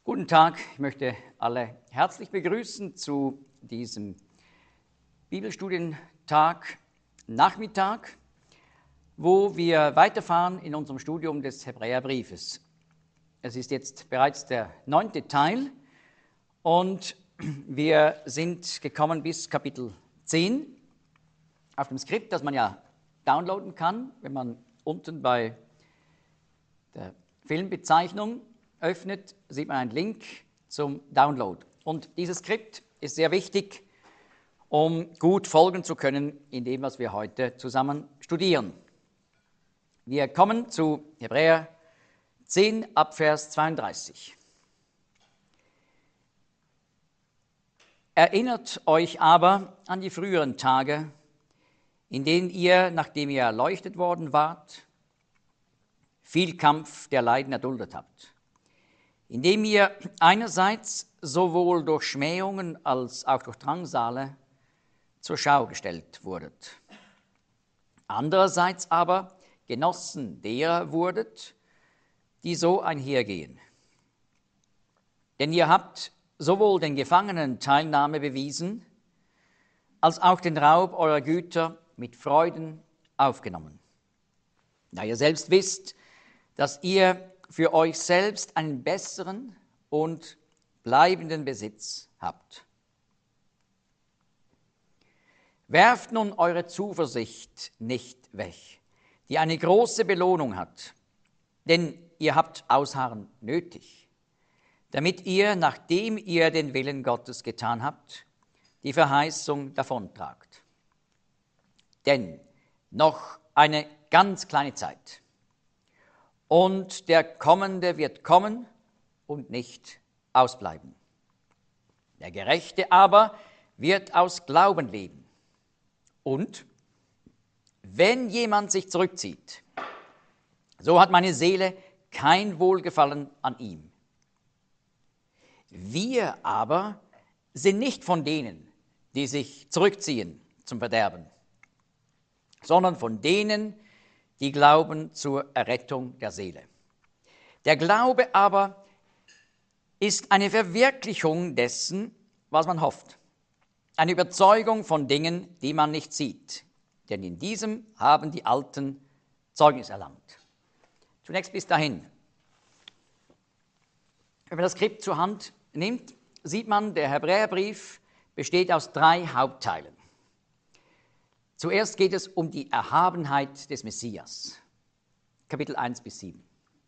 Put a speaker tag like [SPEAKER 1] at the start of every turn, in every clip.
[SPEAKER 1] Guten Tag, ich möchte alle herzlich begrüßen zu diesem Bibelstudientag Nachmittag, wo wir weiterfahren in unserem Studium des Hebräerbriefes. Es ist jetzt bereits der 9. Teil und wir sind gekommen bis Kapitel 10 auf dem Skript, das man ja downloaden kann, wenn man unten bei der Filmbezeichnung öffnet, sieht man einen Link zum Download. Und dieses Skript ist sehr wichtig, um gut folgen zu können in dem, was wir heute zusammen studieren. Wir kommen zu Hebräer 10 ab Vers 32. Erinnert euch aber an die früheren Tage, in denen ihr, nachdem ihr erleuchtet worden wart, viel Kampf der Leiden erduldet habt, indem ihr einerseits sowohl durch Schmähungen als auch durch Drangsale zur Schau gestellt wurdet, andererseits aber Genossen derer wurdet, die so einhergehen. Denn ihr habt sowohl den Gefangenen Teilnahme bewiesen, als auch den Raub eurer Güter mit Freuden aufgenommen. Da ihr selbst wisst, dass ihr für euch selbst einen besseren und bleibenden Besitz habt. Werft nun eure Zuversicht nicht weg, die eine große Belohnung hat, denn ihr habt Ausharren nötig, damit ihr, nachdem ihr den Willen Gottes getan habt, die Verheißung davontragt. Denn noch eine ganz kleine Zeit, und der Kommende wird kommen und nicht ausbleiben. Der Gerechte aber wird aus Glauben leben. Und wenn jemand sich zurückzieht, so hat meine Seele kein Wohlgefallen an ihm. Wir aber sind nicht von denen, die sich zurückziehen zum Verderben, sondern von denen, die glauben zur Errettung der Seele. Der Glaube aber ist eine Verwirklichung dessen, was man hofft, eine Überzeugung von Dingen, die man nicht sieht, denn in diesem haben die Alten Zeugnis erlangt. Zunächst bis dahin. Wenn man das Skript zur Hand nimmt, sieht man, der Hebräerbrief besteht aus 3 Hauptteilen. Zuerst geht es um die Erhabenheit des Messias, Kapitel 1 bis 7.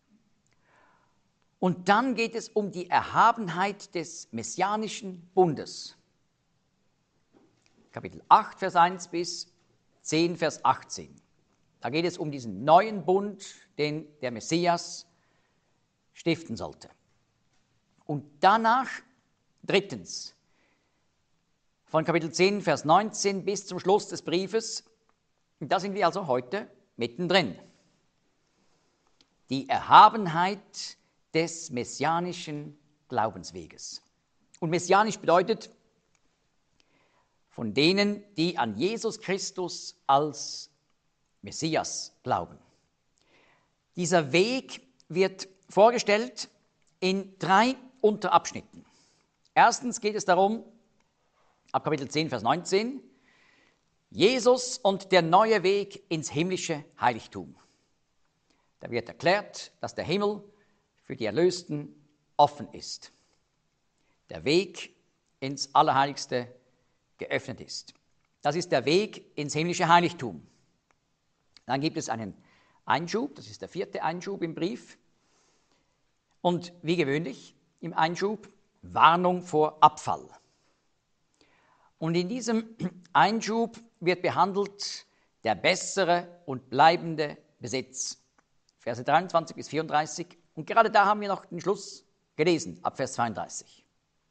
[SPEAKER 1] Und dann geht es um die Erhabenheit des messianischen Bundes, Kapitel 8, Vers 1 bis 10, Vers 18. Da geht es um diesen neuen Bund, den der Messias stiften sollte. Und danach, drittens, von Kapitel 10, Vers 19 bis zum Schluss des Briefes, da sind wir also heute mittendrin. Die Erhabenheit des messianischen Glaubensweges. Und messianisch bedeutet, von denen, die an Jesus Christus als Messias glauben. Dieser Weg wird vorgestellt in 3 Unterabschnitten. Erstens geht es darum, ab Kapitel 10, Vers 19, Jesus und der neue Weg ins himmlische Heiligtum. Da wird erklärt, dass der Himmel für die Erlösten offen ist. Der Weg ins Allerheiligste geöffnet ist. Das ist der Weg ins himmlische Heiligtum. Dann gibt es einen Einschub, das ist der 4. Einschub im Brief. Und wie gewöhnlich im Einschub Warnung vor Abfall. Und in diesem Einschub wird behandelt der bessere und bleibende Besitz. Verse 23 bis 34. Und gerade da haben wir noch den Schluss gelesen, ab Vers 32.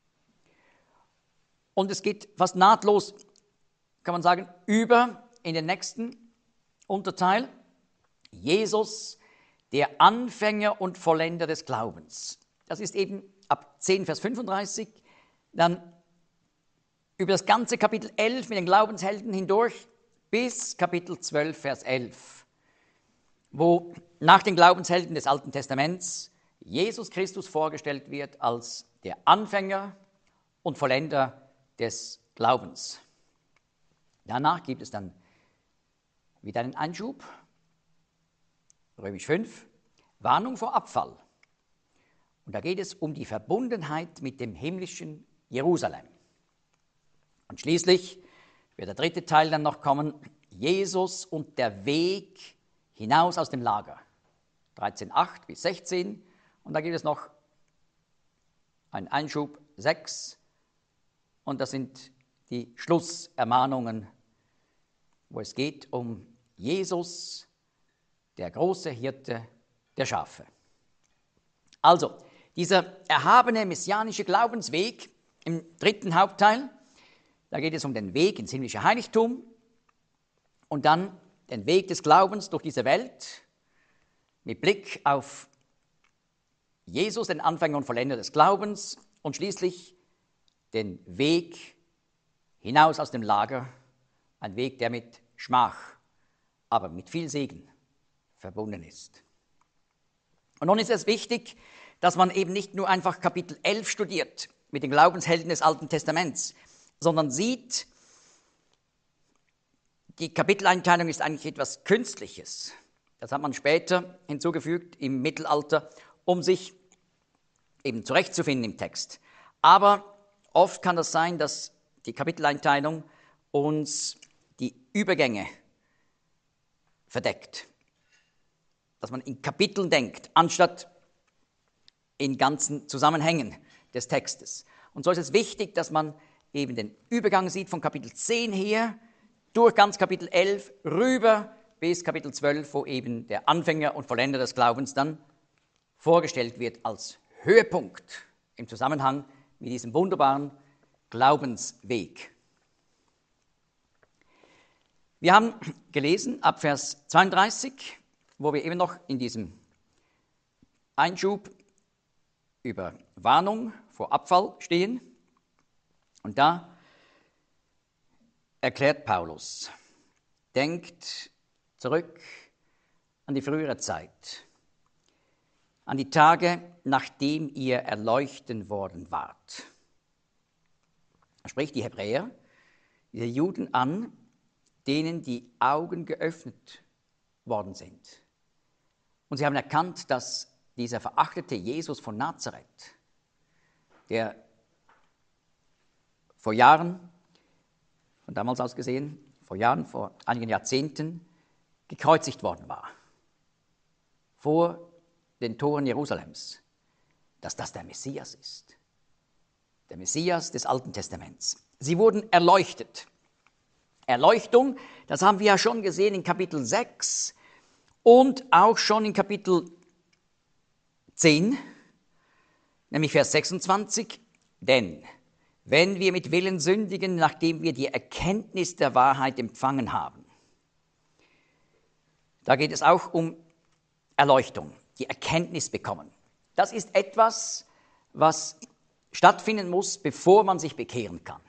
[SPEAKER 1] Und es geht fast nahtlos, kann man sagen, über in den nächsten Unterteil. Jesus, der Anfänger und Vollender des Glaubens. Das ist eben ab 10, Vers 35, dann über das ganze Kapitel 11 mit den Glaubenshelden hindurch bis Kapitel 12, Vers 11, wo nach den Glaubenshelden des Alten Testaments Jesus Christus vorgestellt wird als der Anfänger und Vollender des Glaubens. Danach gibt es dann wieder einen Einschub, Römisch 5, Warnung vor Abfall. Und da geht es um die Verbundenheit mit dem himmlischen Jerusalem. Und schließlich wird der dritte Teil dann noch kommen, Jesus und der Weg hinaus aus dem Lager. 13,8 bis 16. Und da gibt es noch einen Einschub 6. Und das sind die Schlussermahnungen, wo es geht um Jesus, der große Hirte der Schafe. Also, dieser erhabene messianische Glaubensweg im dritten Hauptteil, da geht es um den Weg ins himmlische Heiligtum und dann den Weg des Glaubens durch diese Welt mit Blick auf Jesus, den Anfänger und Vollender des Glaubens und schließlich den Weg hinaus aus dem Lager, ein Weg, der mit Schmach, aber mit viel Segen verbunden ist. Und nun ist es wichtig, dass man eben nicht nur einfach Kapitel 11 studiert mit den Glaubenshelden des Alten Testaments, sondern sieht, die Kapiteleinteilung ist eigentlich etwas Künstliches. Das hat man später hinzugefügt im Mittelalter, um sich eben zurechtzufinden im Text. Aber oft kann das sein, dass die Kapiteleinteilung uns die Übergänge verdeckt. Dass man in Kapiteln denkt, anstatt in ganzen Zusammenhängen des Textes. Und so ist es wichtig, dass man eben den Übergang sieht von Kapitel 10 her, durch ganz Kapitel 11, rüber bis Kapitel 12, wo eben der Anfänger und Vollender des Glaubens dann vorgestellt wird als Höhepunkt im Zusammenhang mit diesem wunderbaren Glaubensweg. Wir haben gelesen ab Vers 32, wo wir eben noch in diesem Einschub über Warnung vor Abfall stehen. Und da erklärt Paulus, denkt zurück an die frühere Zeit, an die Tage, nachdem ihr erleuchten worden wart. Er spricht die Hebräer, die Juden an, denen die Augen geöffnet worden sind. Und sie haben erkannt, dass dieser verachtete Jesus von Nazareth, der vor Jahren, von damals aus gesehen, vor einigen Jahrzehnten, gekreuzigt worden war, vor den Toren Jerusalems, dass das der Messias ist. Der Messias des Alten Testaments. Sie wurden erleuchtet. Erleuchtung, das haben wir ja schon gesehen in Kapitel 6 und auch schon in Kapitel 10, nämlich Vers 26. Denn wenn wir mit Willen sündigen, nachdem wir die Erkenntnis der Wahrheit empfangen haben, da geht es auch um Erleuchtung, die Erkenntnis bekommen. Das ist etwas, was stattfinden muss, bevor man sich bekehren kann.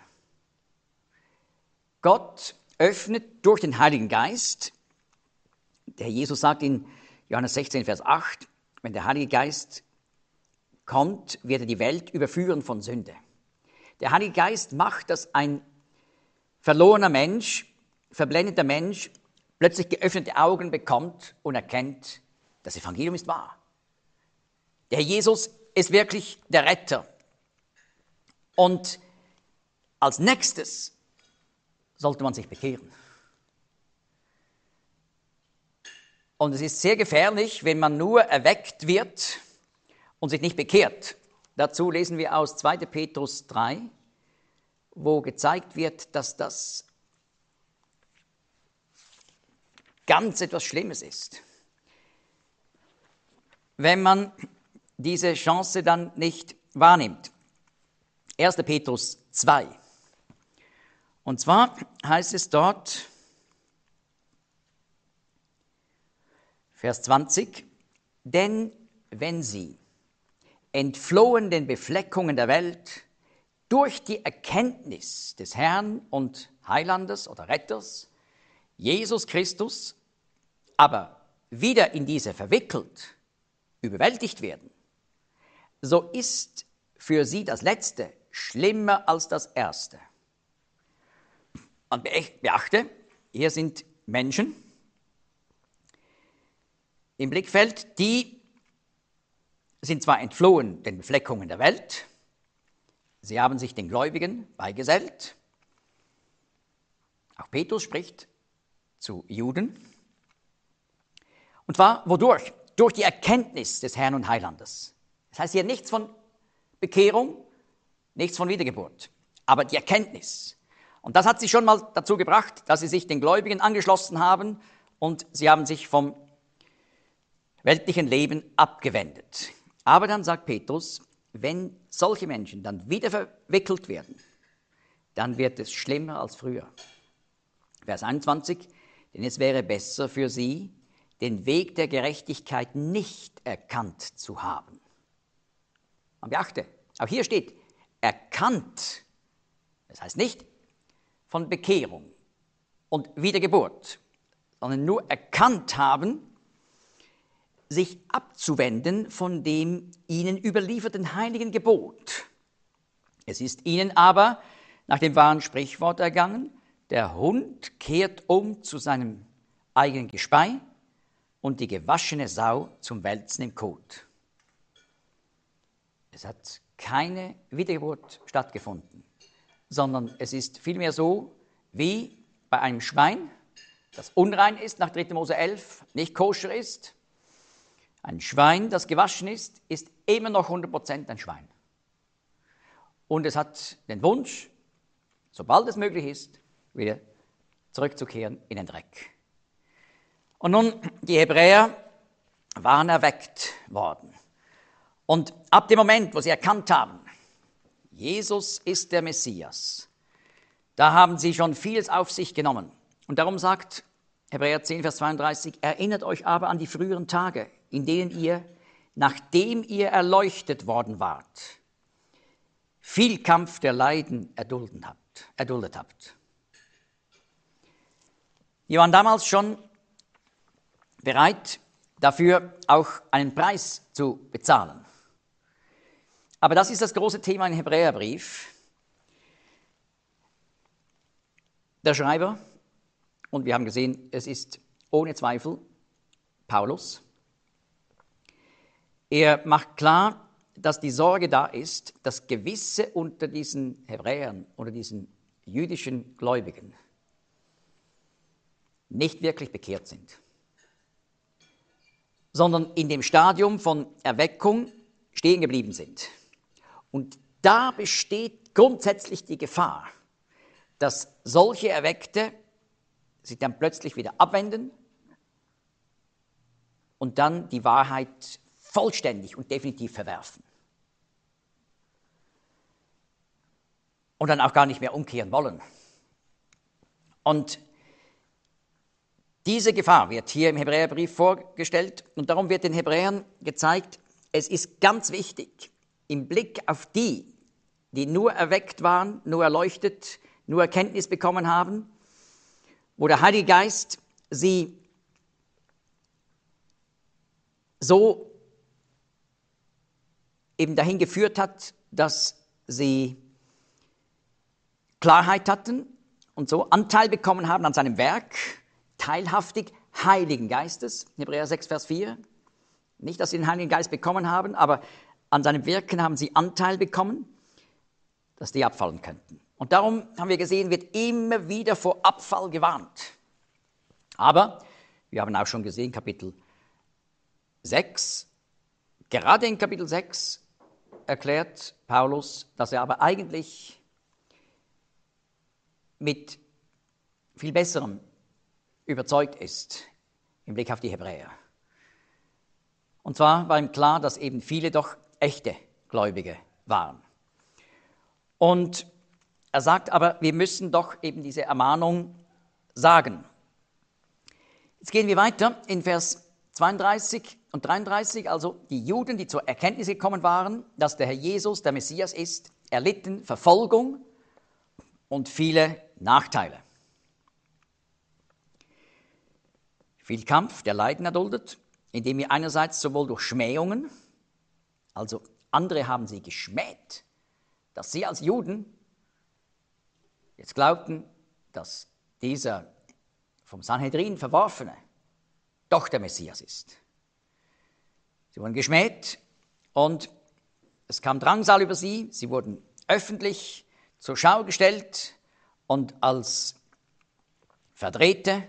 [SPEAKER 1] Gott öffnet durch den Heiligen Geist, der Jesus sagt in Johannes 16, Vers 8, wenn der Heilige Geist kommt, wird er die Welt überführen von Sünde. Der Heilige Geist macht, dass ein verlorener Mensch, verblendeter Mensch, plötzlich geöffnete Augen bekommt und erkennt, das Evangelium ist wahr. Der Jesus ist wirklich der Retter. Und als nächstes sollte man sich bekehren. Und es ist sehr gefährlich, wenn man nur erweckt wird und sich nicht bekehrt. Dazu lesen wir aus 2. Petrus 3, wo gezeigt wird, dass das ganz etwas Schlimmes ist. Wenn man diese Chance dann nicht wahrnimmt. 1. Petrus 2. Und zwar heißt es dort, Vers 20, denn wenn sie entflohen den Befleckungen der Welt durch die Erkenntnis des Herrn und Heilandes oder Retters, Jesus Christus, aber wieder in diese verwickelt, überwältigt werden, so ist für sie das Letzte schlimmer als das Erste. Und beachte, hier sind Menschen im Blickfeld, die sind zwar entflohen den Befleckungen der Welt, sie haben sich den Gläubigen beigesellt. Auch Petrus spricht zu Juden. Und zwar wodurch? Durch die Erkenntnis des Herrn und Heilandes. Das heißt hier nichts von Bekehrung, nichts von Wiedergeburt, aber die Erkenntnis. Und das hat sie schon mal dazu gebracht, dass sie sich den Gläubigen angeschlossen haben und sie haben sich vom weltlichen Leben abgewendet. Aber dann sagt Petrus, wenn solche Menschen dann wieder verwickelt werden, dann wird es schlimmer als früher. Vers 21, denn es wäre besser für sie, den Weg der Gerechtigkeit nicht erkannt zu haben. Man beachte, auch hier steht, erkannt. Das heißt nicht von Bekehrung und Wiedergeburt, sondern nur erkannt haben, sich abzuwenden von dem ihnen überlieferten heiligen Gebot. Es ist ihnen aber nach dem wahren Sprichwort ergangen, der Hund kehrt um zu seinem eigenen Gespei und die gewaschene Sau zum Wälzen im Kot. Es hat keine Wiedergeburt stattgefunden, sondern es ist vielmehr so, wie bei einem Schwein, das unrein ist, nach 3. Mose 11, nicht koscher ist. Ein Schwein, das gewaschen ist, ist immer noch 100% ein Schwein. Und es hat den Wunsch, sobald es möglich ist, wieder zurückzukehren in den Dreck. Und nun, die Hebräer waren erweckt worden. Und ab dem Moment, wo sie erkannt haben, Jesus ist der Messias, da haben sie schon vieles auf sich genommen. Und darum sagt Hebräer 10, Vers 32, erinnert euch aber an die früheren Tage, in denen ihr, nachdem ihr erleuchtet worden wart, viel Kampf der Leiden erduldet habt. Wir waren damals schon bereit, dafür auch einen Preis zu bezahlen. Aber das ist das große Thema im Hebräerbrief. Der Schreiber, und wir haben gesehen, es ist ohne Zweifel Paulus, er macht klar, dass die Sorge da ist, dass gewisse unter diesen Hebräern, unter diesen jüdischen Gläubigen nicht wirklich bekehrt sind, sondern in dem Stadium von Erweckung stehen geblieben sind. Und da besteht grundsätzlich die Gefahr, dass solche Erweckte sich dann plötzlich wieder abwenden und dann die Wahrheit vollständig und definitiv verwerfen. Und dann auch gar nicht mehr umkehren wollen. Und diese Gefahr wird hier im Hebräerbrief vorgestellt und darum wird den Hebräern gezeigt, es ist ganz wichtig, im Blick auf die, die nur erweckt waren, nur erleuchtet, nur Erkenntnis bekommen haben, wo der Heilige Geist sie so eben dahin geführt hat, dass sie Klarheit hatten und so Anteil bekommen haben an seinem Werk, teilhaftig Heiligen Geistes, Hebräer 6, Vers 4. Nicht, dass sie den Heiligen Geist bekommen haben, aber an seinem Wirken haben sie Anteil bekommen, dass die abfallen könnten. Und darum haben wir gesehen, wird immer wieder vor Abfall gewarnt. Aber wir haben auch schon gesehen, Kapitel 6, gerade in Kapitel 6 erklärt Paulus, dass er aber eigentlich mit viel Besserem überzeugt ist im Blick auf die Hebräer. Und zwar war ihm klar, dass eben viele doch echte Gläubige waren. Und er sagt aber, wir müssen doch eben diese Ermahnung sagen. Jetzt gehen wir weiter in Vers 32 und 33, also die Juden, die zur Erkenntnis gekommen waren, dass der Herr Jesus der Messias ist, erlitten Verfolgung und viele Nachteile. Viel Kampf der Leiden erduldet, indem wir einerseits sowohl durch Schmähungen, also Andere haben sie geschmäht, dass sie als Juden jetzt glaubten, dass dieser vom Sanhedrin Verworfene doch der Messias ist. Sie wurden geschmäht und es kam Drangsal über sie. Sie wurden öffentlich zur Schau gestellt und als Verdrehte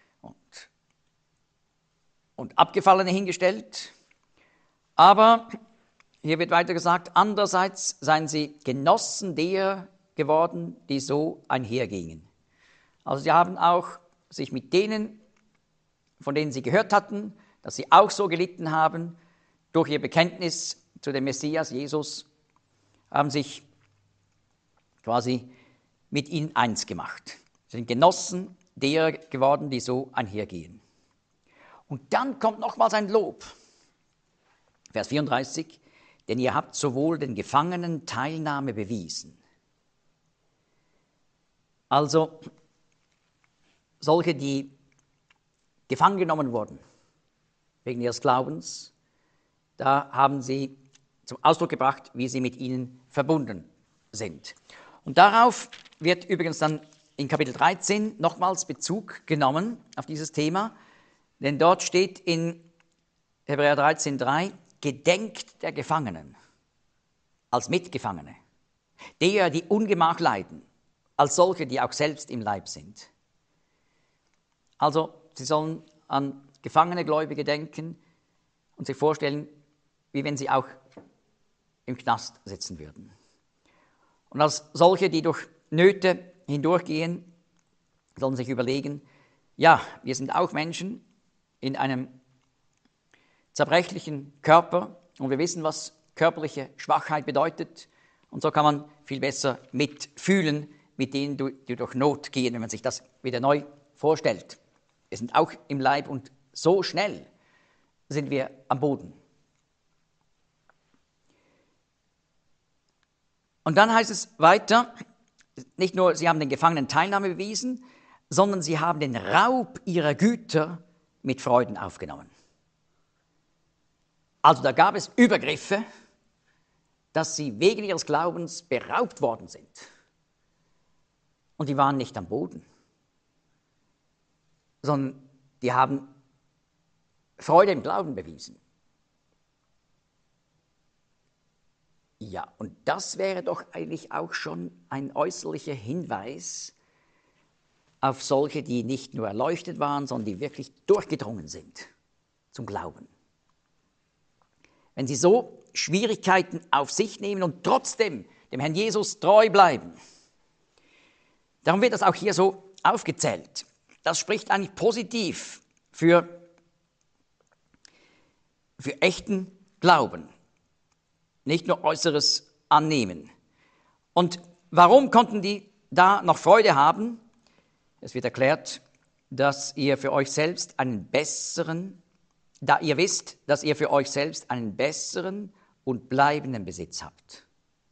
[SPEAKER 1] und Abgefallene hingestellt. Aber hier wird weiter gesagt, andererseits seien sie Genossen derer geworden, die so einhergingen. Also sie haben auch sich mit denen, von denen sie gehört hatten, dass sie auch so gelitten haben, durch ihr Bekenntnis zu dem Messias Jesus, haben sich quasi mit ihnen eins gemacht. Sie sind Genossen derer geworden, die so einhergehen. Und dann kommt nochmals ein Lob. Vers 34, denn ihr habt sowohl den Gefangenen Teilnahme bewiesen. Also solche, die gefangen genommen wurden wegen ihres Glaubens, da haben sie zum Ausdruck gebracht, wie sie mit ihnen verbunden sind. Und darauf wird übrigens dann in Kapitel 13 nochmals Bezug genommen auf dieses Thema, denn dort steht in Hebräer 13,3, gedenkt der Gefangenen als Mitgefangene, derer, die Ungemach leiden, als solche, die auch selbst im Leib sind. Also, sie sollen an gefangene Gläubige denken und sich vorstellen, wie wenn sie auch im Knast sitzen würden. Und als solche, die durch Nöte hindurchgehen, sollen sich überlegen, ja, wir sind auch Menschen in einem zerbrechlichen Körper und wir wissen, was körperliche Schwachheit bedeutet. Und so kann man viel besser mitfühlen mit denen, die durch Not gehen, wenn man sich das wieder neu vorstellt. Wir sind auch im Leib und so schnell sind wir am Boden. Und dann heißt es weiter, nicht nur, sie haben den Gefangenen Teilnahme bewiesen, sondern sie haben den Raub ihrer Güter mit Freuden aufgenommen. Also da gab es Übergriffe, dass sie wegen ihres Glaubens beraubt worden sind. Und die waren nicht am Boden, sondern die haben Freude im Glauben bewiesen. Ja, und das wäre doch eigentlich auch schon ein äußerlicher Hinweis auf solche, die nicht nur erleuchtet waren, sondern die wirklich durchgedrungen sind zum Glauben. Wenn sie so Schwierigkeiten auf sich nehmen und trotzdem dem Herrn Jesus treu bleiben. Darum wird das auch hier so aufgezählt. Das spricht eigentlich positiv für echten Glauben. Nicht nur äußeres Annehmen. Und warum konnten die da noch Freude haben? Es wird erklärt, dass ihr für euch selbst einen besseren, da ihr wisst, dass ihr für euch selbst einen besseren und bleibenden Besitz habt.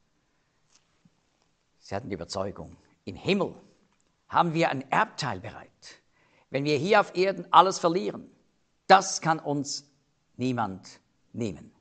[SPEAKER 1] Sie hatten die Überzeugung, im Himmel haben wir ein Erbteil bereit. Wenn wir hier auf Erden alles verlieren, das kann uns niemand nehmen.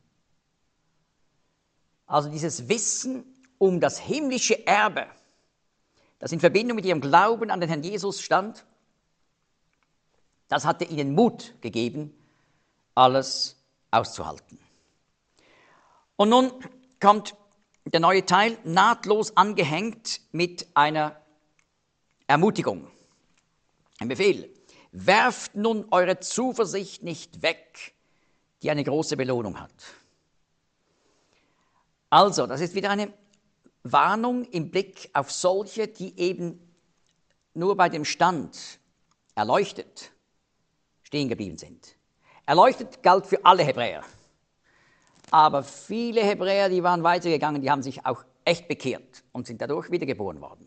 [SPEAKER 1] Also dieses Wissen um das himmlische Erbe, das in Verbindung mit ihrem Glauben an den Herrn Jesus stand, das hatte ihnen Mut gegeben, alles auszuhalten. Und nun kommt der neue Teil, nahtlos angehängt mit einer Ermutigung, ein Befehl. Werft nun eure Zuversicht nicht weg, die eine große Belohnung hat. Also, das ist wieder eine Warnung im Blick auf solche, die eben nur bei dem Stand erleuchtet stehen geblieben sind. Erleuchtet galt für alle Hebräer. Aber viele Hebräer, die waren weitergegangen, die haben sich auch echt bekehrt und sind dadurch wiedergeboren worden.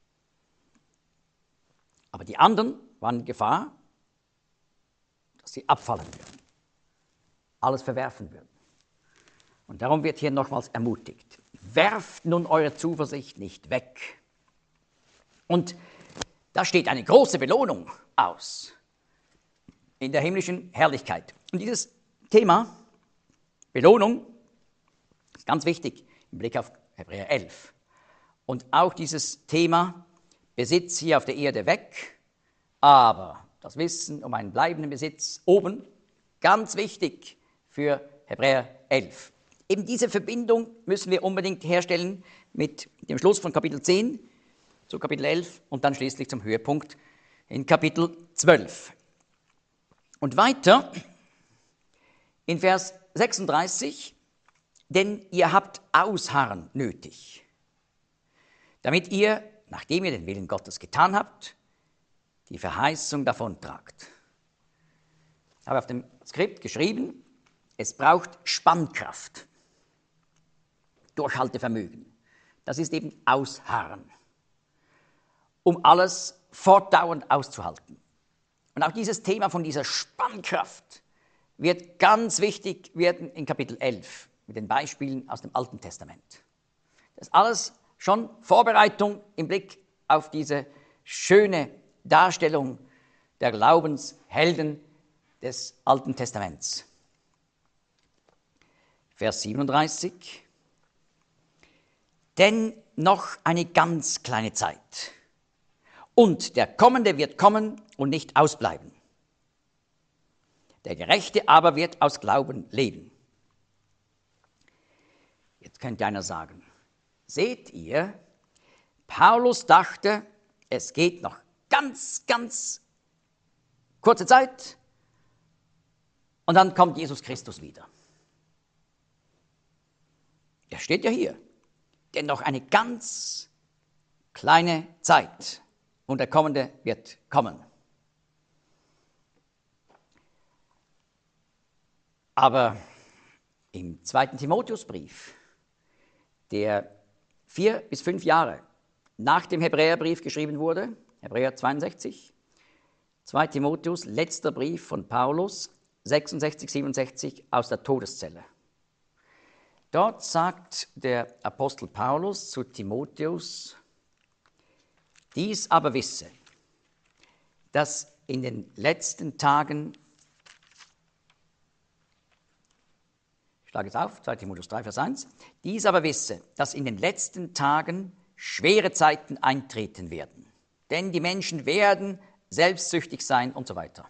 [SPEAKER 1] Aber die anderen waren in Gefahr, dass sie abfallen würden, alles verwerfen würden. Und darum wird hier nochmals ermutigt. Werft nun eure Zuversicht nicht weg. Und da steht eine große Belohnung aus in der himmlischen Herrlichkeit. Und dieses Thema, Belohnung, ist Ganz wichtig im Blick auf Hebräer 11. Und auch dieses Thema Besitz hier auf der Erde weg, aber das Wissen um einen bleibenden Besitz oben, ganz wichtig für Hebräer 11. Eben diese Verbindung müssen wir unbedingt herstellen mit dem Schluss von Kapitel 10 zu Kapitel 11 und dann schließlich zum Höhepunkt in Kapitel 12. Und weiter in Vers 36, denn ihr habt Ausharren nötig, damit ihr, nachdem ihr den Willen Gottes getan habt, die Verheißung davontragt. Ich habe auf dem Skript geschrieben, es braucht Spannkraft, Durchhaltevermögen. Das ist eben Ausharren, um alles fortdauernd auszuhalten. Und auch dieses Thema von dieser Spannkraft wird ganz wichtig werden in Kapitel 11 mit den Beispielen aus dem Alten Testament. Das ist alles schon Vorbereitung im Blick auf diese schöne Darstellung der Glaubenshelden des Alten Testaments. Vers 37. Denn noch eine ganz kleine Zeit, und der Kommende wird kommen und nicht ausbleiben. Der Gerechte aber wird aus Glauben leben. Jetzt könnte einer sagen, seht ihr, Paulus dachte, es geht noch ganz kurze Zeit und dann kommt Jesus Christus wieder. Er steht ja hier, denn noch eine ganz kleine Zeit und der Kommende wird kommen. Aber im 2. Timotheusbrief, der 4 bis 5 Jahre nach dem Hebräerbrief geschrieben wurde, Hebräer 62, 2 Timotheus, letzter Brief von Paulus, 66, 67 aus der Todeszelle. Dort sagt der Apostel Paulus zu Timotheus, dies aber wisse, dass in den letzten Tagen, ich schlage es auf, 2 Timotheus 3, Vers 1, dies aber wisse, dass in den letzten Tagen schwere Zeiten eintreten werden. Denn die Menschen werden selbstsüchtig sein und so weiter.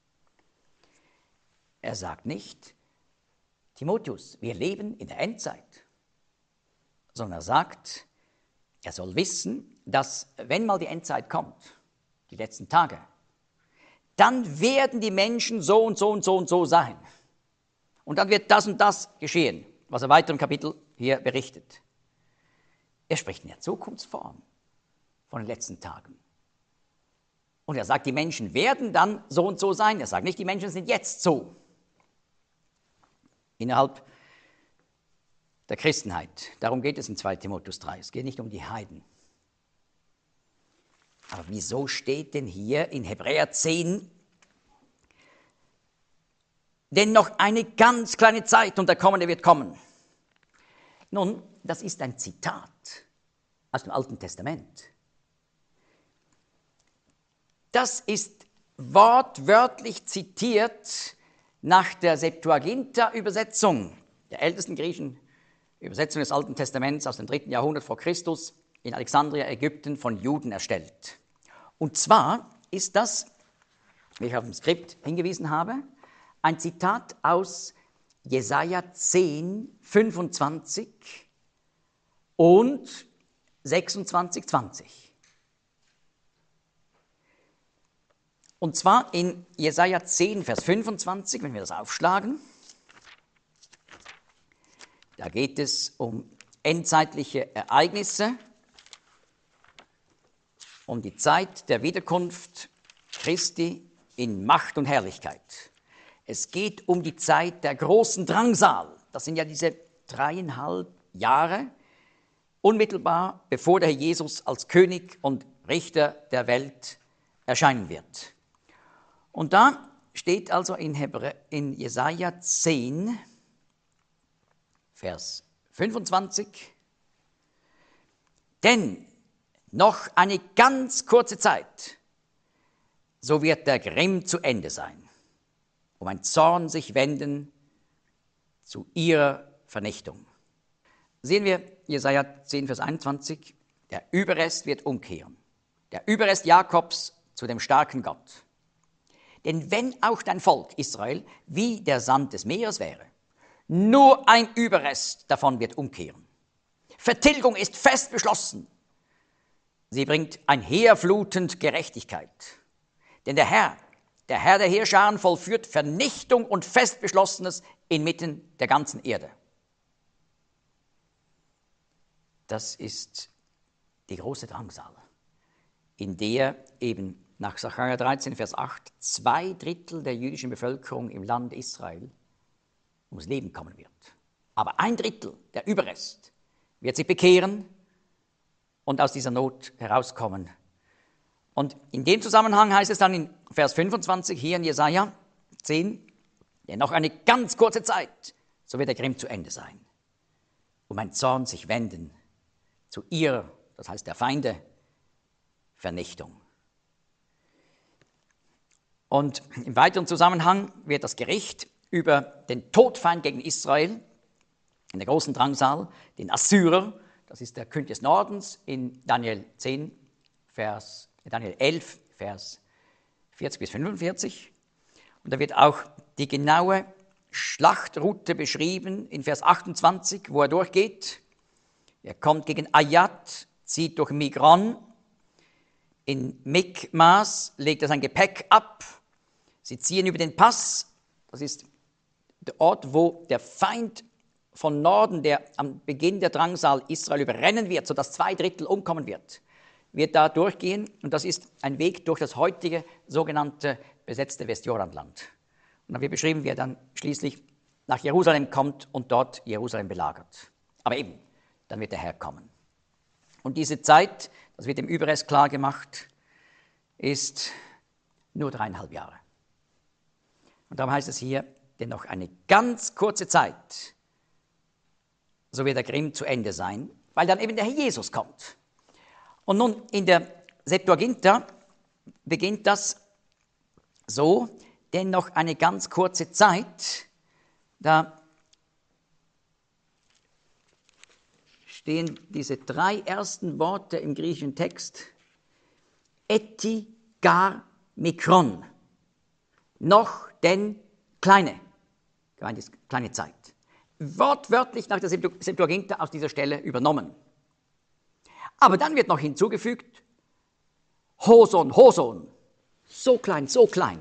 [SPEAKER 1] Er sagt nicht, Timotheus, wir leben in der Endzeit, sondern er sagt, er soll wissen, dass wenn mal die Endzeit kommt, die letzten Tage, dann werden die Menschen so und so und so und so sein. Und dann wird das und das geschehen, was er weiter im Kapitel hier berichtet. Er spricht in der Zukunftsform von den letzten Tagen. Und er sagt, die Menschen werden dann so und so sein. Er sagt nicht, die Menschen sind jetzt so. Innerhalb der Christenheit. Darum geht es in 2 Timotheus 3. Es geht nicht um die Heiden. Aber wieso steht denn hier in Hebräer 10, denn noch eine ganz kleine Zeit und der Kommende wird kommen? Nun, das ist ein Zitat aus dem Alten Testament. Das ist wortwörtlich zitiert nach der Septuaginta-Übersetzung, der ältesten griechischen Übersetzung des Alten Testaments aus dem 3. Jahrhundert vor Christus, in Alexandria, Ägypten, von Juden erstellt. Und zwar ist das, wie ich auf dem Skript hingewiesen habe, ein Zitat aus Jesaja 10, 25 und 26, 20. Und zwar in Jesaja 10, Vers 25, wenn wir das aufschlagen. Da geht es um endzeitliche Ereignisse, um die Zeit der Wiederkunft Christi in Macht und Herrlichkeit. Es geht um die Zeit der großen Drangsal. Das sind ja diese 3,5 Jahre, unmittelbar bevor der Herr Jesus als König und Richter der Welt erscheinen wird. Und da steht also in Jesaja 10, Vers 25, denn noch eine ganz kurze Zeit, so wird der Grimm zu Ende sein, um ein Zorn sich wenden zu ihrer Vernichtung. sehen wir Jesaja 10, Vers 21, der Überrest wird umkehren. Der Überrest Jakobs zu dem starken Gott. Denn wenn auch dein Volk Israel wie der Sand des Meeres wäre, nur ein Überrest davon wird umkehren. Vertilgung ist fest beschlossen. Sie bringt einherflutend Gerechtigkeit. Denn der Herr der Heerscharen vollführt Vernichtung und Festbeschlossenes inmitten der ganzen Erde. Das ist die große Drangsal, in der eben nach Sacharja 13, Vers 8 2/3 der jüdischen Bevölkerung im Land Israel ums Leben kommen wird. Aber 1/3, der Überrest, wird sich bekehren und aus dieser Not herauskommen. Und in dem Zusammenhang heißt es dann in Vers 25 hier in Jesaja 10, denn noch eine ganz kurze Zeit, so wird der Grimm zu Ende sein. Und mein Zorn sich wenden zu ihrer, das heißt der Feinde, Vernichtung. Und im weiteren Zusammenhang wird das Gericht über den Todfeind gegen Israel in der großen Drangsal, den Assyrer, das ist der König des Nordens, in Daniel 11, Vers 40 bis 45. Und da wird auch die genaue Schlachtroute beschrieben in Vers 28, wo er durchgeht. Er kommt gegen Ayat, zieht durch Migron. In Mikmas legt er sein Gepäck ab. Sie ziehen über den Pass. Das ist der Ort, wo der Feind von Norden, der am Beginn der Drangsal Israel überrennen wird, sodass 2/3 umkommen wird da durchgehen. Und das ist ein Weg durch das heutige sogenannte besetzte Westjordanland. Und dann wird beschrieben, wie er dann schließlich nach Jerusalem kommt und dort Jerusalem belagert. Aber eben, dann wird der Herr kommen. Und diese Zeit, das wird im Überrest klar gemacht, ist nur 3,5 Jahre. Und darum heißt es hier, denn noch eine ganz kurze Zeit, so wird der Grimm zu Ende sein, weil dann eben der Herr Jesus kommt. Und nun in der Septuaginta beginnt das so, denn noch eine ganz kurze Zeit, da stehen diese 3 ersten Worte im griechischen Text, eti gar mikron, noch denn kleine, gemeint ist kleine Zeit. Wortwörtlich nach der Septuaginta aus dieser Stelle übernommen. Aber dann wird noch hinzugefügt, Hoson, Hoson, so klein, so klein.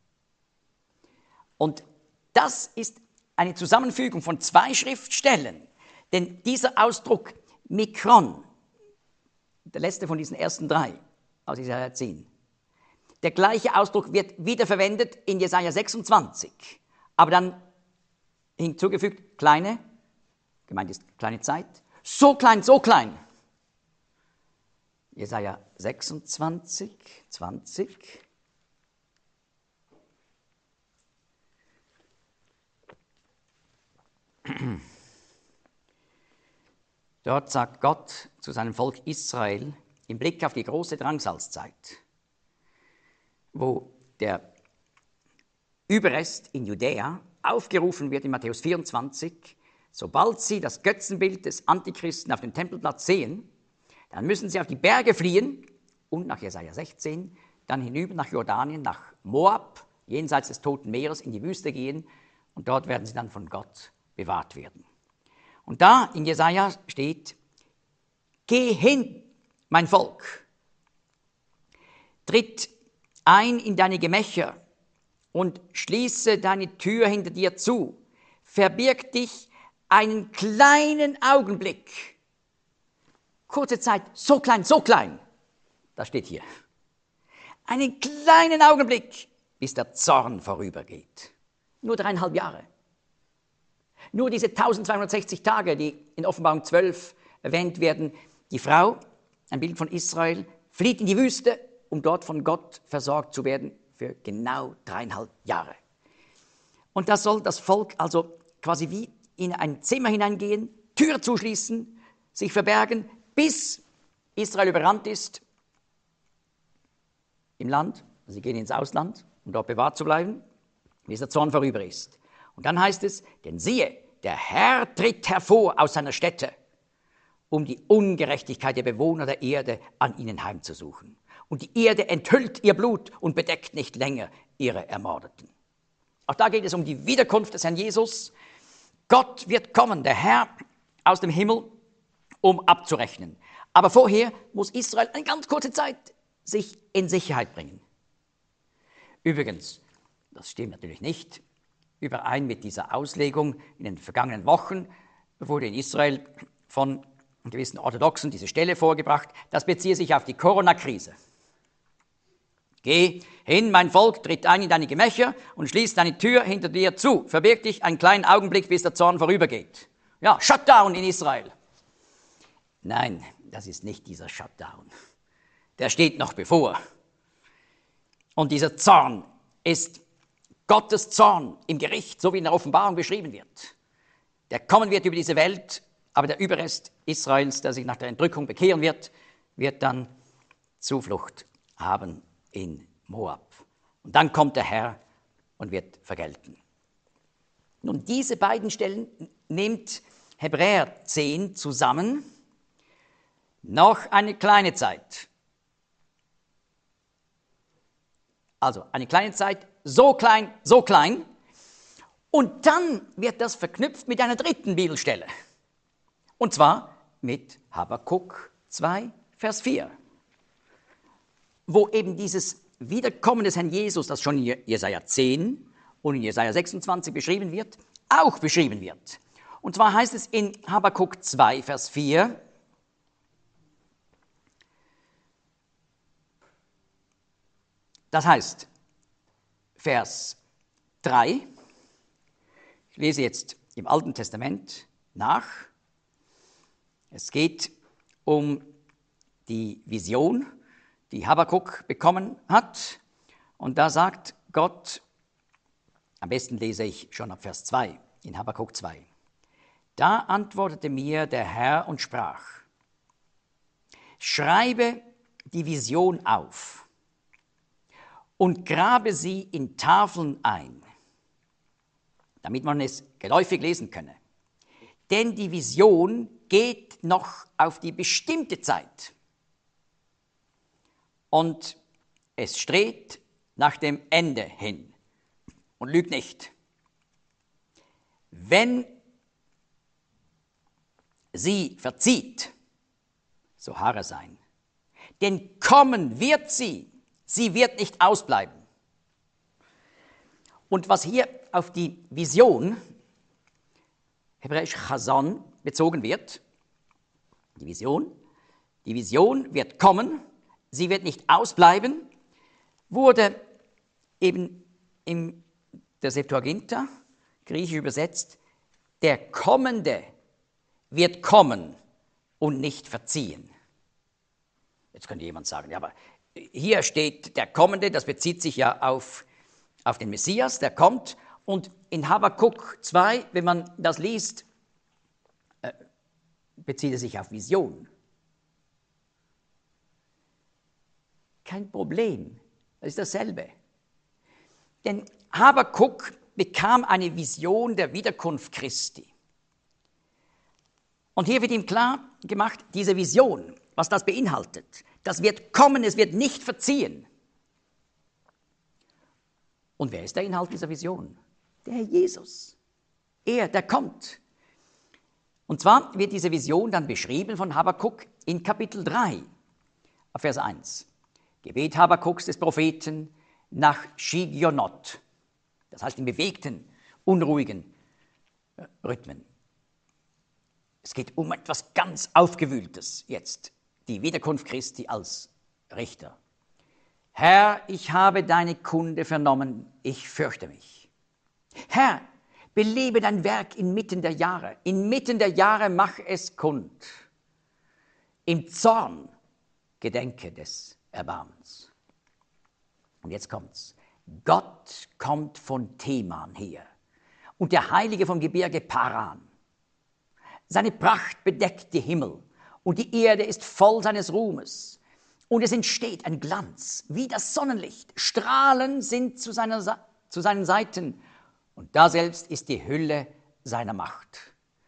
[SPEAKER 1] Und das ist eine Zusammenfügung von 2 Schriftstellen, denn dieser Ausdruck Mikron, der letzte von diesen ersten 3 aus Jesaja 10, der gleiche Ausdruck wird wiederverwendet in Jesaja 26, aber dann hinzugefügt kleine, gemeint ist kleine Zeit, so klein, so klein. Jesaja 26, 20. Dort sagt Gott zu seinem Volk Israel im Blick auf die große Drangsalzzeit, wo der Überrest in Judäa aufgerufen wird in Matthäus 24, sobald sie das Götzenbild des Antichristen auf dem Tempelplatz sehen, dann müssen sie auf die Berge fliehen und nach Jesaja 16 dann hinüber nach Jordanien, nach Moab, jenseits des Toten Meeres, in die Wüste gehen und dort werden sie dann von Gott bewahrt werden. Und da in Jesaja steht, geh hin, mein Volk, tritt ein in deine Gemächer und schließe deine Tür hinter dir zu, verbirg dich einen kleinen Augenblick. Kurze Zeit, so klein, das steht hier. Einen kleinen Augenblick, bis der Zorn vorübergeht. Nur 3,5 Jahre. Nur diese 1260 Tage, die in Offenbarung 12 erwähnt werden. Die Frau, ein Bild von Israel, flieht in die Wüste, um dort von Gott versorgt zu werden für genau 3,5 Jahre. Und da soll das Volk also quasi wie in ein Zimmer hineingehen, Tür zuschließen, sich verbergen, bis Israel überrannt ist im Land. Sie gehen ins Ausland, um dort bewahrt zu bleiben, bis der Zorn vorüber ist. Und dann heißt es, denn siehe, der Herr tritt hervor aus seiner Stätte um die Ungerechtigkeit der Bewohner der Erde an ihnen heimzusuchen. Und die Erde enthüllt ihr Blut und bedeckt nicht länger ihre Ermordeten. Auch da geht es um die Wiederkunft des Herrn Jesus. Gott wird kommen, der Herr aus dem Himmel, um abzurechnen. Aber vorher muss Israel eine ganz kurze Zeit sich in Sicherheit bringen. Übrigens, das stimmt natürlich nicht überein mit dieser Auslegung. In den vergangenen Wochen wurde in Israel von gewissen Orthodoxen diese Stelle vorgebracht. Das beziehe sich auf die Corona-Krise. Geh hin, mein Volk, tritt ein in deine Gemächer und schließ deine Tür hinter dir zu. Verbirg dich einen kleinen Augenblick, bis der Zorn vorübergeht. Ja, Shutdown in Israel. Nein, das ist nicht dieser Shutdown. Der steht noch bevor. Und dieser Zorn ist Gottes Zorn im Gericht, so wie in der Offenbarung beschrieben wird. Der kommen wird über diese Welt, aber der Überrest Israels, der sich nach der Entrückung bekehren wird, wird dann Zuflucht haben in Moab. Und dann kommt der Herr und wird vergelten. Nun, diese beiden Stellen nimmt Hebräer 10 zusammen. Noch eine kleine Zeit. Also eine kleine Zeit, so klein, so klein. Und dann wird das verknüpft mit einer dritten Bibelstelle. Und zwar mit Habakuk 2, Vers 4. Wo eben dieses Wiederkommen des Herrn Jesus, das schon in Jesaja 10 und in Jesaja 26 beschrieben wird, auch beschrieben wird. Und zwar heißt es in Habakuk 2, Vers 4, das heißt, Vers 3, ich lese jetzt im Alten Testament nach, es geht um die Vision, die Habakuk bekommen hat. Und da sagt Gott, am besten lese ich schon ab Vers 2, in Habakuk 2. Da antwortete mir der Herr und sprach, schreibe die Vision auf und grabe sie in Tafeln ein, damit man es geläufig lesen könne. Denn die Vision geht noch auf die bestimmte Zeit. Und es strebt nach dem Ende hin und lügt nicht. Wenn sie verzieht, so harre sein. Denn kommen wird sie wird nicht ausbleiben. Und was hier auf die Vision, hebräisch Chazon, bezogen wird, die Vision wird kommen, sie wird nicht ausbleiben, wurde eben in der Septuaginta, griechisch übersetzt, der Kommende wird kommen und nicht verziehen. Jetzt könnte jemand sagen, ja, aber hier steht der Kommende, das bezieht sich ja auf den Messias, der kommt. Und in Habakuk 2, wenn man das liest, bezieht es sich auf Vision. Kein Problem, das ist dasselbe. Denn Habakuk bekam eine Vision der Wiederkunft Christi. Und hier wird ihm klar gemacht, diese Vision, was das beinhaltet, das wird kommen, es wird nicht verziehen. Und wer ist der Inhalt dieser Vision? Der Herr Jesus. Er, der kommt. Und zwar wird diese Vision dann beschrieben von Habakuk in Kapitel 3, Vers 1. Gebet Habakuks des Propheten nach Shigionot. Das heißt in bewegten, unruhigen Rhythmen. Es geht um etwas ganz Aufgewühltes jetzt. Die Wiederkunft Christi als Richter. Herr, ich habe deine Kunde vernommen, ich fürchte mich. Herr, belebe dein Werk inmitten der Jahre. Inmitten der Jahre mach es kund. Im Zorn gedenke des Erbarmens. Und jetzt kommt's. Gott kommt von Teman her und der Heilige vom Gebirge Paran. Seine Pracht bedeckt die Himmel und die Erde ist voll seines Ruhmes. Und es entsteht ein Glanz, wie das Sonnenlicht. Strahlen sind zu seinen Seiten und da selbst ist die Hülle seiner Macht.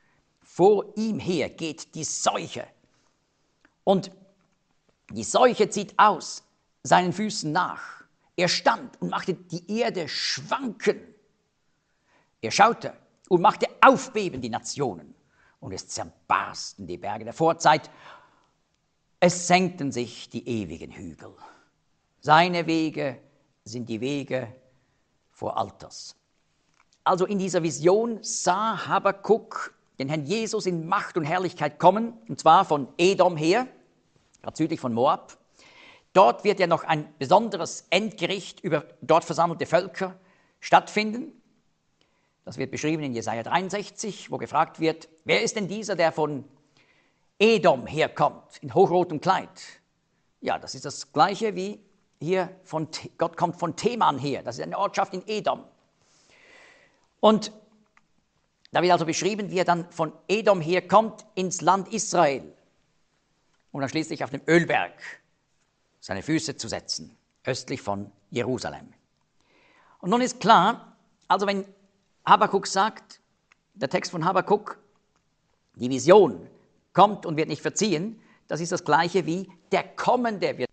[SPEAKER 1] vor ihm her geht die Seuche. Und die Seuche zieht aus seinen Füßen nach. Er stand und machte die Erde schwanken. Er schaute und machte aufbeben die Nationen. Und es zerbarsten die Berge der Vorzeit. Es senkten sich die ewigen Hügel. Seine Wege sind die Wege vor Alters. Also in dieser Vision sah Habakuk den Herrn Jesus in Macht und Herrlichkeit kommen, und zwar von Edom her, gerade südlich von Moab. Dort wird ja noch ein besonderes Endgericht über dort versammelte Völker stattfinden. Das wird beschrieben in Jesaja 63, wo gefragt wird, wer ist denn dieser, der von Edom herkommt, in hochrotem Kleid? Ja, das ist das Gleiche wie hier, Gott kommt von Teman her, das ist eine Ortschaft in Edom. Und da wird also beschrieben, wie er dann von Edom herkommt ins Land Israel und dann schließlich auf dem Ölberg seine Füße zu setzen, östlich von Jerusalem. Und nun ist klar, also wenn Habakuk sagt, der Text von Habakuk, die Vision kommt und wird nicht verziehen, das ist das Gleiche wie der Kommende wird.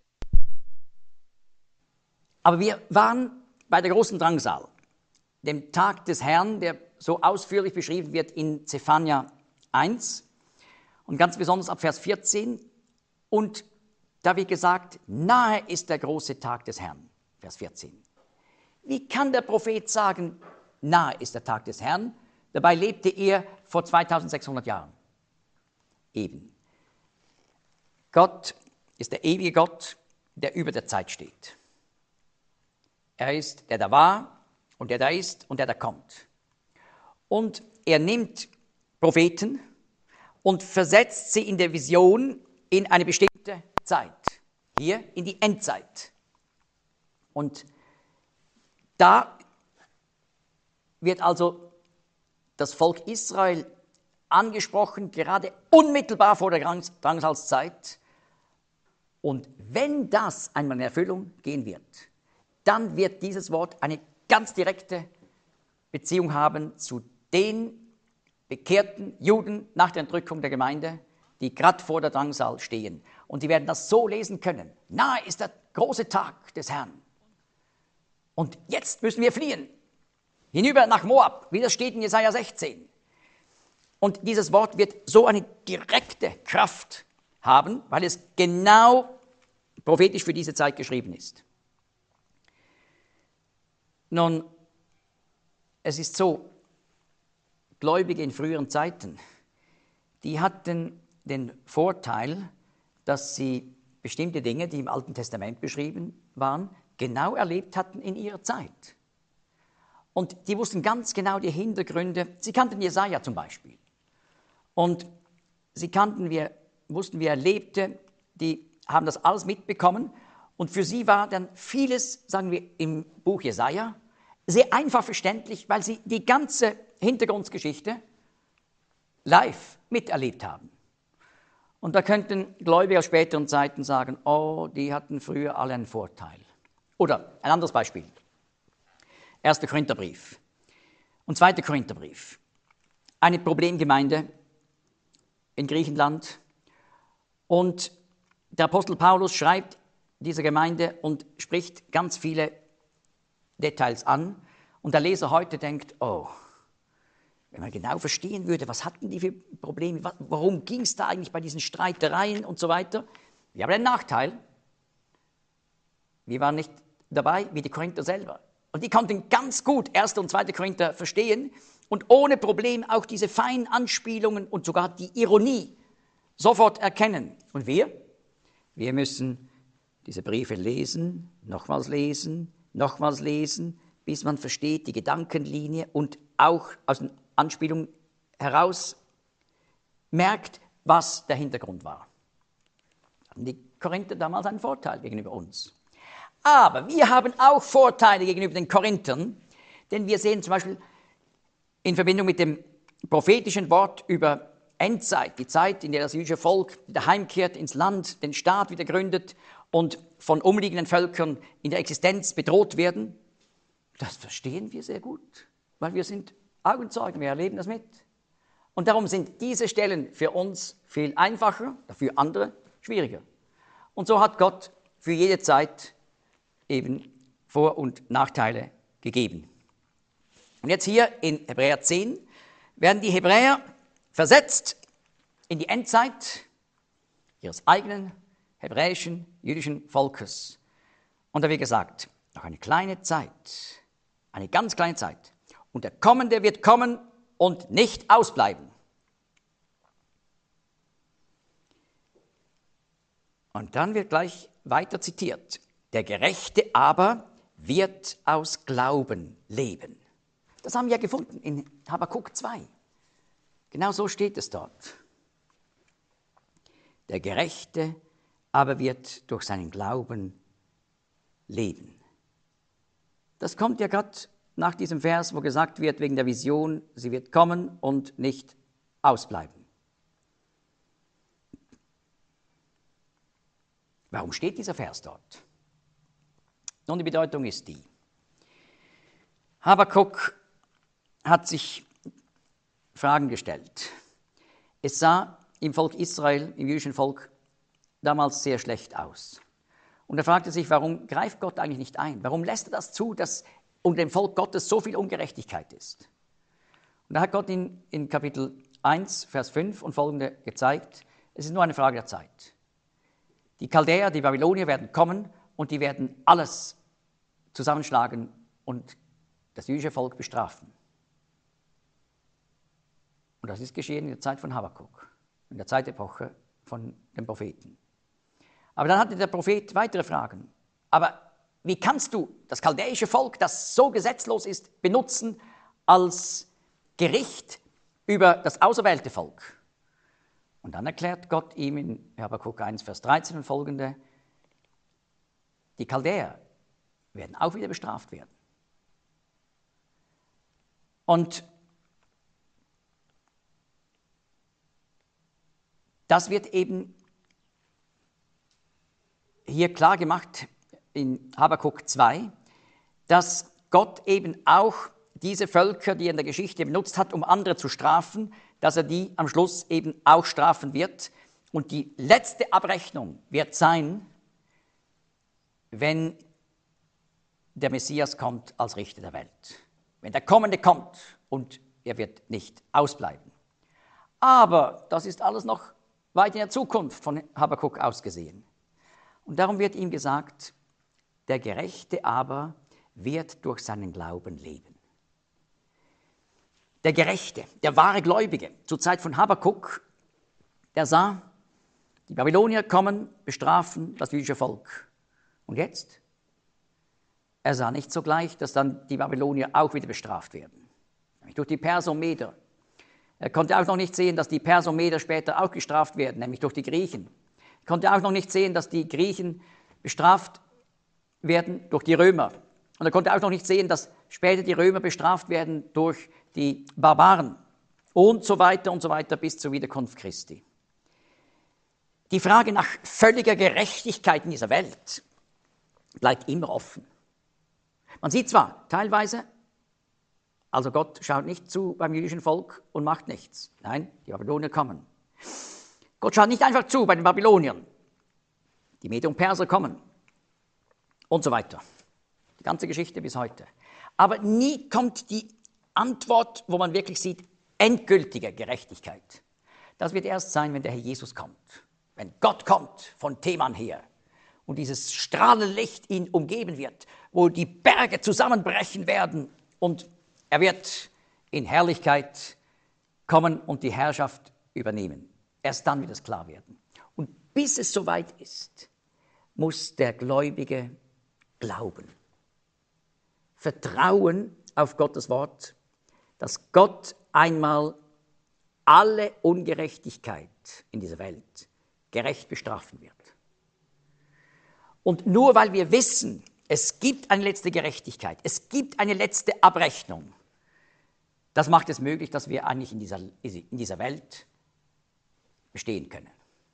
[SPEAKER 1] Aber wir waren bei der großen Drangsal, dem Tag des Herrn, der so ausführlich beschrieben wird in Zephania 1 und ganz besonders ab Vers 14. Und da wird gesagt, nahe ist der große Tag des Herrn, Vers 14. Wie kann der Prophet sagen, nahe ist der Tag des Herrn? Dabei lebte er vor 2600 Jahren. Eben. Gott ist der ewige Gott, der über der Zeit steht. Er ist der da war und der da ist und der da kommt. Und er nimmt Propheten und versetzt sie in der Vision in eine bestimmte Zeit. Hier in die Endzeit. Und da wird also das Volk Israel angesprochen, gerade unmittelbar vor der Drangsalzzeit. Und wenn das einmal in Erfüllung gehen wird, dann wird dieses Wort eine ganz direkte Beziehung haben zu den bekehrten Juden nach der Entrückung der Gemeinde, die gerade vor der Drangsal stehen. Und die werden das so lesen können. Nahe ist der große Tag des Herrn. Und jetzt müssen wir fliehen. Hinüber nach Moab, wie das steht in Jesaja 16. Und dieses Wort wird so eine direkte Kraft haben, weil es genau prophetisch für diese Zeit geschrieben ist. Nun, es ist so, Gläubige in früheren Zeiten, die hatten den Vorteil, dass sie bestimmte Dinge, die im Alten Testament beschrieben waren, genau erlebt hatten in ihrer Zeit. Und die wussten ganz genau die Hintergründe. Sie kannten Jesaja zum Beispiel. Und sie wussten, wie er lebte. Die haben das alles mitbekommen. Und für sie war dann vieles, sagen wir, im Buch Jesaja sehr einfach verständlich, weil sie die ganze Hintergrundgeschichte live miterlebt haben. Und da könnten Gläubige aus späteren Zeiten sagen, oh, die hatten früher alle einen Vorteil. Oder ein anderes Beispiel. 1. Korintherbrief und 2. Korintherbrief. Eine Problemgemeinde in Griechenland. Und der Apostel Paulus schreibt dieser Gemeinde und spricht ganz viele Details an. Und der Leser heute denkt, oh, wenn man genau verstehen würde, was hatten die für Probleme, warum ging es da eigentlich bei diesen Streitereien und so weiter. Wir haben einen Nachteil. Wir waren nicht dabei wie die Korinther selber. Und die konnten ganz gut 1. und 2. Korinther verstehen und ohne Problem auch diese feinen Anspielungen und sogar die Ironie sofort erkennen. Und wir müssen diese Briefe lesen, nochmals lesen, bis man versteht die Gedankenlinie und auch aus den Anspielungen heraus merkt, was der Hintergrund war. Hatten die Korinther damals einen Vorteil gegenüber uns. Aber wir haben auch Vorteile gegenüber den Korinthern, denn wir sehen zum Beispiel in Verbindung mit dem prophetischen Wort über Endzeit, die Zeit, in der das jüdische Volk wieder heimkehrt ins Land, den Staat wieder gründet und von umliegenden Völkern in der Existenz bedroht werden. Das verstehen wir sehr gut, weil wir sind Augenzeugen, wir erleben das mit. Und darum sind diese Stellen für uns viel einfacher, für andere schwieriger. Und so hat Gott für jede Zeit eben Vor- und Nachteile gegeben. Und jetzt hier in Hebräer 10 werden die Hebräer versetzt in die Endzeit ihres eigenen hebräischen, jüdischen Volkes. Und da wird gesagt, noch eine kleine Zeit, eine ganz kleine Zeit. Und der Kommende wird kommen und nicht ausbleiben. Und dann wird gleich weiter zitiert. Der Gerechte aber wird aus Glauben leben. Das haben wir ja gefunden in Habakuk 2. Genau so steht es dort. Der Gerechte aber wird durch seinen Glauben leben. Das kommt ja gerade nach diesem Vers, wo gesagt wird, wegen der Vision, sie wird kommen und nicht ausbleiben. Warum steht dieser Vers dort? Nun, die Bedeutung ist die. Habakuk hat sich Fragen gestellt. Es sah im Volk Israel, im jüdischen Volk, damals sehr schlecht aus. Und er fragte sich, warum greift Gott eigentlich nicht ein? Warum lässt er das zu, dass unter dem Volk Gottes so viel Ungerechtigkeit ist? Und da hat Gott in Kapitel 1, Vers 5 und folgende gezeigt, es ist nur eine Frage der Zeit. Die Chaldäer, die Babylonier werden kommen und die werden alles zusammenschlagen und das jüdische Volk bestrafen. Und das ist geschehen in der Zeit von Habakuk, in der Zeitepoche von den Propheten. Aber dann hatte der Prophet weitere Fragen. Aber wie kannst du das chaldäische Volk, das so gesetzlos ist, benutzen als Gericht über das auserwählte Volk? Und dann erklärt Gott ihm in Habakuk 1, Vers 13 und folgende, die Chaldäer werden auch wieder bestraft werden. Und das wird eben hier klar gemacht in Habakuk 2, dass Gott eben auch diese Völker, die er in der Geschichte benutzt hat, um andere zu strafen, dass er die am Schluss eben auch strafen wird. Und die letzte Abrechnung wird sein, wenn der Messias kommt als Richter der Welt. Wenn der Kommende kommt und er wird nicht ausbleiben. Aber das ist alles noch weit in der Zukunft von Habakuk aus gesehen. Und darum wird ihm gesagt, der Gerechte aber wird durch seinen Glauben leben. Der Gerechte, der wahre Gläubige, zur Zeit von Habakuk, der sah, die Babylonier kommen, bestrafen das jüdische Volk. Und jetzt? Er sah nicht sogleich, dass dann die Babylonier auch wieder bestraft werden. Nämlich durch die Perser und Meder. Er konnte auch noch nicht sehen, dass die Perser und Meder später auch gestraft werden, nämlich durch die Griechen. Er konnte auch noch nicht sehen, dass die Griechen bestraft werden durch die Römer. Und er konnte auch noch nicht sehen, dass später die Römer bestraft werden durch die Barbaren und so weiter bis zur Wiederkunft Christi. Die Frage nach völliger Gerechtigkeit in dieser Welt bleibt immer offen. Man sieht zwar teilweise, also Gott schaut nicht zu beim jüdischen Volk und macht nichts. Nein, die Babylonier kommen. Gott schaut nicht einfach zu bei den Babyloniern. Die Meder und Perser kommen und so weiter. Die ganze Geschichte bis heute. Aber nie kommt die Antwort, wo man wirklich sieht, endgültige Gerechtigkeit. Das wird erst sein, wenn der Herr Jesus kommt. Wenn Gott kommt von Teman her und dieses Strahlenlicht ihn umgeben wird, wo die Berge zusammenbrechen werden und er wird in Herrlichkeit kommen und die Herrschaft übernehmen. Erst dann wird es klar werden. Und bis es soweit ist, muss der Gläubige glauben. Vertrauen auf Gottes Wort, dass Gott einmal alle Ungerechtigkeit in dieser Welt gerecht bestrafen wird. Und nur weil wir wissen, es gibt eine letzte Gerechtigkeit, es gibt eine letzte Abrechnung, das macht es möglich, dass wir eigentlich in dieser Welt bestehen können.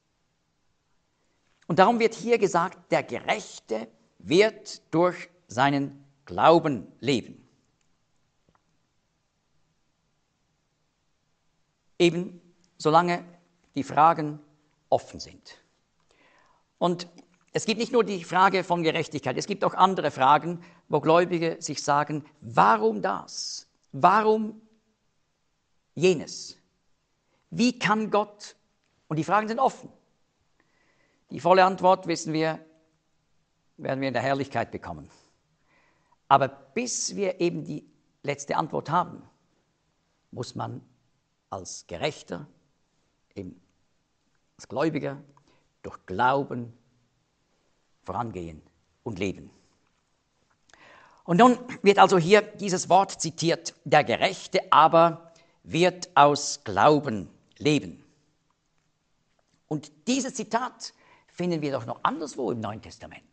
[SPEAKER 1] Und darum wird hier gesagt, der Gerechte wird durch seinen Glauben leben. eben solange die Fragen offen sind. Und es gibt nicht nur die Frage von Gerechtigkeit, es gibt auch andere Fragen, wo Gläubige sich sagen, warum das? Warum jenes? Wie kann Gott? Und die Fragen sind offen. Die volle Antwort, wissen wir, werden wir in der Herrlichkeit bekommen. Aber bis wir eben die letzte Antwort haben, muss man als Gerechter, eben als Gläubiger, durch Glauben vorangehen und leben. Und nun wird also hier dieses Wort zitiert, der Gerechte aber wird aus Glauben leben. Und dieses Zitat finden wir doch noch anderswo im Neuen Testament.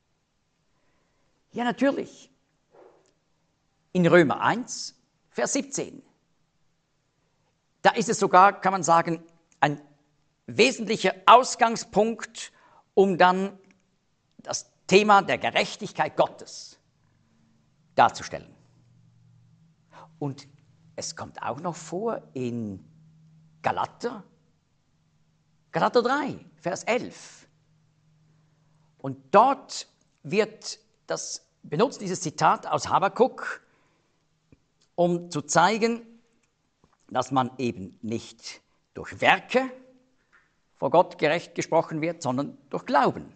[SPEAKER 1] Ja, natürlich. In Römer 1, Vers 17. Da ist es sogar, kann man sagen, ein wesentlicher Ausgangspunkt, um dann das Thema der Gerechtigkeit Gottes darzustellen. Und es kommt auch noch vor in Galater 3, Vers 11. Und dort wird benutzt dieses Zitat aus Habakuk, um zu zeigen, dass man eben nicht durch Werke vor Gott gerecht gesprochen wird, sondern durch Glauben.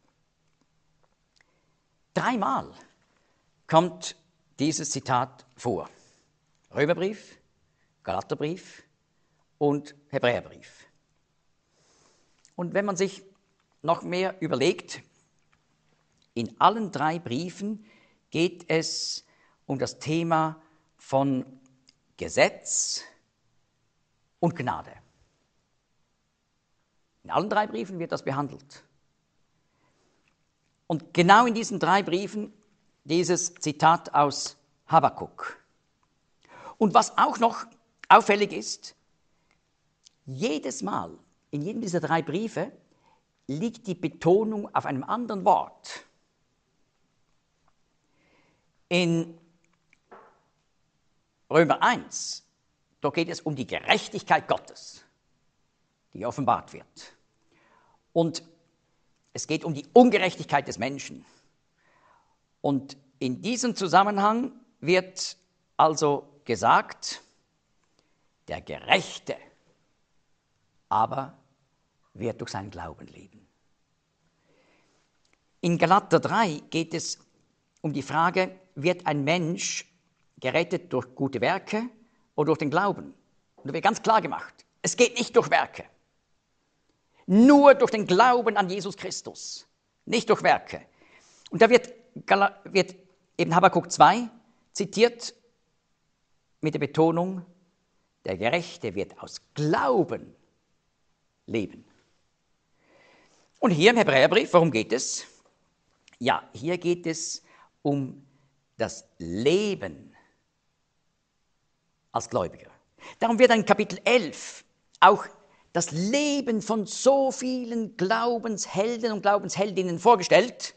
[SPEAKER 1] 3-mal kommt dieses Zitat vor. Römerbrief, Galaterbrief und Hebräerbrief. Und wenn man sich noch mehr überlegt, in allen 3 Briefen geht es um das Thema von Gesetz und Gnade. In allen 3 Briefen wird das behandelt. Und genau in diesen 3 Briefen dieses Zitat aus Habakuk. Und was auch noch auffällig ist, jedes Mal, in jedem dieser 3 Briefe, liegt die Betonung auf einem anderen Wort. In Römer 1, da geht es um die Gerechtigkeit Gottes, die offenbart wird. Und es geht um die Ungerechtigkeit des Menschen. Und in diesem Zusammenhang wird also gesagt, der Gerechte aber wird durch seinen Glauben leben. In Galater 3 geht es um die Frage, wird ein Mensch gerettet durch gute Werke oder durch den Glauben? Und da wird ganz klar gemacht, es geht nicht durch Werke. Nur durch den Glauben an Jesus Christus, nicht durch Werke. Und da wird eben Habakuk 2 zitiert mit der Betonung, der Gerechte wird aus Glauben leben. Und hier im Hebräerbrief, worum geht es? Ja, hier geht es um das Leben als Gläubiger. Darum wird in Kapitel 11 auch das Leben von so vielen Glaubenshelden und Glaubensheldinnen vorgestellt,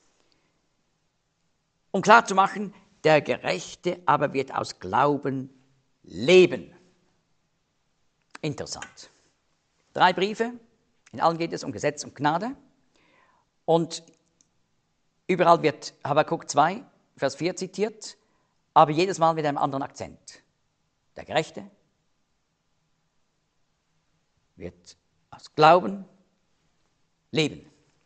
[SPEAKER 1] um klarzumachen, der Gerechte aber wird aus Glauben leben. Interessant. 3 Briefe, in allen geht es um Gesetz und Gnade. Und überall wird Habakuk 2, Vers 4 zitiert, aber jedes Mal mit einem anderen Akzent. Der Gerechte wird aus Glauben leben.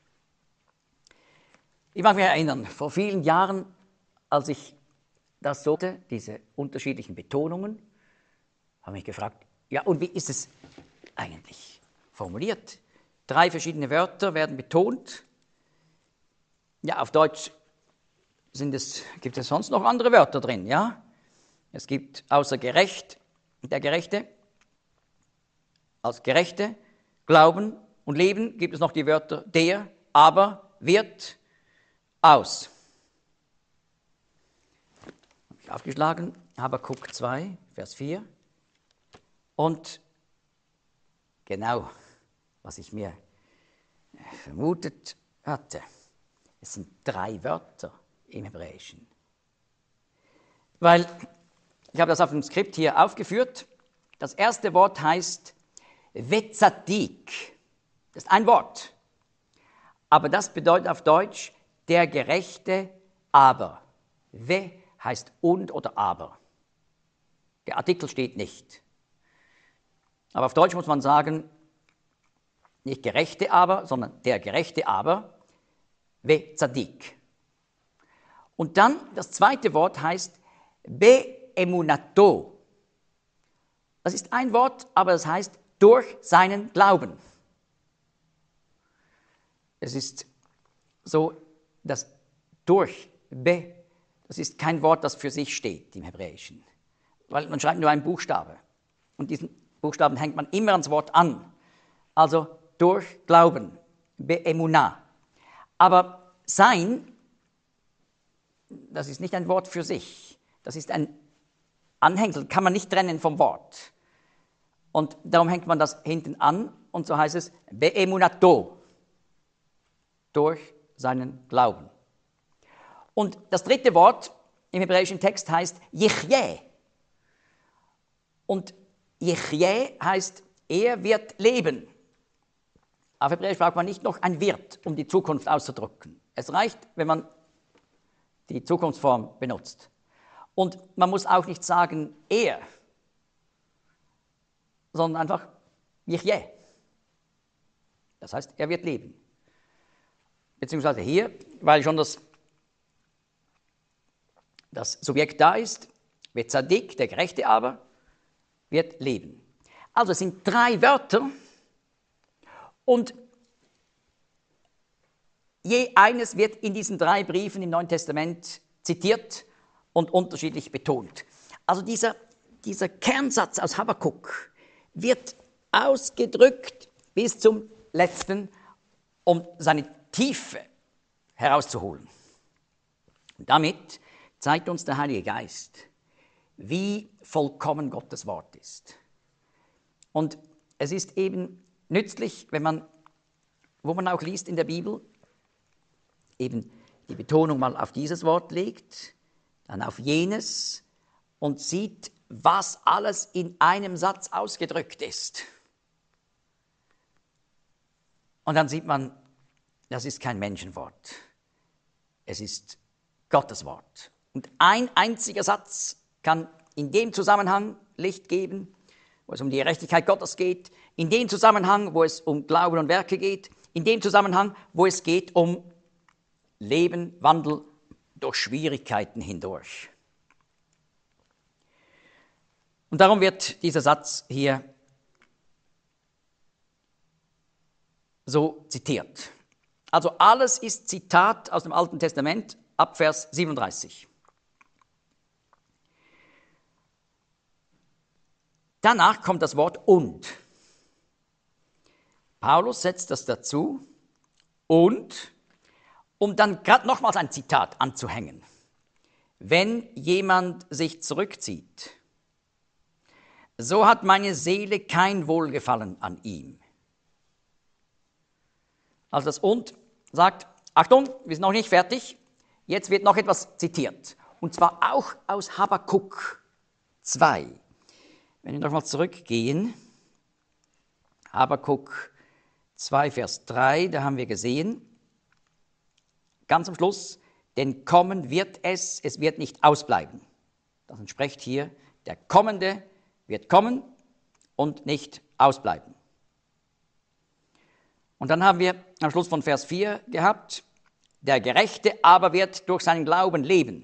[SPEAKER 1] Ich mag mich erinnern, vor vielen Jahren, als ich das so, diese unterschiedlichen Betonungen, habe ich mich gefragt, ja, und wie ist es eigentlich formuliert? 3 verschiedene Wörter werden betont. Ja, auf Deutsch gibt es sonst noch andere Wörter drin, ja? Es gibt außer gerecht, der Gerechte, als Gerechte, Glauben und Leben gibt es noch die Wörter der, aber, wird, aus. Habe ich aufgeschlagen, Habakuk 2, Vers 4. Und genau, was ich mir vermutet hatte, es sind 3 Wörter im Hebräischen. Weil, ich habe das auf dem Skript hier aufgeführt, Das erste Wort heißt Vetzadik. Das ist ein Wort. Aber das bedeutet auf Deutsch der Gerechte aber. We heißt und oder aber. Der Artikel steht nicht. Aber auf Deutsch muss man sagen, nicht Gerechte aber, sondern der Gerechte aber, Vetzadik. Und dann das zweite Wort heißt Be'emunato. Das ist ein Wort, aber das heißt durch seinen Glauben. Es ist so, dass durch, das ist kein Wort, das für sich steht im Hebräischen. Weil man schreibt nur einen Buchstabe. Und diesen Buchstaben hängt man immer ans Wort an. Also durch Glauben, Be'emunah. Aber sein, das ist nicht ein Wort für sich. Das ist ein Anhängsel, kann man nicht trennen vom Wort. Und darum hängt man das hinten an und so heißt es Be'emunato. Durch seinen Glauben. Und das dritte Wort im hebräischen Text heißt Yichyeh. Und Yichyeh heißt, er wird leben. Auf Hebräisch braucht man nicht noch ein wird, um die Zukunft auszudrücken. Es reicht, wenn man die Zukunftsform benutzt. Und man muss auch nicht sagen er, sondern einfach Yichyeh. Das heißt, er wird leben. Beziehungsweise hier, weil schon das Subjekt da ist, Vetzadik, der Gerechte aber, wird leben. Also es sind 3 Wörter und je eines wird in diesen 3 Briefen im Neuen Testament zitiert und unterschiedlich betont. Also dieser Kernsatz aus Habakuk wird ausgedrückt bis zum letzten, um seine Tiefe herauszuholen. Und damit zeigt uns der Heilige Geist, wie vollkommen Gottes Wort ist. Und es ist eben nützlich, wo man auch liest in der Bibel, eben die Betonung mal auf dieses Wort legt, dann auf jenes und sieht, was alles in einem Satz ausgedrückt ist. Und dann sieht man, das ist kein Menschenwort. Es ist Gottes Wort. Und ein einziger Satz kann in dem Zusammenhang Licht geben, wo es um die Gerechtigkeit Gottes geht, in dem Zusammenhang, wo es um Glauben und Werke geht, in dem Zusammenhang, wo es geht um Leben, Wandel durch Schwierigkeiten hindurch. Und darum wird dieser Satz hier so zitiert. Also alles ist Zitat aus dem Alten Testament ab Vers 37. Danach kommt das Wort und. Paulus setzt das dazu und, um dann gerade nochmals ein Zitat anzuhängen. Wenn jemand sich zurückzieht, so hat meine Seele kein Wohlgefallen an ihm. Also das und sagt, Achtung, wir sind noch nicht fertig, jetzt wird noch etwas zitiert. Und zwar auch aus Habakuk 2. Wenn wir nochmal zurückgehen, Habakuk 2, Vers 3, da haben wir gesehen, ganz am Schluss, denn kommen wird es wird nicht ausbleiben. Das entspricht hier, der Kommende wird kommen und nicht ausbleiben. Und dann haben wir am Schluss von Vers 4 gehabt, der Gerechte aber wird durch seinen Glauben leben.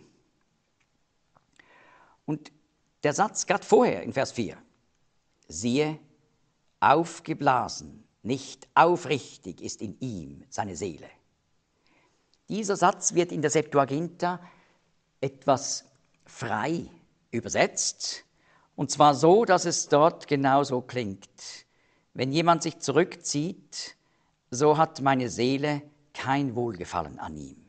[SPEAKER 1] Und der Satz gerade vorher in Vers 4, siehe, aufgeblasen, nicht aufrichtig ist in ihm seine Seele. Dieser Satz wird in der Septuaginta etwas frei übersetzt, und zwar so, dass es dort genauso klingt. Wenn jemand sich zurückzieht, so hat meine Seele kein Wohlgefallen an ihm.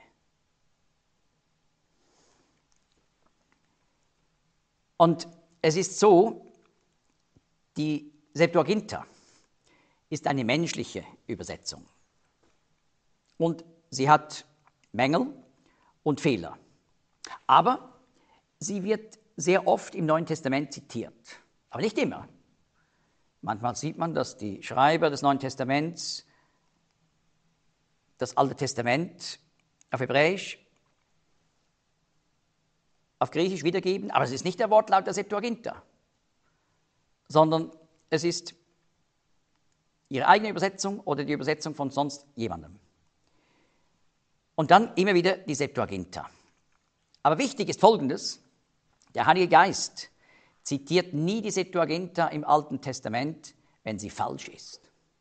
[SPEAKER 1] Und es ist so, die Septuaginta ist eine menschliche Übersetzung. Und sie hat Mängel und Fehler. Aber sie wird sehr oft im Neuen Testament zitiert. Aber nicht immer. Manchmal sieht man, dass die Schreiber des Neuen Testaments das Alte Testament auf Hebräisch, auf Griechisch wiedergeben, aber es ist nicht der Wortlaut der Septuaginta, sondern es ist ihre eigene Übersetzung oder die Übersetzung von sonst jemandem. Und dann immer wieder die Septuaginta. Aber wichtig ist Folgendes: Der Heilige Geist zitiert nie die Septuaginta im Alten Testament, wenn sie falsch ist.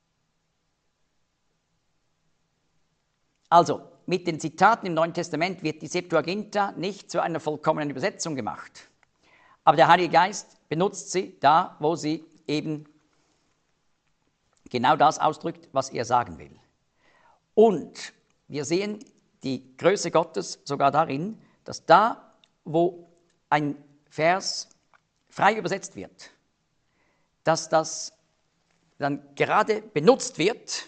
[SPEAKER 1] Also, mit den Zitaten im Neuen Testament wird die Septuaginta nicht zu einer vollkommenen Übersetzung gemacht. Aber der Heilige Geist benutzt sie da, wo sie eben genau das ausdrückt, was er sagen will. Und wir sehen die Größe Gottes sogar darin, dass da, wo ein Vers frei übersetzt wird, dass das dann gerade benutzt wird,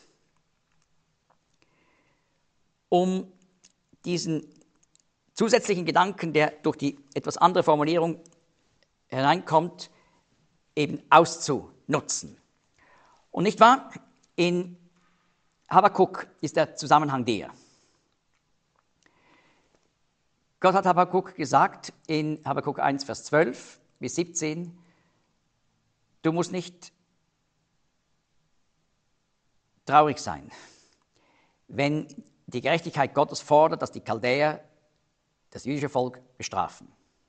[SPEAKER 1] um diesen zusätzlichen Gedanken, der durch die etwas andere Formulierung hereinkommt, eben auszunutzen. Und nicht wahr? In Habakuk ist der Zusammenhang der. Gott hat Habakuk gesagt, in Habakuk 1, Vers 12 bis 17, du musst nicht traurig sein, wenn die Gerechtigkeit Gottes fordert, dass die Chaldäer das jüdische Volk bestrafen.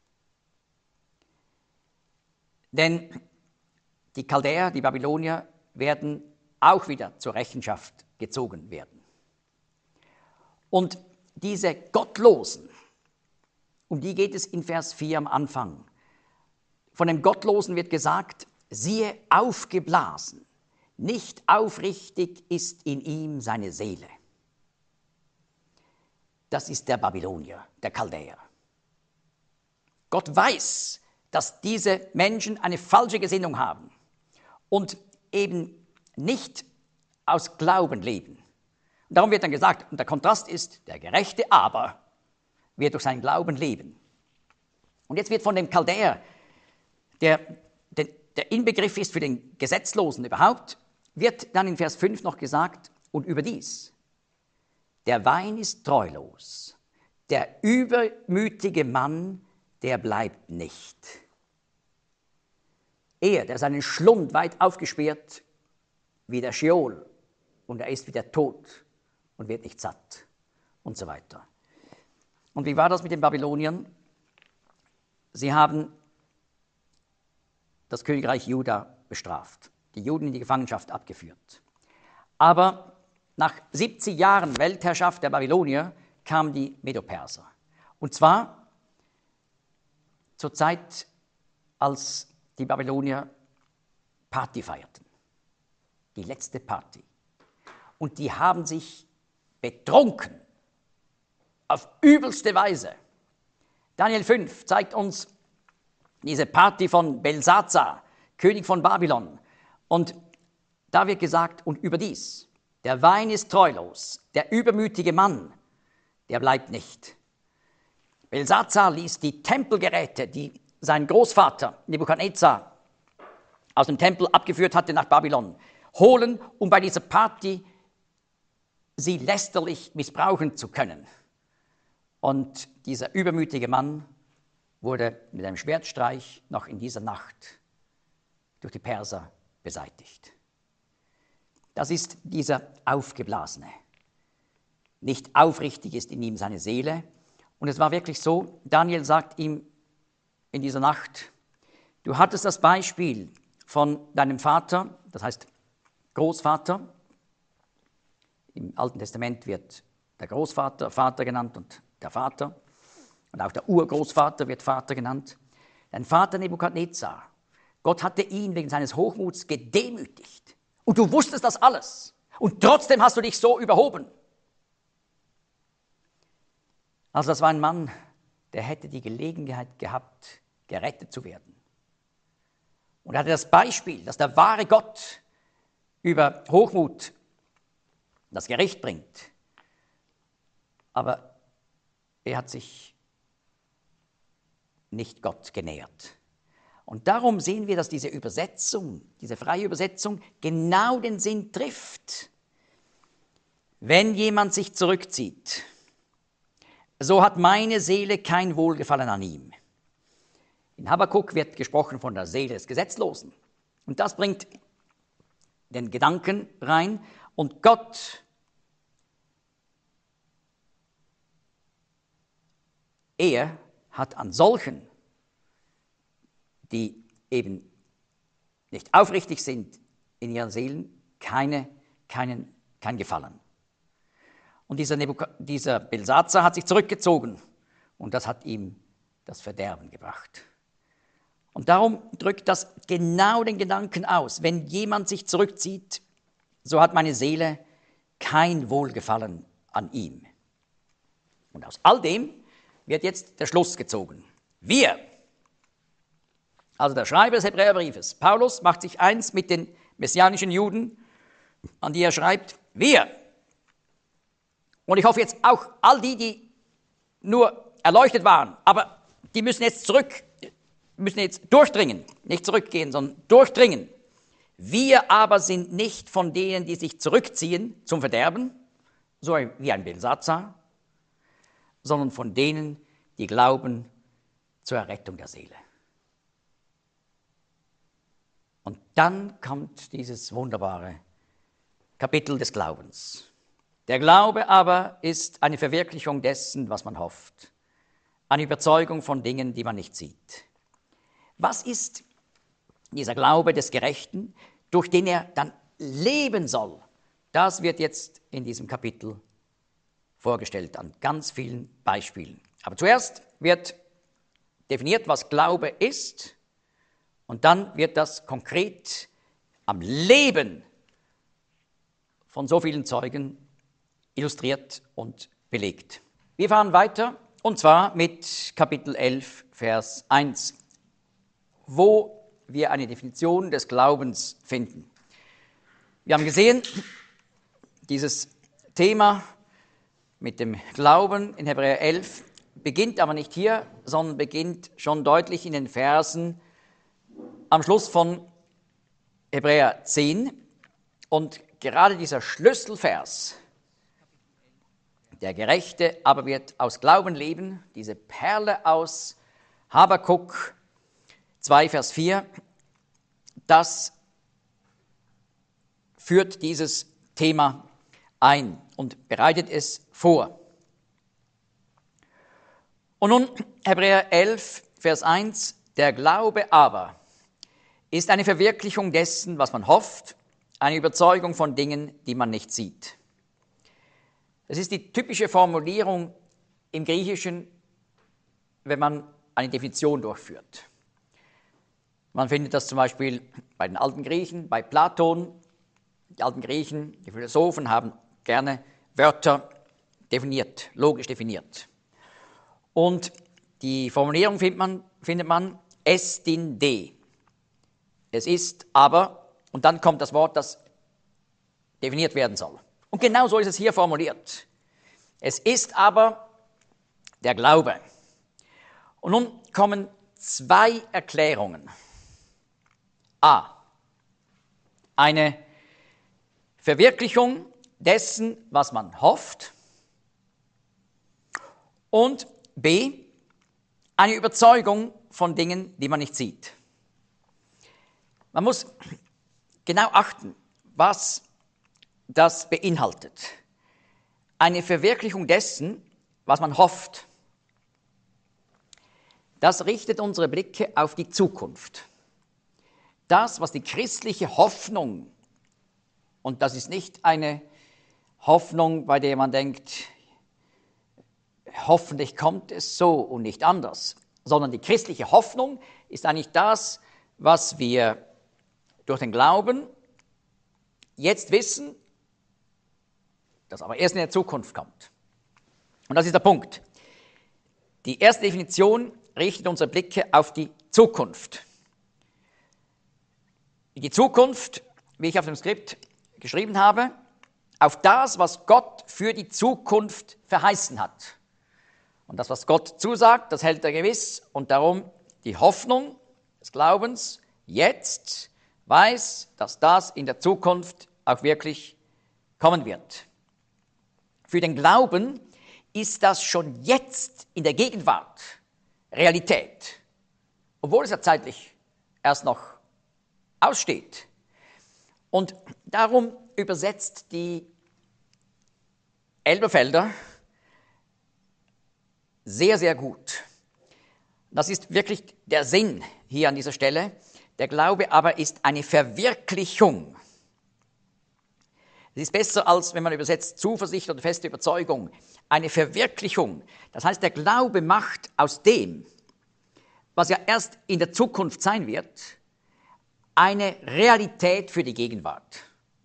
[SPEAKER 1] Denn die Chaldäer, die Babylonier, werden auch wieder zur Rechenschaft gezogen werden. Und diese Gottlosen, um die geht es in Vers 4 am Anfang. Von dem Gottlosen wird gesagt, siehe aufgeblasen, nicht aufrichtig ist in ihm seine Seele. Das ist der Babylonier, der Chaldäer. Gott weiß, dass diese Menschen eine falsche Gesinnung haben und eben nicht aus Glauben leben. Und darum wird dann gesagt, und der Kontrast ist, der Gerechte aber wird durch seinen Glauben leben. Und jetzt wird von dem Chaldäer, der Inbegriff ist für den Gesetzlosen überhaupt, wird dann in Vers 5 noch gesagt, und überdies, der Wein ist treulos, der übermütige Mann, der bleibt nicht. Er, der seinen Schlund weit aufgesperrt, wie der Scheol, und er ist wie der Tod und wird nicht satt und so weiter. Und wie war das mit den Babyloniern? Sie haben das Königreich Juda bestraft, die Juden in die Gefangenschaft abgeführt. Aber nach 70 Jahren Weltherrschaft der Babylonier kamen die Medo-Perser. Und zwar zur Zeit, als die Babylonier Party feierten. Die letzte Party. Und die haben sich betrunken. Auf übelste Weise. Daniel 5 zeigt uns diese Party von Belsazar, König von Babylon. Und da wird gesagt, und überdies, der Wein ist treulos, der übermütige Mann, der bleibt nicht. Belsazar ließ die Tempelgeräte, die sein Großvater Nebukadnezar aus dem Tempel abgeführt hatte nach Babylon, holen, um bei dieser Party sie lästerlich missbrauchen zu können. Und dieser übermütige Mann wurde mit einem Schwertstreich noch in dieser Nacht durch die Perser beseitigt. Das ist dieser Aufgeblasene. Nicht aufrichtig ist in ihm seine Seele. Und es war wirklich so, Daniel sagt ihm in dieser Nacht, du hattest das Beispiel von deinem Vater, das heißt Großvater. Im Alten Testament wird der Großvater Vater genannt und der Vater. Und auch der Urgroßvater wird Vater genannt. Dein Vater Nebukadnezar, Gott hatte ihn wegen seines Hochmuts gedemütigt. Und du wusstest das alles. Und trotzdem hast du dich so überhoben. Also das war ein Mann, der hätte die Gelegenheit gehabt, gerettet zu werden. Und er hatte das Beispiel, dass der wahre Gott über Hochmut das Gericht bringt. Aber er hat sich nicht Gott genähert. Und darum sehen wir, dass diese Übersetzung, diese freie Übersetzung, genau den Sinn trifft. Wenn jemand sich zurückzieht, so hat meine Seele kein Wohlgefallen an ihm. In Habakuk wird gesprochen von der Seele des Gesetzlosen. Und das bringt den Gedanken rein. Und Gott, er hat an solchen, die eben nicht aufrichtig sind in ihren Seelen, kein Gefallen. Und dieser Belsazar hat sich zurückgezogen und das hat ihm das Verderben gebracht. Und darum drückt das genau den Gedanken aus. Wenn jemand sich zurückzieht, so hat meine Seele kein Wohlgefallen an ihm. Und aus all dem wird jetzt der Schluss gezogen. Wir, also der Schreiber des Hebräerbriefes, Paulus, macht sich eins mit den messianischen Juden, an die er schreibt, wir. Und ich hoffe jetzt auch all die nur erleuchtet waren, aber die müssen jetzt durchdringen, nicht zurückgehen, sondern durchdringen. Wir aber sind nicht von denen, die sich zurückziehen zum Verderben, so wie ein Belsazar, sondern von denen, die glauben zur Errettung der Seele. Und dann kommt dieses wunderbare Kapitel des Glaubens. Der Glaube aber ist eine Verwirklichung dessen, was man hofft, eine Überzeugung von Dingen, die man nicht sieht. Was ist dieser Glaube des Gerechten, durch den er dann leben soll? Das wird jetzt in diesem Kapitel vorgestellt an ganz vielen Beispielen. Aber zuerst wird definiert, was Glaube ist, und dann wird das konkret am Leben von so vielen Zeugen illustriert und belegt. Wir fahren weiter, und zwar mit Kapitel 11, Vers 1, wo wir eine Definition des Glaubens finden. Wir haben gesehen, dieses Thema mit dem Glauben in Hebräer 11 beginnt aber nicht hier, sondern beginnt schon deutlich in den Versen am Schluss von Hebräer 10. Und gerade dieser Schlüsselvers, der Gerechte aber wird aus Glauben leben, diese Perle aus Habakuk 2, Vers 4, das führt dieses Thema ein und bereitet es vor. Und nun Hebräer 11, Vers 1, der Glaube aber ist eine Verwirklichung dessen, was man hofft, eine Überzeugung von Dingen, die man nicht sieht. Das ist die typische Formulierung im Griechischen, wenn man eine Definition durchführt. Man findet das zum Beispiel bei den alten Griechen, bei Platon. Die alten Griechen, die Philosophen haben gerne Wörter definiert, logisch definiert. Und die Formulierung findet man estin de. Es ist aber, und dann kommt das Wort, das definiert werden soll. Und genau so ist es hier formuliert. Es ist aber der Glaube. Und nun kommen zwei Erklärungen. A. Eine Verwirklichung dessen, was man hofft. Und B. Eine Überzeugung von Dingen, die man nicht sieht. Man muss genau achten, was das beinhaltet. Eine Verwirklichung dessen, was man hofft. Das richtet unsere Blicke auf die Zukunft. Das, was die christliche Hoffnung, und das ist nicht eine Hoffnung, bei der man denkt, hoffentlich kommt es so und nicht anders, sondern die christliche Hoffnung ist eigentlich das, was wir durch den Glauben jetzt wissen, das aber erst in der Zukunft kommt. Und das ist der Punkt. Die erste Definition richtet unsere Blicke auf die Zukunft. Die Zukunft, wie ich auf dem Skript geschrieben habe, auf das, was Gott für die Zukunft verheißen hat. Und das, was Gott zusagt, das hält er gewiss. Und darum die Hoffnung des Glaubens jetzt weiß, dass das in der Zukunft auch wirklich kommen wird. Für den Glauben ist das schon jetzt in der Gegenwart Realität, obwohl es ja zeitlich erst noch aussteht. Und darum übersetzt die Elberfelder sehr, sehr gut. Das ist wirklich der Sinn hier an dieser Stelle. Der Glaube aber ist eine Verwirklichung. Es ist besser, als wenn man übersetzt Zuversicht oder feste Überzeugung. Eine Verwirklichung. Das heißt, der Glaube macht aus dem, was ja erst in der Zukunft sein wird, eine Realität für die Gegenwart.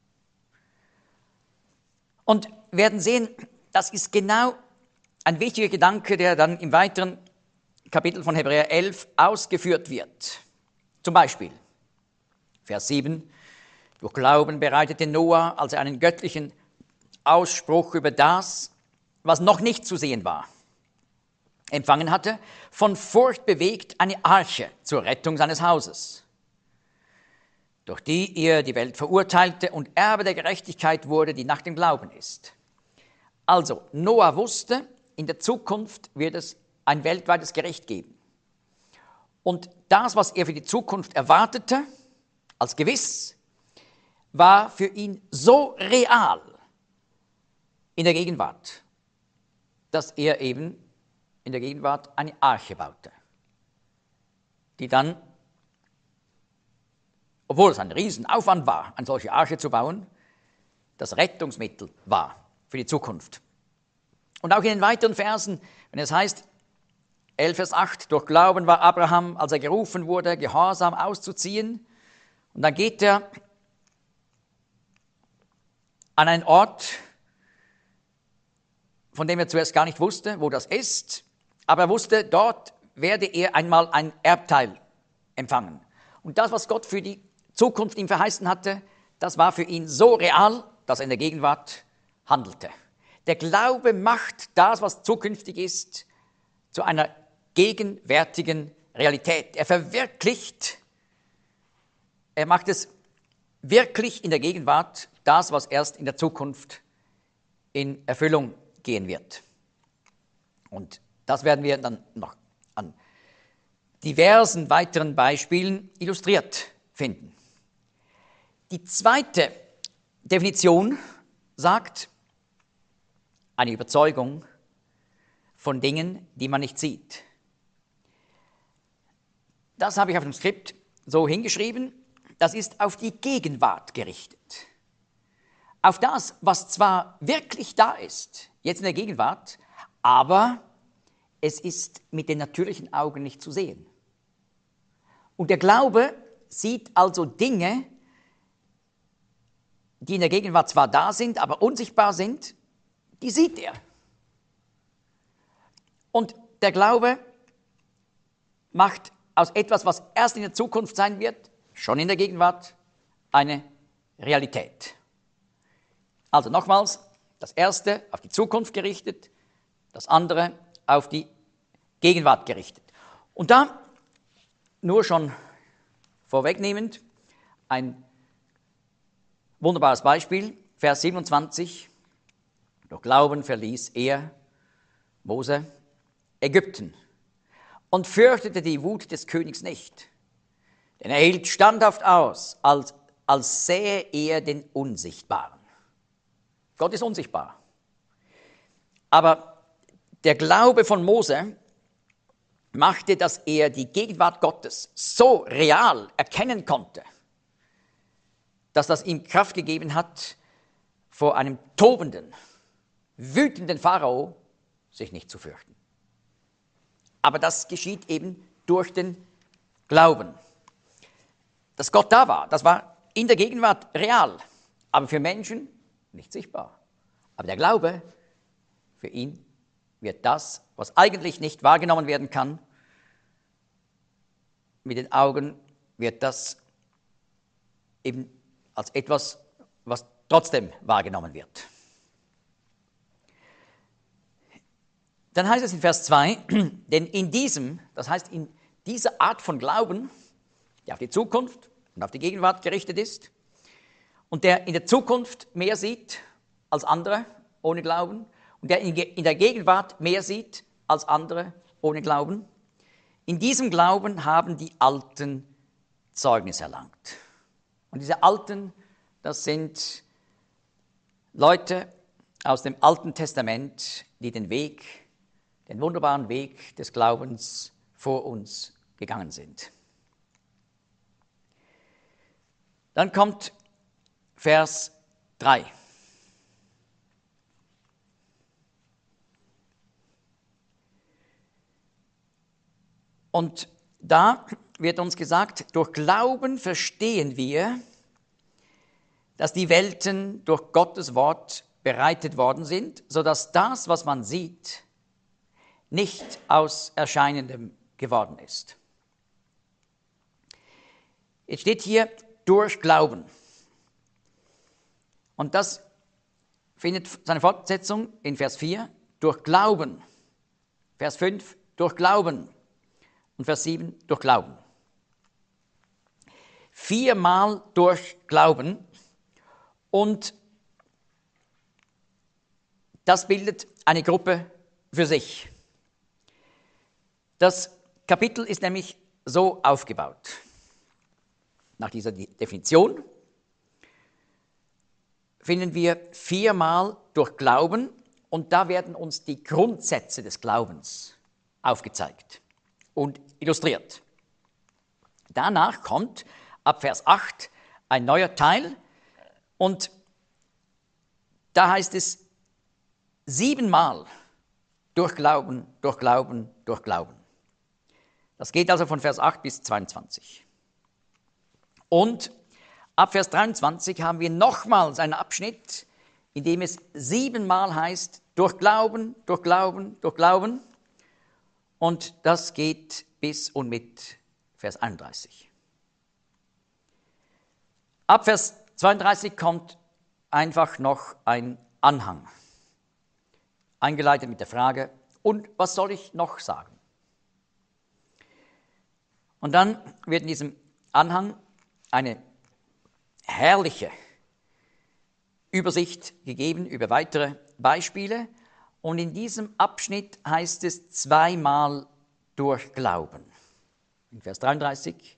[SPEAKER 1] Und wir werden sehen, das ist genau ein wichtiger Gedanke, der dann im weiteren Kapitel von Hebräer 11 ausgeführt wird. Zum Beispiel, Vers 7, durch Glauben bereitete Noah, als er einen göttlichen Ausspruch über das, was noch nicht zu sehen war, empfangen hatte, von Furcht bewegt eine Arche zur Rettung seines Hauses, durch die er die Welt verurteilte und Erbe der Gerechtigkeit wurde, die nach dem Glauben ist. Also, Noah wusste, in der Zukunft wird es ein weltweites Gericht geben. Und das, was er für die Zukunft erwartete, als gewiss, war für ihn so real in der Gegenwart, dass er eben in der Gegenwart eine Arche baute, die dann, obwohl es ein Riesenaufwand war, eine solche Arche zu bauen, das Rettungsmittel war für die Zukunft. Und auch in den weiteren Versen, wenn es heißt, 11 Vers 8, durch Glauben war Abraham, als er gerufen wurde, gehorsam auszuziehen. Und dann geht er an einen Ort, von dem er zuerst gar nicht wusste, wo das ist, aber er wusste, dort werde er einmal ein Erbteil empfangen. Und das, was Gott für die Zukunft ihm verheißen hatte, das war für ihn so real, dass er in der Gegenwart handelte. Der Glaube macht das, was zukünftig ist, zu einer gegenwärtigen Realität. Er verwirklicht, er macht es wirklich in der Gegenwart, das, was erst in der Zukunft in Erfüllung gehen wird. Und das werden wir dann noch an diversen weiteren Beispielen illustriert finden. Die zweite Definition sagt, eine Überzeugung von Dingen, die man nicht sieht. Das habe ich auf dem Skript so hingeschrieben. Das ist auf die Gegenwart gerichtet. Auf das, was zwar wirklich da ist, jetzt in der Gegenwart, aber es ist mit den natürlichen Augen nicht zu sehen. Und der Glaube sieht also Dinge, die in der Gegenwart zwar da sind, aber unsichtbar sind, die sieht er. Und der Glaube macht aus etwas, was erst in der Zukunft sein wird, schon in der Gegenwart, eine Realität. Also nochmals, das erste auf die Zukunft gerichtet, das andere auf die Gegenwart gerichtet. Und da, nur schon vorwegnehmend, ein wunderbares Beispiel, Vers 27, durch Glauben verließ er, Mose, Ägypten und fürchtete die Wut des Königs nicht, denn er hielt standhaft aus, als sähe er den Unsichtbaren. Gott ist unsichtbar. Aber der Glaube von Mose machte, dass er die Gegenwart Gottes so real erkennen konnte, dass das ihm Kraft gegeben hat, vor einem tobenden, wütenden Pharao sich nicht zu fürchten. Aber das geschieht eben durch den Glauben. Dass Gott da war, das war in der Gegenwart real, aber für Menschen nicht sichtbar. Aber der Glaube, für ihn wird das, was eigentlich nicht wahrgenommen werden kann, mit den Augen wird das eben als etwas, was trotzdem wahrgenommen wird. Dann heißt es in Vers 2, denn in diesem, das heißt in dieser Art von Glauben, der auf die Zukunft und auf die Gegenwart gerichtet ist und der in der Zukunft mehr sieht als andere ohne Glauben und der in der Gegenwart mehr sieht als andere ohne Glauben. In diesem Glauben haben die Alten Zeugnis erlangt. Und diese Alten, das sind Leute aus dem Alten Testament, die den wunderbaren Weg des Glaubens vor uns gegangen sind. Dann kommt Vers 3. Und da wird uns gesagt, durch Glauben verstehen wir, dass die Welten durch Gottes Wort bereitet worden sind, sodass das, was man sieht, nicht aus Erscheinendem geworden ist. Jetzt steht hier durch Glauben. Und das findet seine Fortsetzung in Vers 4, durch Glauben. Vers 5, durch Glauben. Und Vers 7, durch Glauben. 4-mal durch Glauben. Und das bildet eine Gruppe für sich. Das Kapitel ist nämlich so aufgebaut. Nach dieser Definition finden wir 4-mal durch Glauben und da werden uns die Grundsätze des Glaubens aufgezeigt und illustriert. Danach kommt ab Vers 8 ein neuer Teil und da heißt es 7-mal durch Glauben, durch Glauben, durch Glauben. Das geht also von Vers 8 bis 22. Und ab Vers 23 haben wir nochmals einen Abschnitt, in dem es 7-mal heißt, durch Glauben, durch Glauben, durch Glauben. Und das geht bis und mit Vers 31. Ab Vers 32 kommt einfach noch ein Anhang, eingeleitet mit der Frage, und was soll ich noch sagen? Und dann wird in diesem Anhang eine herrliche Übersicht gegeben über weitere Beispiele. Und in diesem Abschnitt heißt es 2-mal durch Glauben. In Vers 33,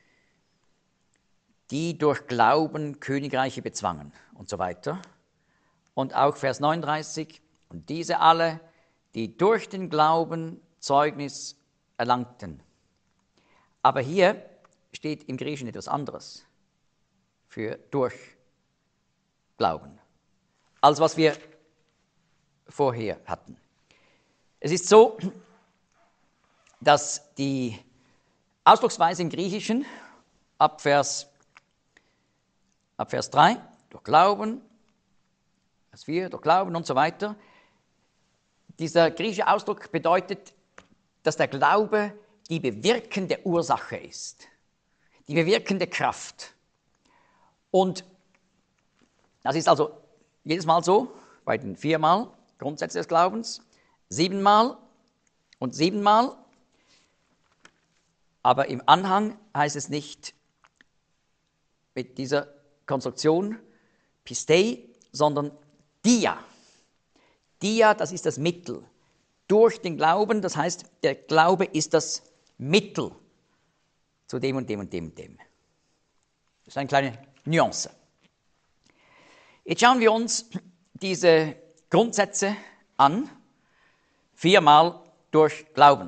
[SPEAKER 1] die durch Glauben Königreiche bezwangen und so weiter. Und auch Vers 39, und diese alle, die durch den Glauben Zeugnis erlangten. Aber hier steht im Griechischen etwas anderes für durch Glauben, als was wir vorher hatten. Es ist so, dass die Ausdrucksweise im Griechischen ab Vers 3, durch Glauben, Vers 4, durch Glauben und so weiter, dieser griechische Ausdruck bedeutet, dass der Glaube die bewirkende Ursache ist, die bewirkende Kraft. Und das ist also jedes Mal so, bei den 4-mal Grundsätze des Glaubens, 7-mal und 7-mal. Aber im Anhang heißt es nicht mit dieser Konstruktion Pistei, sondern Dia. Dia, das ist das Mittel. Durch den Glauben, das heißt, der Glaube ist das Mittel zu dem und dem und dem und dem. Das ist eine kleine Nuance. Jetzt schauen wir uns diese Grundsätze an, 4-mal durch Glauben.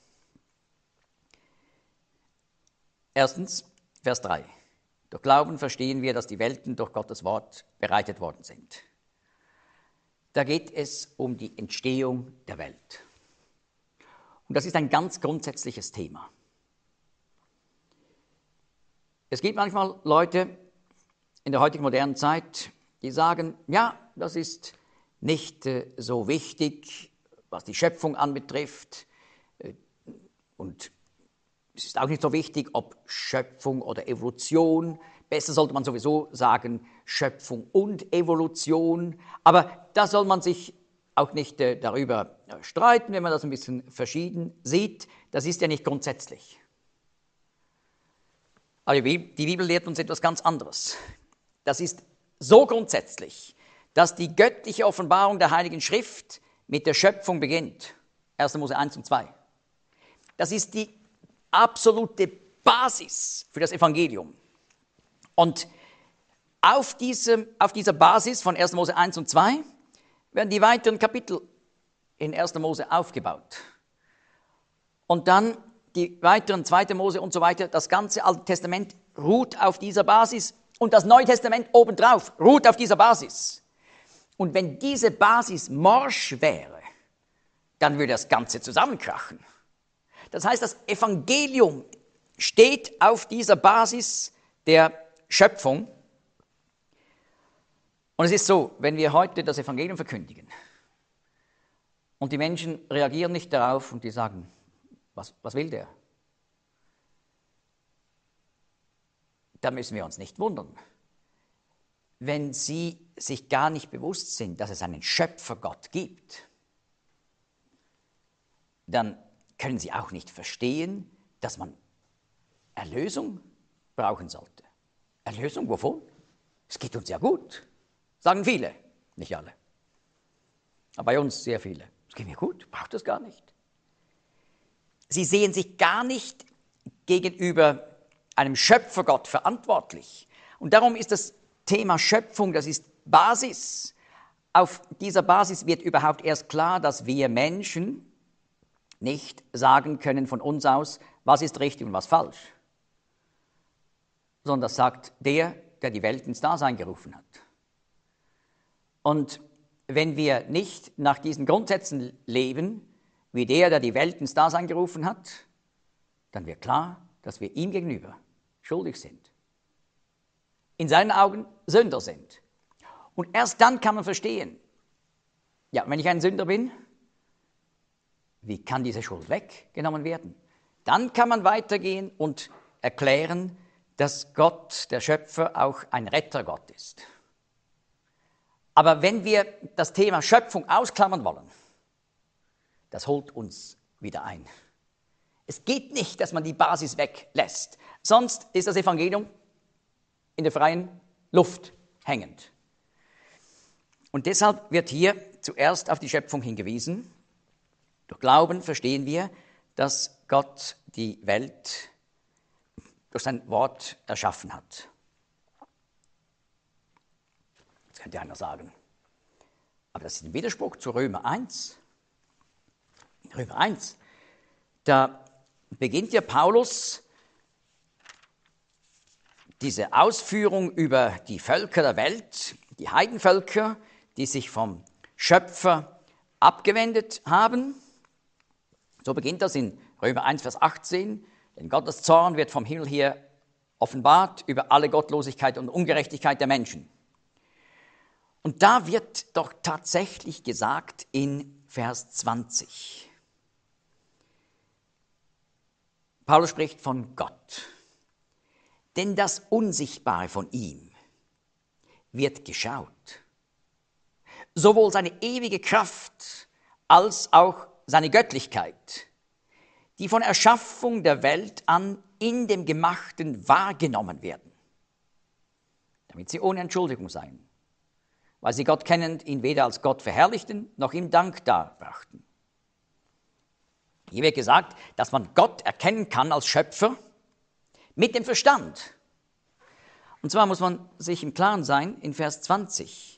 [SPEAKER 1] Erstens, Vers 3. Durch Glauben verstehen wir, dass die Welten durch Gottes Wort bereitet worden sind. Da geht es um die Entstehung der Welt. Und das ist ein ganz grundsätzliches Thema. Es gibt manchmal Leute in der heutigen modernen Zeit, die sagen, ja, das ist nicht so wichtig, was die Schöpfung anbetrifft. Und es ist auch nicht so wichtig, ob Schöpfung oder Evolution. Besser sollte man sowieso sagen, Schöpfung und Evolution. Aber da soll man sich auch nicht darüber streiten, wenn man das ein bisschen verschieden sieht. Das ist ja nicht grundsätzlich. Aber die Bibel lehrt uns etwas ganz anderes. Das ist so grundsätzlich, dass die göttliche Offenbarung der Heiligen Schrift mit der Schöpfung beginnt. 1. Mose 1 und 2. Das ist die absolute Basis für das Evangelium. Und auf dieser Basis von 1. Mose 1 und 2 werden die weiteren Kapitel in 1. Mose aufgebaut. Und dann die weiteren 2. Mose und so weiter. Das ganze Alte Testament ruht auf dieser Basis und das Neue Testament obendrauf ruht auf dieser Basis. Und wenn diese Basis morsch wäre, dann würde das Ganze zusammenkrachen. Das heißt, das Evangelium steht auf dieser Basis der Schöpfung. Und es ist so, wenn wir heute das Evangelium verkündigen und die Menschen reagieren nicht darauf und die sagen, was will der? Da müssen wir uns nicht wundern. Wenn sie sich gar nicht bewusst sind, dass es einen Schöpfergott gibt, dann können sie auch nicht verstehen, dass man Erlösung brauchen sollte. Erlösung wovon? Es geht uns ja gut, sagen viele, nicht alle. Aber bei uns sehr viele. Es geht mir gut, braucht das gar nicht. Sie sehen sich gar nicht gegenüber einem Schöpfergott verantwortlich. Und darum ist das Thema Schöpfung, das ist Basis. Auf dieser Basis wird überhaupt erst klar, dass wir Menschen nicht sagen können von uns aus, was ist richtig und was falsch. Sondern das sagt der die Welt ins Dasein gerufen hat. Und wenn wir nicht nach diesen Grundsätzen leben, wie der die Welt ins Dasein gerufen hat, dann wird klar, dass wir ihm gegenüber schuldig sind. In seinen Augen Sünder sind. Und erst dann kann man verstehen, ja, wenn ich ein Sünder bin, wie kann diese Schuld weggenommen werden? Dann kann man weitergehen und erklären, dass Gott, der Schöpfer, auch ein Rettergott ist. Aber wenn wir das Thema Schöpfung ausklammern wollen, das holt uns wieder ein. Es geht nicht, dass man die Basis weglässt. Sonst ist das Evangelium in der freien Luft hängend. Und deshalb wird hier zuerst auf die Schöpfung hingewiesen. Durch Glauben verstehen wir, dass Gott die Welt durch sein Wort erschaffen hat. Das könnte einer sagen. Aber das ist ein Widerspruch zu Römer 1. Römer 1, da beginnt ja Paulus diese Ausführung über die Völker der Welt, die Heidenvölker, die sich vom Schöpfer abgewendet haben. So beginnt das in Römer 1, Vers 18. Denn Gottes Zorn wird vom Himmel her offenbart über alle Gottlosigkeit und Ungerechtigkeit der Menschen. Und da wird doch tatsächlich gesagt in Vers 20. Paulus spricht von Gott. Denn das Unsichtbare von ihm wird geschaut. Sowohl seine ewige Kraft als auch seine Göttlichkeit, die von Erschaffung der Welt an in dem Gemachten wahrgenommen werden, damit sie ohne Entschuldigung seien, weil sie Gott kennend ihn weder als Gott verherrlichten, noch ihm Dank darbrachten. Hier wird gesagt, dass man Gott erkennen kann als Schöpfer mit dem Verstand. Und zwar muss man sich im Klaren sein, in Vers 20,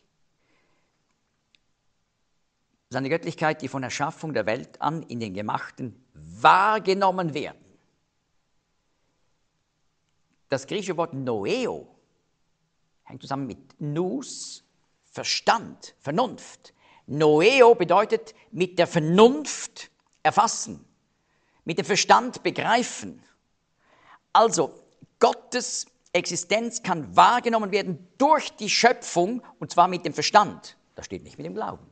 [SPEAKER 1] seine Göttlichkeit, die von Erschaffung der Welt an in den Gemachten wahrgenommen werden. Das griechische Wort Noeo hängt zusammen mit Nous, Verstand, Vernunft. Noeo bedeutet mit der Vernunft erfassen, mit dem Verstand begreifen. Also Gottes Existenz kann wahrgenommen werden durch die Schöpfung, und zwar mit dem Verstand. Das steht nicht mit dem Glauben.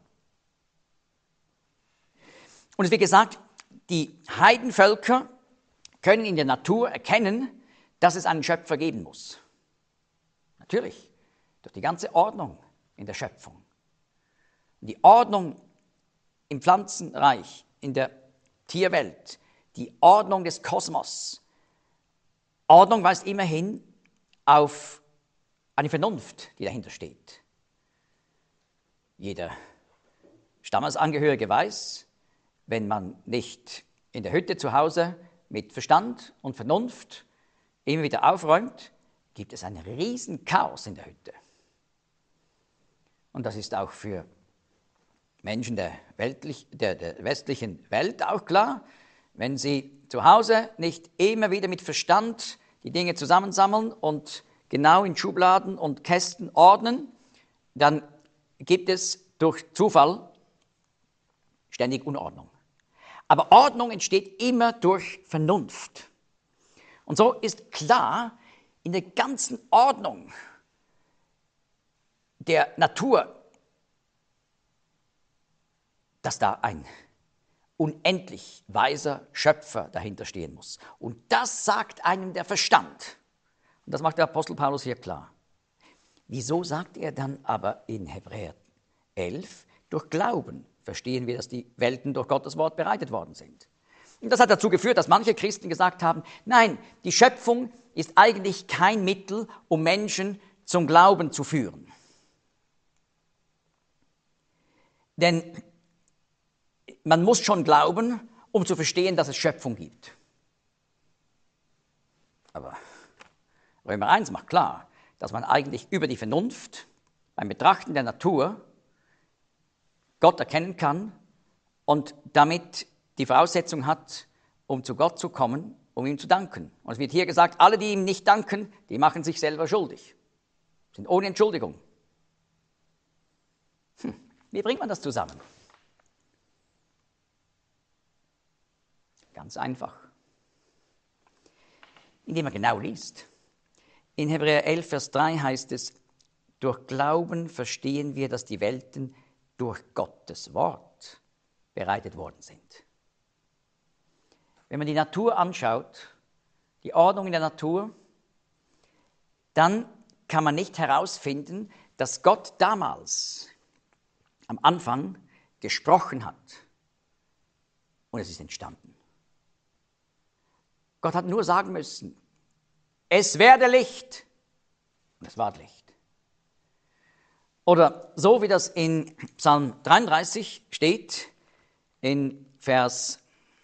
[SPEAKER 1] Und es wird gesagt, die Heidenvölker können in der Natur erkennen, dass es einen Schöpfer geben muss. Natürlich, durch die ganze Ordnung in der Schöpfung. Die Ordnung im Pflanzenreich, in der Tierwelt, die Ordnung des Kosmos, Ordnung weist immerhin auf eine Vernunft, die dahinter steht. Jeder Stammesangehörige weiß, wenn man nicht in der Hütte zu Hause mit Verstand und Vernunft immer wieder aufräumt, gibt es ein riesen Chaos in der Hütte. Und das ist auch für Menschen der westlichen Welt auch klar. Wenn sie zu Hause nicht immer wieder mit Verstand die Dinge zusammensammeln und genau in Schubladen und Kästen ordnen, dann gibt es durch Zufall ständig Unordnung. Aber Ordnung entsteht immer durch Vernunft. Und so ist klar, in der ganzen Ordnung der Natur, dass da ein unendlich weiser Schöpfer dahinter stehen muss. Und das sagt einem der Verstand. Und das macht der Apostel Paulus hier klar. Wieso sagt er dann aber in Hebräer 11, durch Glauben verstehen wir, dass die Welten durch Gottes Wort bereitet worden sind. Und das hat dazu geführt, dass manche Christen gesagt haben, nein, die Schöpfung ist eigentlich kein Mittel, um Menschen zum Glauben zu führen. Denn man muss schon glauben, um zu verstehen, dass es Schöpfung gibt. Aber Römer 1 macht klar, dass man eigentlich über die Vernunft beim Betrachten der Natur Gott erkennen kann und damit die Voraussetzung hat, um zu Gott zu kommen, um ihm zu danken. Und es wird hier gesagt, alle, die ihm nicht danken, die machen sich selber schuldig, sind ohne Entschuldigung. Wie bringt man das zusammen? Ganz einfach. Indem man genau liest. In Hebräer 11, Vers 3 heißt es, durch Glauben verstehen wir, dass die Welten durch Gottes Wort bereitet worden sind. Wenn man die Natur anschaut, die Ordnung in der Natur, dann kann man nicht herausfinden, dass Gott damals am Anfang gesprochen hat und es ist entstanden. Gott hat nur sagen müssen, es werde Licht und es ward Licht. Oder so wie das in Psalm 33 steht, in Vers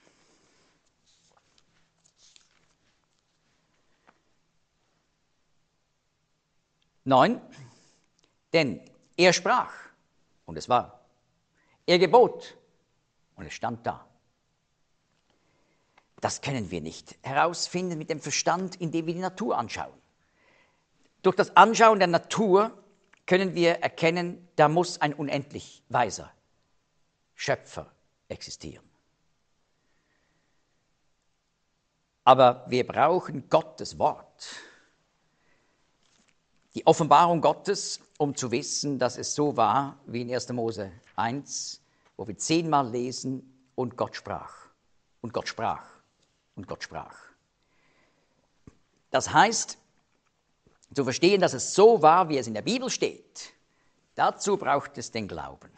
[SPEAKER 1] 9, denn er sprach und es war. Er gebot und es stand da. Das können wir nicht herausfinden mit dem Verstand, indem wir die Natur anschauen. Durch das Anschauen der Natur können wir erkennen, da muss ein unendlich weiser Schöpfer existieren. Aber wir brauchen Gottes Wort, die Offenbarung Gottes, um zu wissen, dass es so war, wie in 1. Mose 1, wo wir 10-mal lesen, und Gott sprach, und Gott sprach, und Gott sprach. Das heißt, zu verstehen, dass es so war, wie es in der Bibel steht, dazu braucht es den Glauben.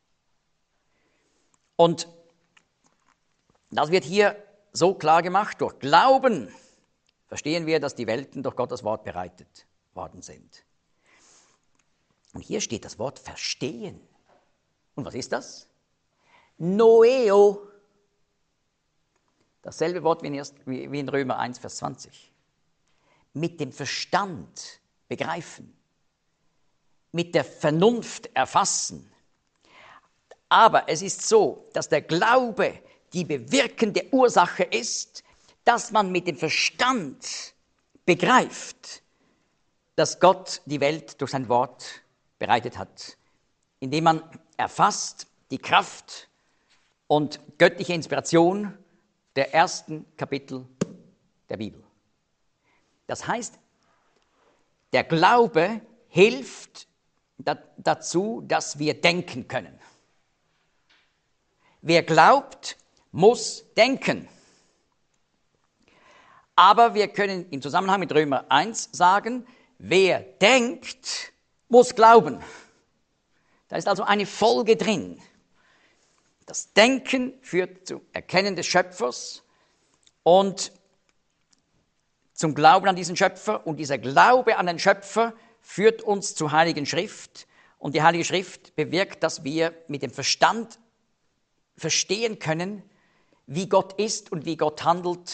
[SPEAKER 1] Und das wird hier so klar gemacht, durch Glauben verstehen wir, dass die Welten durch Gottes Wort bereitet worden sind. Und hier steht das Wort verstehen. Und was ist das? Noeo. Dasselbe Wort wie in Römer 1, Vers 20. Mit dem Verstand begreifen, mit der Vernunft erfassen. Aber es ist so, dass der Glaube die bewirkende Ursache ist, dass man mit dem Verstand begreift, dass Gott die Welt durch sein Wort bereitet hat, indem man erfasst die Kraft und göttliche Inspiration der ersten Kapitel der Bibel. Das heißt, der Glaube hilft dazu, dass wir denken können. Wer glaubt, muss denken. Aber wir können im Zusammenhang mit Römer 1 sagen, wer denkt, muss glauben. Da ist also eine Folge drin. Das Denken führt zum Erkennen des Schöpfers und zum Glauben an diesen Schöpfer und dieser Glaube an den Schöpfer führt uns zur Heiligen Schrift und die Heilige Schrift bewirkt, dass wir mit dem Verstand verstehen können, wie Gott ist und wie Gott handelt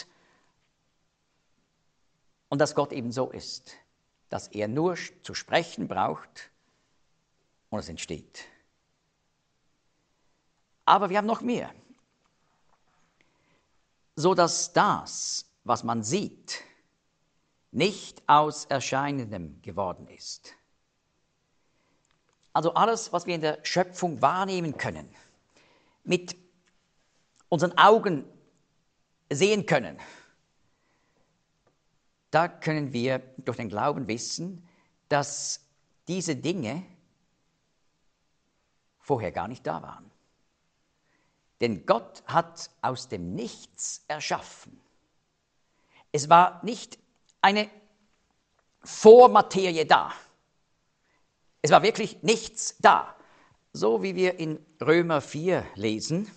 [SPEAKER 1] und dass Gott eben so ist, dass er nur zu sprechen braucht und es entsteht. Aber wir haben noch mehr, so dass das, was man sieht, nicht aus Erscheinendem geworden ist. Also alles, was wir in der Schöpfung wahrnehmen können, mit unseren Augen sehen können, da können wir durch den Glauben wissen, dass diese Dinge vorher gar nicht da waren. Denn Gott hat aus dem Nichts erschaffen. Es war nicht eine Vormaterie da. Es war wirklich nichts da. So wie wir in Römer 4 lesen.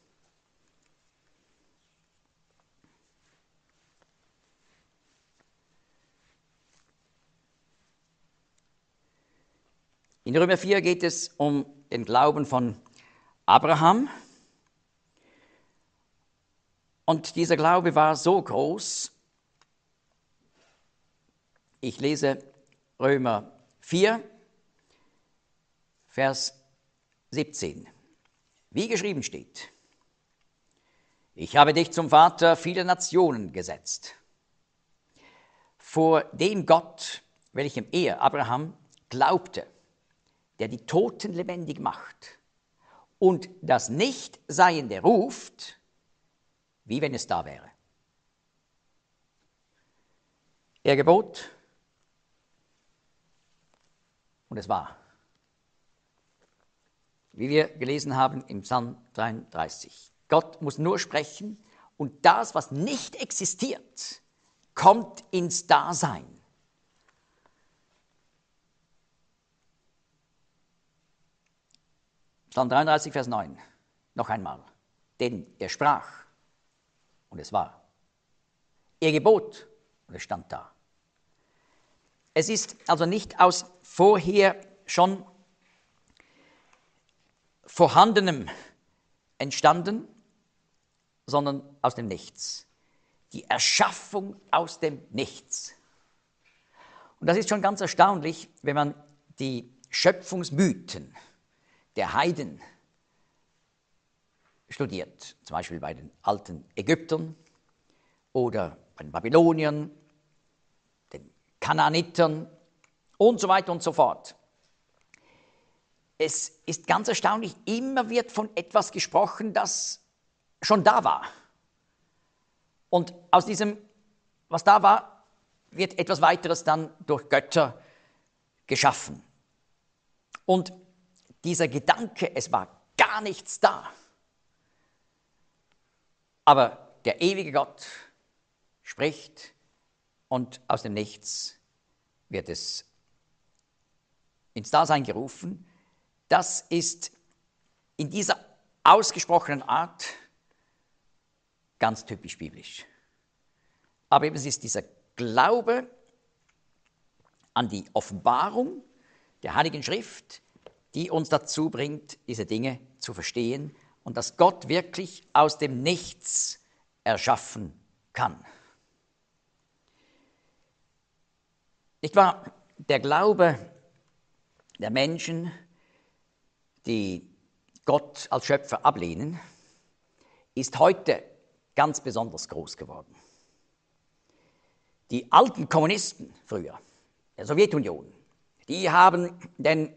[SPEAKER 1] In Römer 4 geht es um den Glauben von Abraham. Und dieser Glaube war so groß. Ich lese Römer 4, Vers 17. Wie geschrieben steht: Ich habe dich zum Vater vieler Nationen gesetzt. Vor dem Gott, welchem er, Abraham, glaubte, der die Toten lebendig macht und das Nichtseiende ruft, wie wenn es da wäre. Er gebot und es war. Wie wir gelesen haben im Psalm 33. Gott muss nur sprechen und das, was nicht existiert, kommt ins Dasein. Psalm 33, Vers 9. Noch einmal. Denn er sprach und es war. Er gebot und es stand da. Es ist also nicht aus vorher schon Vorhandenem entstanden, sondern aus dem Nichts. Die Erschaffung aus dem Nichts. Und das ist schon ganz erstaunlich, wenn man die Schöpfungsmythen der Heiden studiert, zum Beispiel bei den alten Ägyptern oder bei den Babyloniern, den Kanaanitern und so weiter und so fort. Es ist ganz erstaunlich, immer wird von etwas gesprochen, das schon da war. Und aus diesem, was da war, wird etwas weiteres dann durch Götter geschaffen. Und dieser Gedanke, es war gar nichts da. Aber der ewige Gott spricht und aus dem Nichts wird es ins Dasein gerufen. Das ist in dieser ausgesprochenen Art ganz typisch biblisch. Aber eben es ist dieser Glaube an die Offenbarung der Heiligen Schrift, die uns dazu bringt, diese Dinge zu verstehen und dass Gott wirklich aus dem Nichts erschaffen kann. Nicht wahr? Der Glaube der Menschen, die Gott als Schöpfer ablehnen, ist heute ganz besonders groß geworden. Die alten Kommunisten früher, der Sowjetunion, die haben den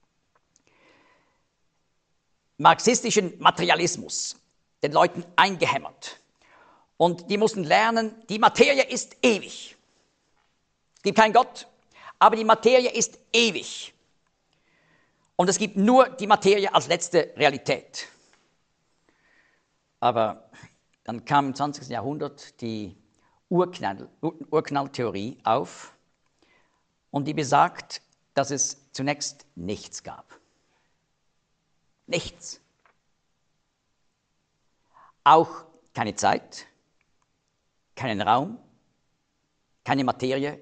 [SPEAKER 1] marxistischen Materialismus den Leuten eingehämmert. Und die mussten lernen, die Materie ist ewig. Es gibt keinen Gott, aber die Materie ist ewig. Und es gibt nur die Materie als letzte Realität. Aber dann kam im 20. Jahrhundert die Urknalltheorie auf und die besagt, dass es zunächst nichts gab. Nichts. Auch keine Zeit, keinen Raum, keine Materie,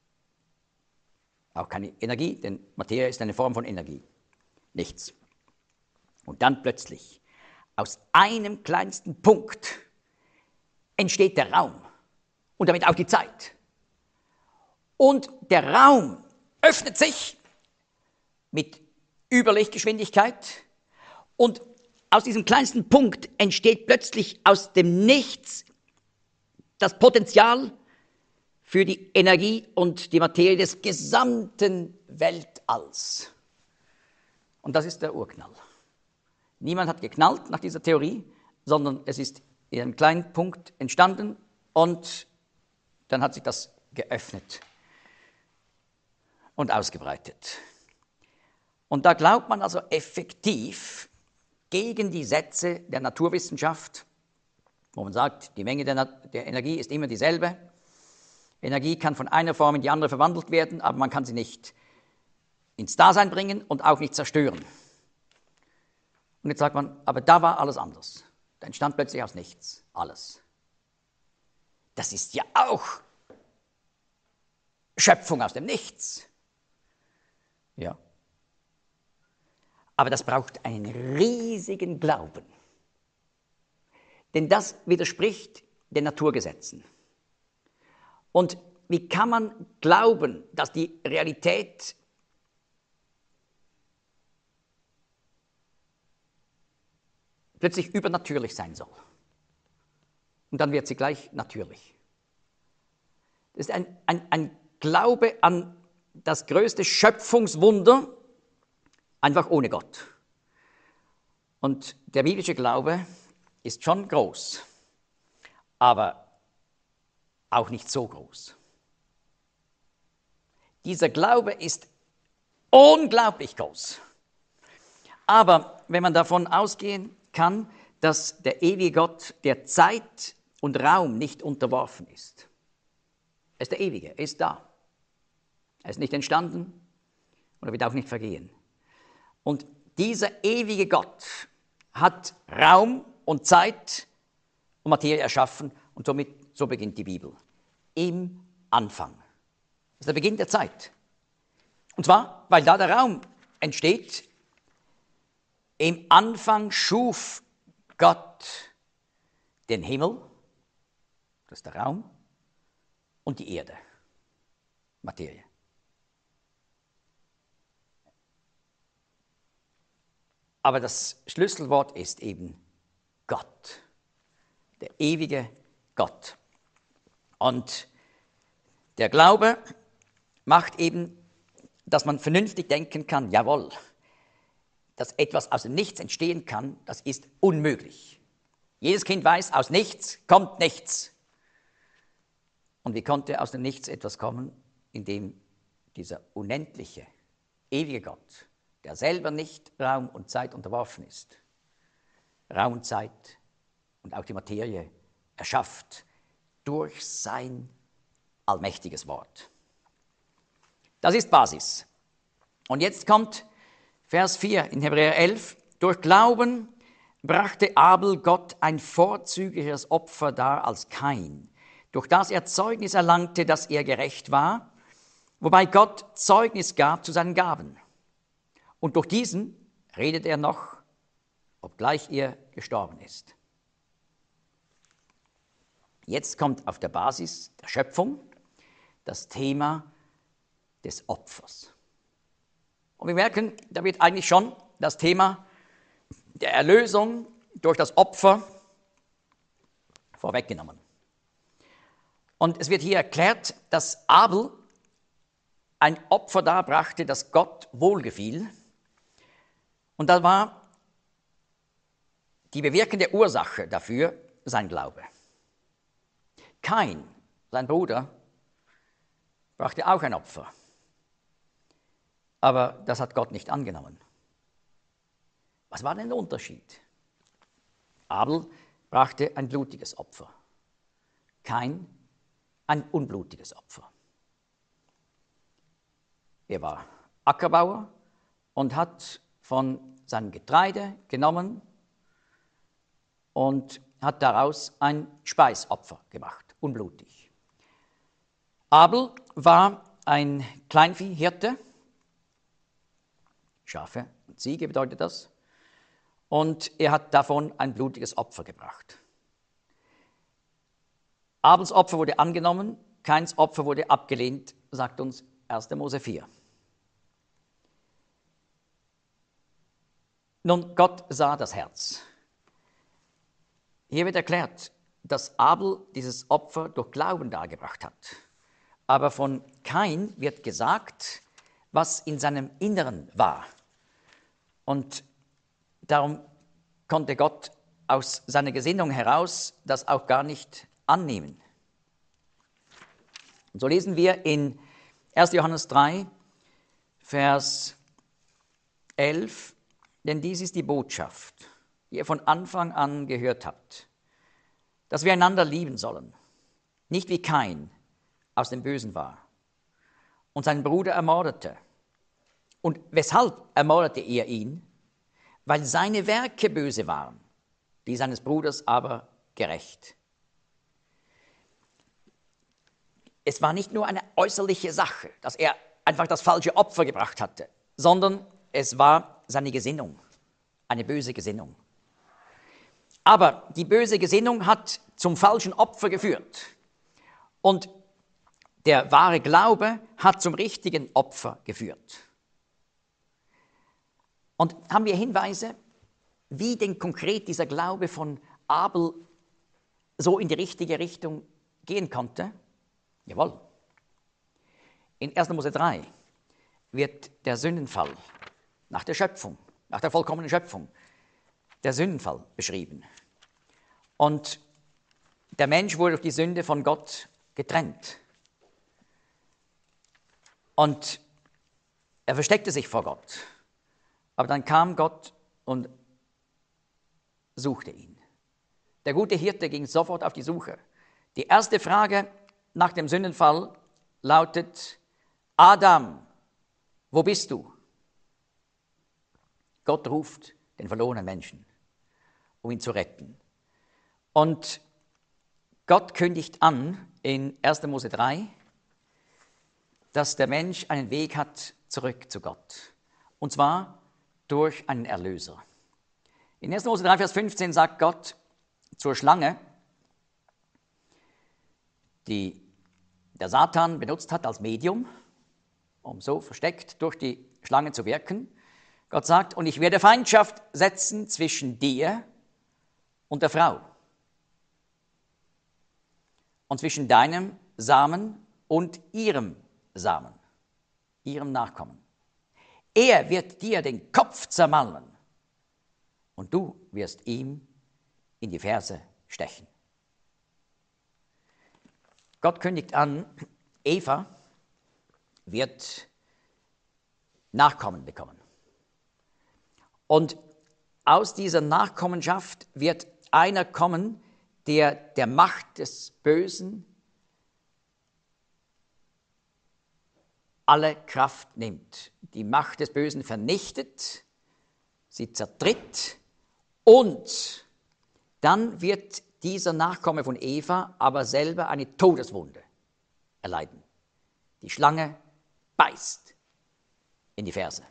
[SPEAKER 1] auch keine Energie, denn Materie ist eine Form von Energie. Nichts. Und dann plötzlich, aus einem kleinsten Punkt, entsteht der Raum und damit auch die Zeit. Und der Raum öffnet sich mit Überlichtgeschwindigkeit und aus diesem kleinsten Punkt entsteht plötzlich aus dem Nichts das Potenzial für die Energie und die Materie des gesamten Weltalls. Und das ist der Urknall. Niemand hat geknallt nach dieser Theorie, sondern es ist in einem kleinen Punkt entstanden und dann hat sich das geöffnet und ausgebreitet. Und da glaubt man also effektiv gegen die Sätze der Naturwissenschaft, wo man sagt, die Menge der Energie ist immer dieselbe. Energie kann von einer Form in die andere verwandelt werden, aber man kann sie nicht ins Dasein bringen und auch nicht zerstören. Und jetzt sagt man, aber da war alles anders. Da entstand plötzlich aus nichts alles. Das ist ja auch Schöpfung aus dem Nichts. Ja. Aber das braucht einen riesigen Glauben. Denn das widerspricht den Naturgesetzen. Und wie kann man glauben, dass die Realität plötzlich übernatürlich sein soll? Und dann wird sie gleich natürlich. Das ist ein Glaube an das größte Schöpfungswunder, einfach ohne Gott. Und der biblische Glaube ist schon groß, aber auch nicht so groß. Dieser Glaube ist unglaublich groß. Aber wenn man davon ausgehen kann, dass der ewige Gott der Zeit und Raum nicht unterworfen ist. Er ist der Ewige, er ist da. Er ist nicht entstanden und er wird auch nicht vergehen. Und dieser ewige Gott hat Raum und Zeit und Materie erschaffen und so beginnt die Bibel. Im Anfang. Das ist der Beginn der Zeit. Und zwar, weil da der Raum entsteht. Im Anfang schuf Gott den Himmel, das ist der Raum, und die Erde, Materie. Aber das Schlüsselwort ist eben Gott, der ewige Gott. Und der Glaube macht eben, dass man vernünftig denken kann, jawohl, dass etwas aus dem Nichts entstehen kann, das ist unmöglich. Jedes Kind weiß, aus nichts kommt nichts. Und wie konnte aus dem Nichts etwas kommen, indem dieser unendliche, ewige Gott, der selber nicht Raum und Zeit unterworfen ist, Raum und Zeit und auch die Materie erschafft durch sein allmächtiges Wort. Das ist Basis. Und jetzt kommt Vers 4 in Hebräer 11. Durch Glauben brachte Abel Gott ein vorzüglicheres Opfer dar als Kain, durch das er Zeugnis erlangte, dass er gerecht war, wobei Gott Zeugnis gab zu seinen Gaben. Und durch diesen redet er noch, obgleich er gestorben ist. Jetzt kommt auf der Basis der Schöpfung das Thema des Opfers. Und wir merken, da wird eigentlich schon das Thema der Erlösung durch das Opfer vorweggenommen. Und es wird hier erklärt, dass Abel ein Opfer darbrachte, das Gott wohlgefiel. Und da war die bewirkende Ursache dafür sein Glaube. Kain, sein Bruder, brachte auch ein Opfer. Aber das hat Gott nicht angenommen. Was war denn der Unterschied? Abel brachte ein blutiges Opfer. Kain ein unblutiges Opfer. Er war Ackerbauer und hat von seinem Getreide genommen und hat daraus ein Speisopfer gemacht, unblutig. Abel war ein Kleinviehhirte, Schafe und Ziege bedeutet das, und er hat davon ein blutiges Opfer gebracht. Abels Opfer wurde angenommen, Kains Opfer wurde abgelehnt, sagt uns 1. Mose 4. Nun, Gott sah das Herz. Hier wird erklärt, dass Abel dieses Opfer durch Glauben dargebracht hat. Aber von Kain wird gesagt, was in seinem Inneren war. Und darum konnte Gott aus seiner Gesinnung heraus das auch gar nicht annehmen. Und so lesen wir in 1. Johannes 3, Vers 11, denn dies ist die Botschaft, die ihr von Anfang an gehört habt, dass wir einander lieben sollen, nicht wie Kain aus dem Bösen war und seinen Bruder ermordete. Und weshalb ermordete er ihn? Weil seine Werke böse waren, die seines Bruders aber gerecht. Es war nicht nur eine äußerliche Sache, dass er einfach das falsche Opfer gebracht hatte, sondern es war seine Gesinnung, eine böse Gesinnung. Aber die böse Gesinnung hat zum falschen Opfer geführt. Und der wahre Glaube hat zum richtigen Opfer geführt. Und haben wir Hinweise, wie denn konkret dieser Glaube von Abel so in die richtige Richtung gehen konnte? Jawohl. In 1. Mose 3 wird der Sündenfall nach der Schöpfung, nach der vollkommenen Schöpfung, der Sündenfall beschrieben. Und der Mensch wurde durch die Sünde von Gott getrennt. Und er versteckte sich vor Gott. Aber dann kam Gott und suchte ihn. Der gute Hirte ging sofort auf die Suche. Die erste Frage nach dem Sündenfall lautet: Adam, wo bist du? Gott ruft den verlorenen Menschen, um ihn zu retten. Und Gott kündigt an in 1. Mose 3, dass der Mensch einen Weg hat zurück zu Gott. Und zwar durch einen Erlöser. In 1. Mose 3, Vers 15 sagt Gott zur Schlange, die der Satan benutzt hat als Medium, um so versteckt durch die Schlange zu wirken. Gott sagt: Und ich werde Feindschaft setzen zwischen dir und der Frau und zwischen deinem Samen und ihrem Samen, ihrem Nachkommen. Er wird dir den Kopf zermalmen und du wirst ihm in die Ferse stechen. Gott kündigt an, Eva wird Nachkommen bekommen. Und aus dieser Nachkommenschaft wird einer kommen, der der Macht des Bösen alle Kraft nimmt, die Macht des Bösen vernichtet, sie zertritt, und dann wird dieser Nachkomme von Eva aber selber eine Todeswunde erleiden. Die Schlange beißt in die Ferse.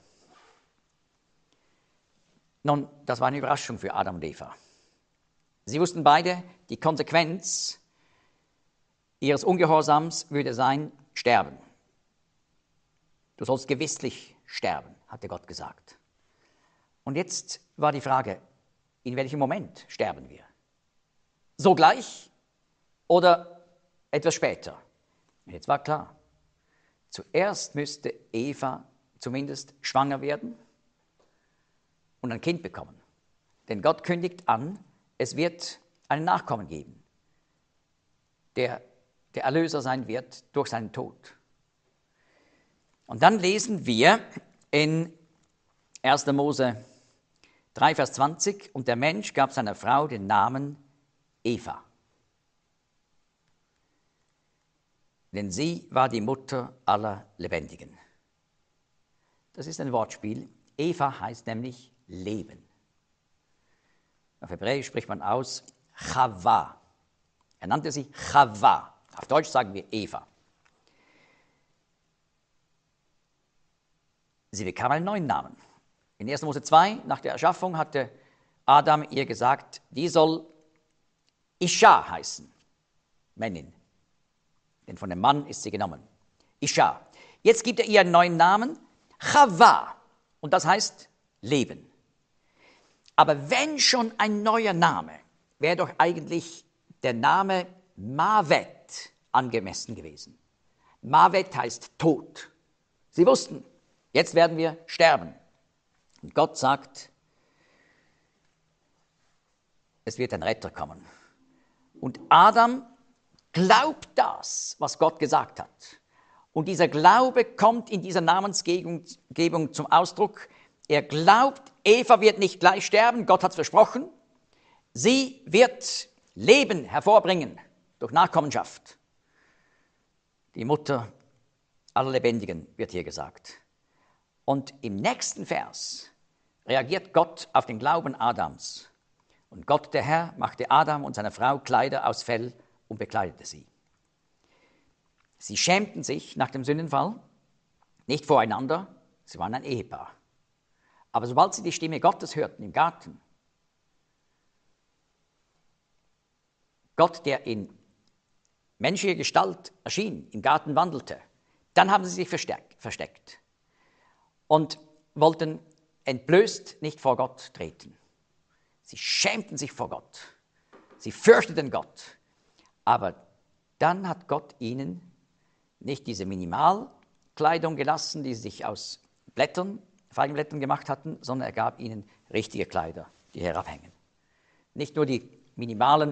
[SPEAKER 1] Nun, das war eine Überraschung für Adam und Eva. Sie wussten beide, die Konsequenz ihres Ungehorsams würde sein, sterben. Du sollst gewisslich sterben, hatte Gott gesagt. Und jetzt war die Frage, in welchem Moment sterben wir? Sogleich oder etwas später? Und jetzt war klar, zuerst müsste Eva zumindest schwanger werden und ein Kind bekommen. Denn Gott kündigt an, es wird einen Nachkommen geben, der der Erlöser sein wird durch seinen Tod. Und dann lesen wir in 1. Mose 3, Vers 20, und der Mensch gab seiner Frau den Namen Eva. Denn sie war die Mutter aller Lebendigen. Das ist ein Wortspiel. Eva heißt nämlich Leben. Auf Hebräisch spricht man aus Chava. Er nannte sie Chava. Auf Deutsch sagen wir Eva. sie bekam einen neuen Namen. In 1. Mose 2, nach der Erschaffung, hatte Adam ihr gesagt, die soll Isha heißen, Männin. Denn von dem Mann ist sie genommen. Isha. Jetzt gibt er ihr einen neuen Namen, Chava. Und das heißt Leben. Aber wenn schon ein neuer Name, wäre doch eigentlich der Name Mavet angemessen gewesen. Mavet heißt Tod. Sie wussten, jetzt werden wir sterben. Und Gott sagt, es wird ein Retter kommen. Und Adam glaubt das, was Gott gesagt hat. Und dieser Glaube kommt in dieser Namensgebung zum Ausdruck. Er glaubt, Eva wird nicht gleich sterben, Gott hat es versprochen. Sie wird Leben hervorbringen durch Nachkommenschaft. Die Mutter aller Lebendigen wird hier gesagt. Und im nächsten Vers reagiert Gott auf den Glauben Adams. Und Gott, der Herr, machte Adam und seiner Frau Kleider aus Fell und bekleidete sie. Sie schämten sich nach dem Sündenfall nicht voreinander, sie waren ein Ehepaar. Aber sobald sie die Stimme Gottes hörten im Garten, Gott, der in menschlicher Gestalt erschien, im Garten wandelte, dann haben sie sich versteckt und wollten entblößt nicht vor Gott treten. Sie schämten sich vor Gott, sie fürchteten Gott, aber dann hat Gott ihnen nicht diese Minimalkleidung gelassen, die sie sich aus Feigenblättern gemacht hatten, sondern er gab ihnen richtige Kleider, die herabhängen. Nicht nur die minimalen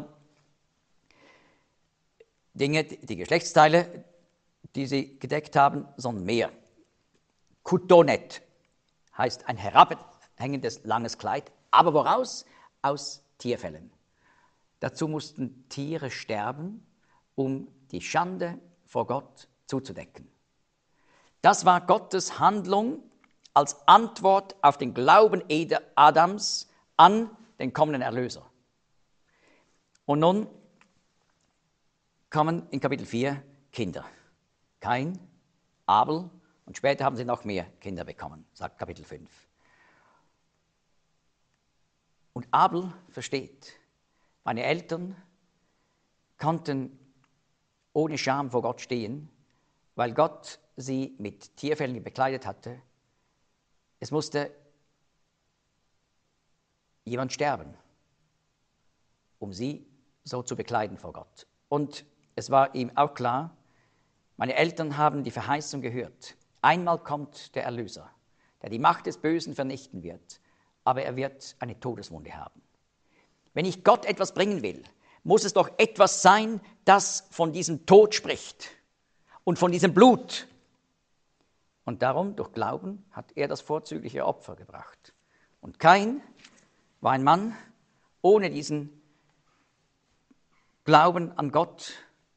[SPEAKER 1] Dinge, die Geschlechtsteile, die sie gedeckt haben, sondern mehr. Kutonet heißt ein herabhängendes, langes Kleid, aber woraus? Aus Tierfellen. Dazu mussten Tiere sterben, um die Schande vor Gott zuzudecken. Das war Gottes Handlung als Antwort auf den Glauben Adams an den kommenden Erlöser. Und nun kommen in Kapitel 4 Kinder. Kain, Abel und später haben sie noch mehr Kinder bekommen, sagt Kapitel 5. Und Abel versteht, meine Eltern konnten ohne Scham vor Gott stehen, weil Gott sie mit Tierfellen bekleidet hatte. Es musste jemand sterben, um sie so zu bekleiden vor Gott. Und es war ihm auch klar, meine Eltern haben die Verheißung gehört. Einmal kommt der Erlöser, der die Macht des Bösen vernichten wird, aber er wird eine Todeswunde haben. Wenn ich Gott etwas bringen will, muss es doch etwas sein, das von diesem Tod spricht und von diesem Blut. Und darum, durch Glauben, hat er das vorzügliche Opfer gebracht. Und Kain war ein Mann ohne diesen Glauben an Gott.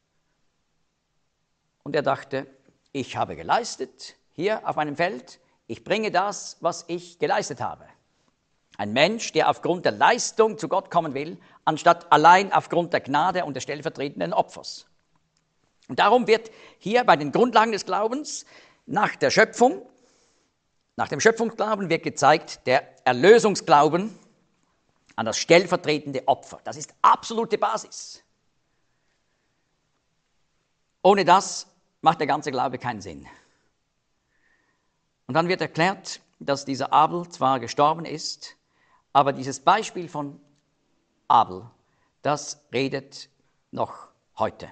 [SPEAKER 1] Und er dachte, ich habe geleistet hier auf meinem Feld, ich bringe das, was ich geleistet habe. Ein Mensch, der aufgrund der Leistung zu Gott kommen will, anstatt allein aufgrund der Gnade und des stellvertretenden Opfers. Und darum wird hier bei den Grundlagen des Glaubens nach der Schöpfung, nach dem Schöpfungsglauben wird gezeigt, der Erlösungsglauben an das stellvertretende Opfer. Das ist absolute Basis. Ohne das macht der ganze Glaube keinen Sinn. Und dann wird erklärt, dass dieser Abel zwar gestorben ist, aber dieses Beispiel von Abel, das redet noch heute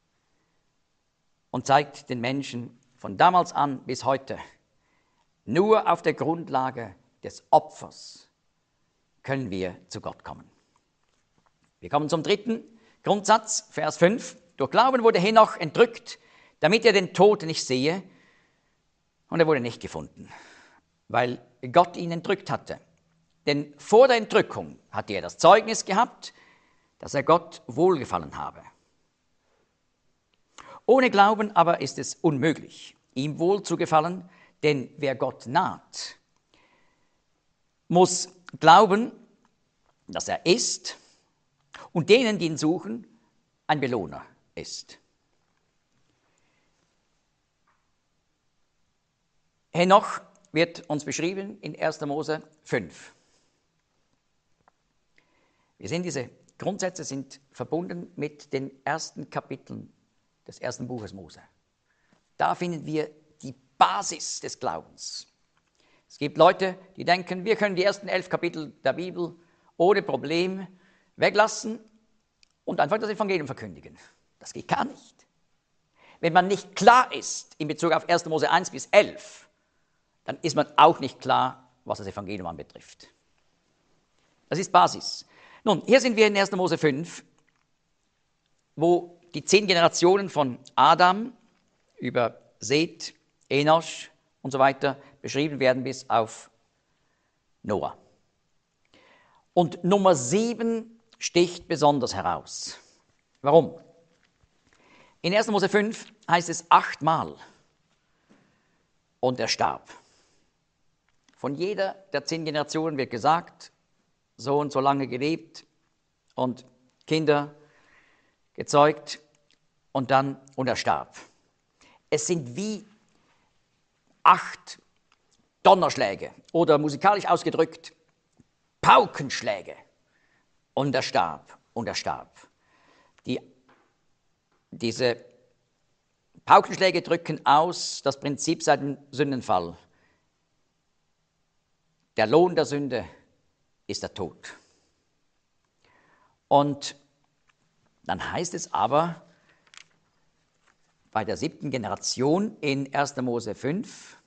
[SPEAKER 1] und zeigt den Menschen von damals an bis heute, nur auf der Grundlage des Opfers können wir zu Gott kommen. Wir kommen zum dritten Grundsatz, Vers 5. Durch Glauben wurde Henoch entrückt, damit er den Tod nicht sehe, und er wurde nicht gefunden, weil Gott ihn entrückt hatte. Denn vor der Entrückung hatte er das Zeugnis gehabt, dass er Gott wohlgefallen habe. Ohne Glauben aber ist es unmöglich, ihm wohl zu gefallen, denn wer Gott naht, muss glauben, dass er ist und denen, die ihn suchen, ein Belohner ist. Henoch wird uns beschrieben in 1. Mose 5. Wir sehen, diese Grundsätze sind verbunden mit den ersten Kapiteln des ersten Buches Mose. Da finden wir die Basis des Glaubens. Es gibt Leute, die denken, wir können die ersten 11 Kapitel der Bibel ohne Problem weglassen und einfach das Evangelium verkündigen. Das geht gar nicht. Wenn man nicht klar ist in Bezug auf 1. Mose 1 bis 11, dann ist man auch nicht klar, was das Evangelium anbetrifft. Das ist Basis. Nun, hier sind wir in 1. Mose 5, wo die 10 Generationen von Adam über Seth, Enosch und so weiter beschrieben werden bis auf Noah. Und Nummer 7 sticht besonders heraus. Warum? In 1. Mose 5 heißt es 8-mal und er starb. Von jeder der 10 Generationen wird gesagt, so und so lange gelebt und Kinder gezeugt und er starb. Es sind wie 8 Donnerschläge oder musikalisch ausgedrückt Paukenschläge und er starb und er starb. Diese Paukenschläge drücken aus das Prinzip seit dem Sündenfall. Der Lohn der Sünde ist der Tod. Und dann heißt es aber bei der 7. Generation in 1. Mose 5,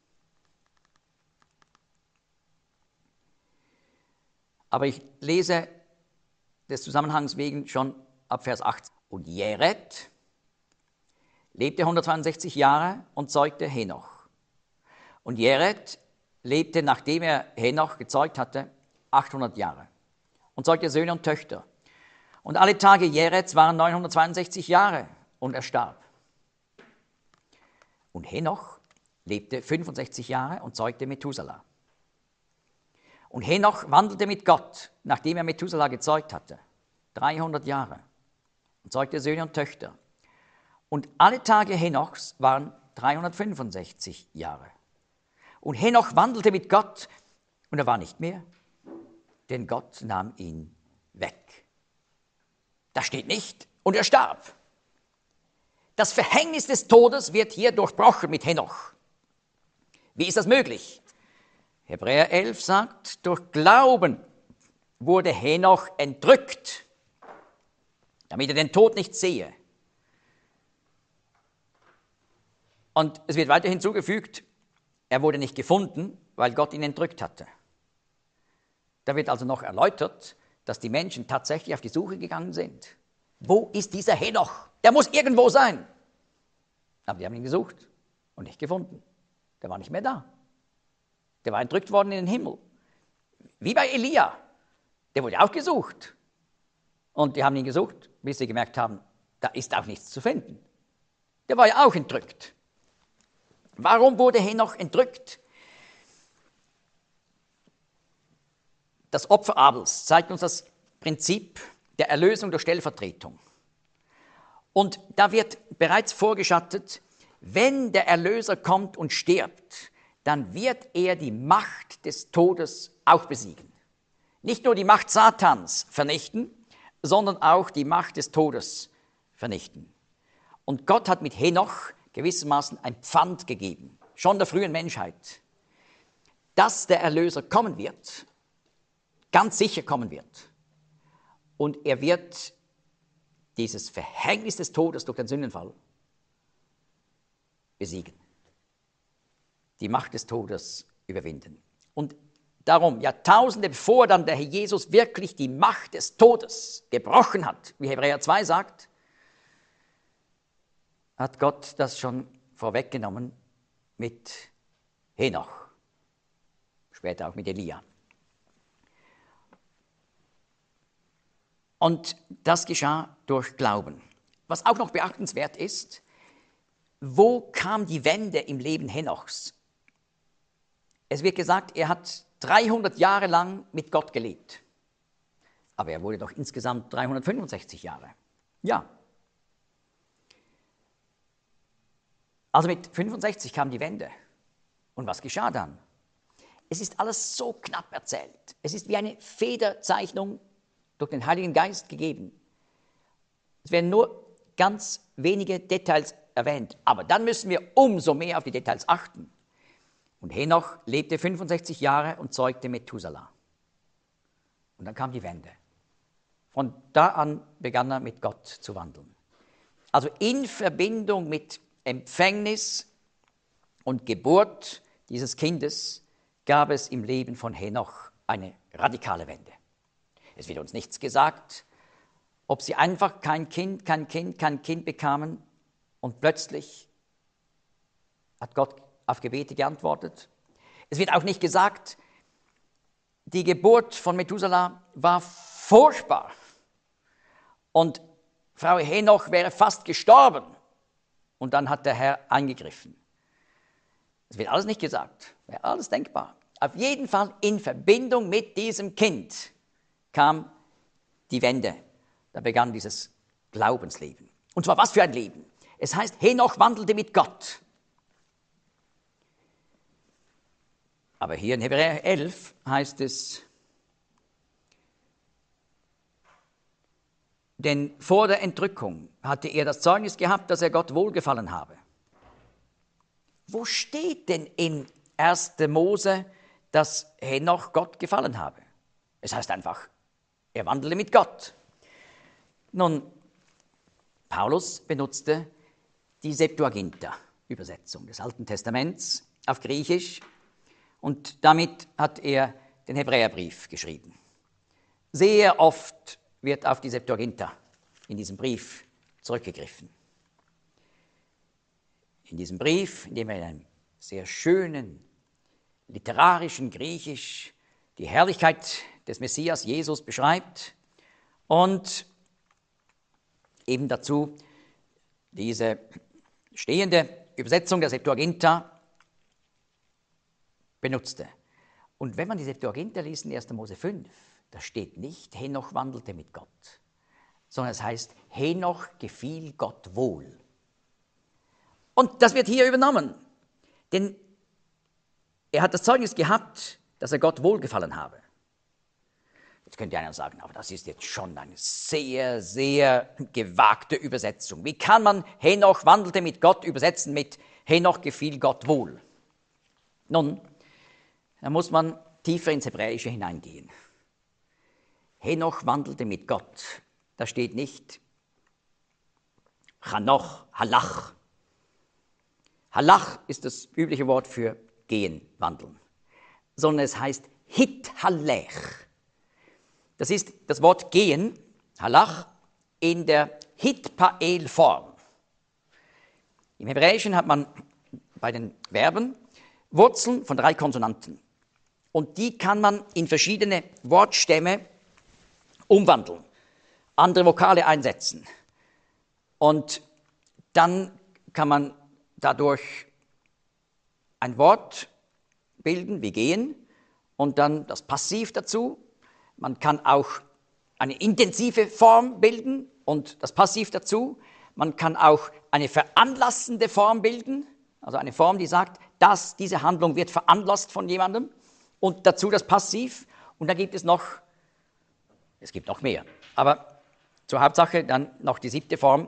[SPEAKER 1] aber ich lese des Zusammenhangs wegen schon ab Vers 8. Und Jered lebte 162 Jahre und zeugte Henoch. Und Jered lebte, nachdem er Henoch gezeugt hatte, 800 Jahre und zeugte Söhne und Töchter. Und alle Tage Jereds waren 962 Jahre und er starb. Und Henoch lebte 65 Jahre und zeugte Methuselah. Und Henoch wandelte mit Gott, nachdem er Methuselah gezeugt hatte, 300 Jahre und zeugte Söhne und Töchter. Und alle Tage Henochs waren 365 Jahre. Und Henoch wandelte mit Gott und er war nicht mehr, denn Gott nahm ihn weg. Da steht nicht, und er starb. Das Verhängnis des Todes wird hier durchbrochen mit Henoch. Wie ist das möglich? Hebräer 11 sagt, durch Glauben wurde Henoch entrückt, damit er den Tod nicht sehe. Und es wird weiter hinzugefügt, er wurde nicht gefunden, weil Gott ihn entrückt hatte. Da wird also noch erläutert, dass die Menschen tatsächlich auf die Suche gegangen sind. Wo ist dieser Henoch? Der muss irgendwo sein. Aber die haben ihn gesucht und nicht gefunden. Der war nicht mehr da. Der war entrückt worden in den Himmel. Wie bei Elia. Der wurde auch gesucht. Und die haben ihn gesucht, bis sie gemerkt haben, da ist auch nichts zu finden. Der war ja auch entrückt. Warum wurde Henoch entrückt? Das Opfer Abels zeigt uns das Prinzip der Erlösung durch Stellvertretung. Und da wird bereits vorgeschattet, wenn der Erlöser kommt und stirbt, dann wird er die Macht des Todes auch besiegen. Nicht nur die Macht Satans vernichten, sondern auch die Macht des Todes vernichten. Und Gott hat mit Henoch gewissermaßen ein Pfand gegeben, schon der frühen Menschheit, dass der Erlöser kommen wird, ganz sicher kommen wird. Und er wird dieses Verhängnis des Todes durch den Sündenfall besiegen. Die Macht des Todes überwinden. Und darum, Jahrtausende bevor dann der Herr Jesus wirklich die Macht des Todes gebrochen hat, wie Hebräer 2 sagt, hat Gott das schon vorweggenommen mit Henoch, später auch mit Elia. Und das geschah durch Glauben. Was auch noch beachtenswert ist, wo kam die Wende im Leben Henochs? Es wird gesagt, er hat 300 Jahre lang mit Gott gelebt. Aber er wurde doch insgesamt 365 Jahre. Ja. Also mit 65 kam die Wende. Und was geschah dann? es ist alles so knapp erzählt. Es ist wie eine Federzeichnung durch den Heiligen Geist gegeben. Es werden nur ganz wenige Details erwähnt, aber dann müssen wir umso mehr auf die Details achten. Und Henoch lebte 65 Jahre und zeugte Methuselah. Und dann kam die Wende. Von da an begann er mit Gott zu wandeln. Also in Verbindung mit Empfängnis und Geburt dieses Kindes gab es im Leben von Henoch eine radikale Wende. Es wird uns nichts gesagt, ob sie einfach kein Kind bekamen und plötzlich hat Gott auf Gebete geantwortet. Es wird auch nicht gesagt, die Geburt von Methuselah war furchtbar und Frau Henoch wäre fast gestorben und dann hat der Herr eingegriffen. Es wird alles nicht gesagt, wäre alles denkbar. Auf jeden Fall in Verbindung mit diesem Kind kam die Wende. Da begann dieses Glaubensleben. Und zwar was für ein Leben? Es heißt, Henoch wandelte mit Gott. Aber hier in Hebräer 11 heißt es, denn vor der Entrückung hatte er das Zeugnis gehabt, dass er Gott wohlgefallen habe. Wo steht denn in 1. Mose, dass Henoch Gott gefallen habe? Es heißt einfach, er wandelte mit Gott. Nun, Paulus benutzte die Septuaginta-Übersetzung des Alten Testaments auf Griechisch und damit hat er den Hebräerbrief geschrieben. Sehr oft wird auf die Septuaginta in diesem Brief zurückgegriffen. In diesem Brief, in dem er in einem sehr schönen, literarischen Griechisch die Herrlichkeit des Messias Jesus beschreibt und eben dazu diese stehende Übersetzung der Septuaginta benutzte. Und wenn man die Septuaginta liest in 1. Mose 5, da steht nicht, Henoch wandelte mit Gott, sondern es heißt, Henoch gefiel Gott wohl. Und das wird hier übernommen, denn er hat das Zeugnis gehabt, dass er Gott wohlgefallen habe. Jetzt könnte einer sagen, aber das ist jetzt schon eine sehr, sehr gewagte Übersetzung. Wie kann man Henoch wandelte mit Gott übersetzen mit Henoch gefiel Gott wohl? Nun, da muss man tiefer ins Hebräische hineingehen. Henoch wandelte mit Gott. Da steht nicht Chanoch, Halach. Halach ist das übliche Wort für gehen, wandeln. Sondern es heißt Hithalech. Das ist das Wort gehen, Halach, in der Hitpael-Form. Im Hebräischen hat man bei den Verben Wurzeln von 3 Konsonanten. Und die kann man in verschiedene Wortstämme umwandeln, andere Vokale einsetzen. Und dann kann man dadurch ein Wort bilden, wie gehen, und dann das Passiv dazu. Man kann auch eine intensive Form bilden und das Passiv dazu. Man kann auch eine veranlassende Form bilden, also eine Form, die sagt, dass diese Handlung wird veranlasst von jemandem und dazu das Passiv. Und dann gibt es noch mehr, aber zur Hauptsache dann noch die 7. Form,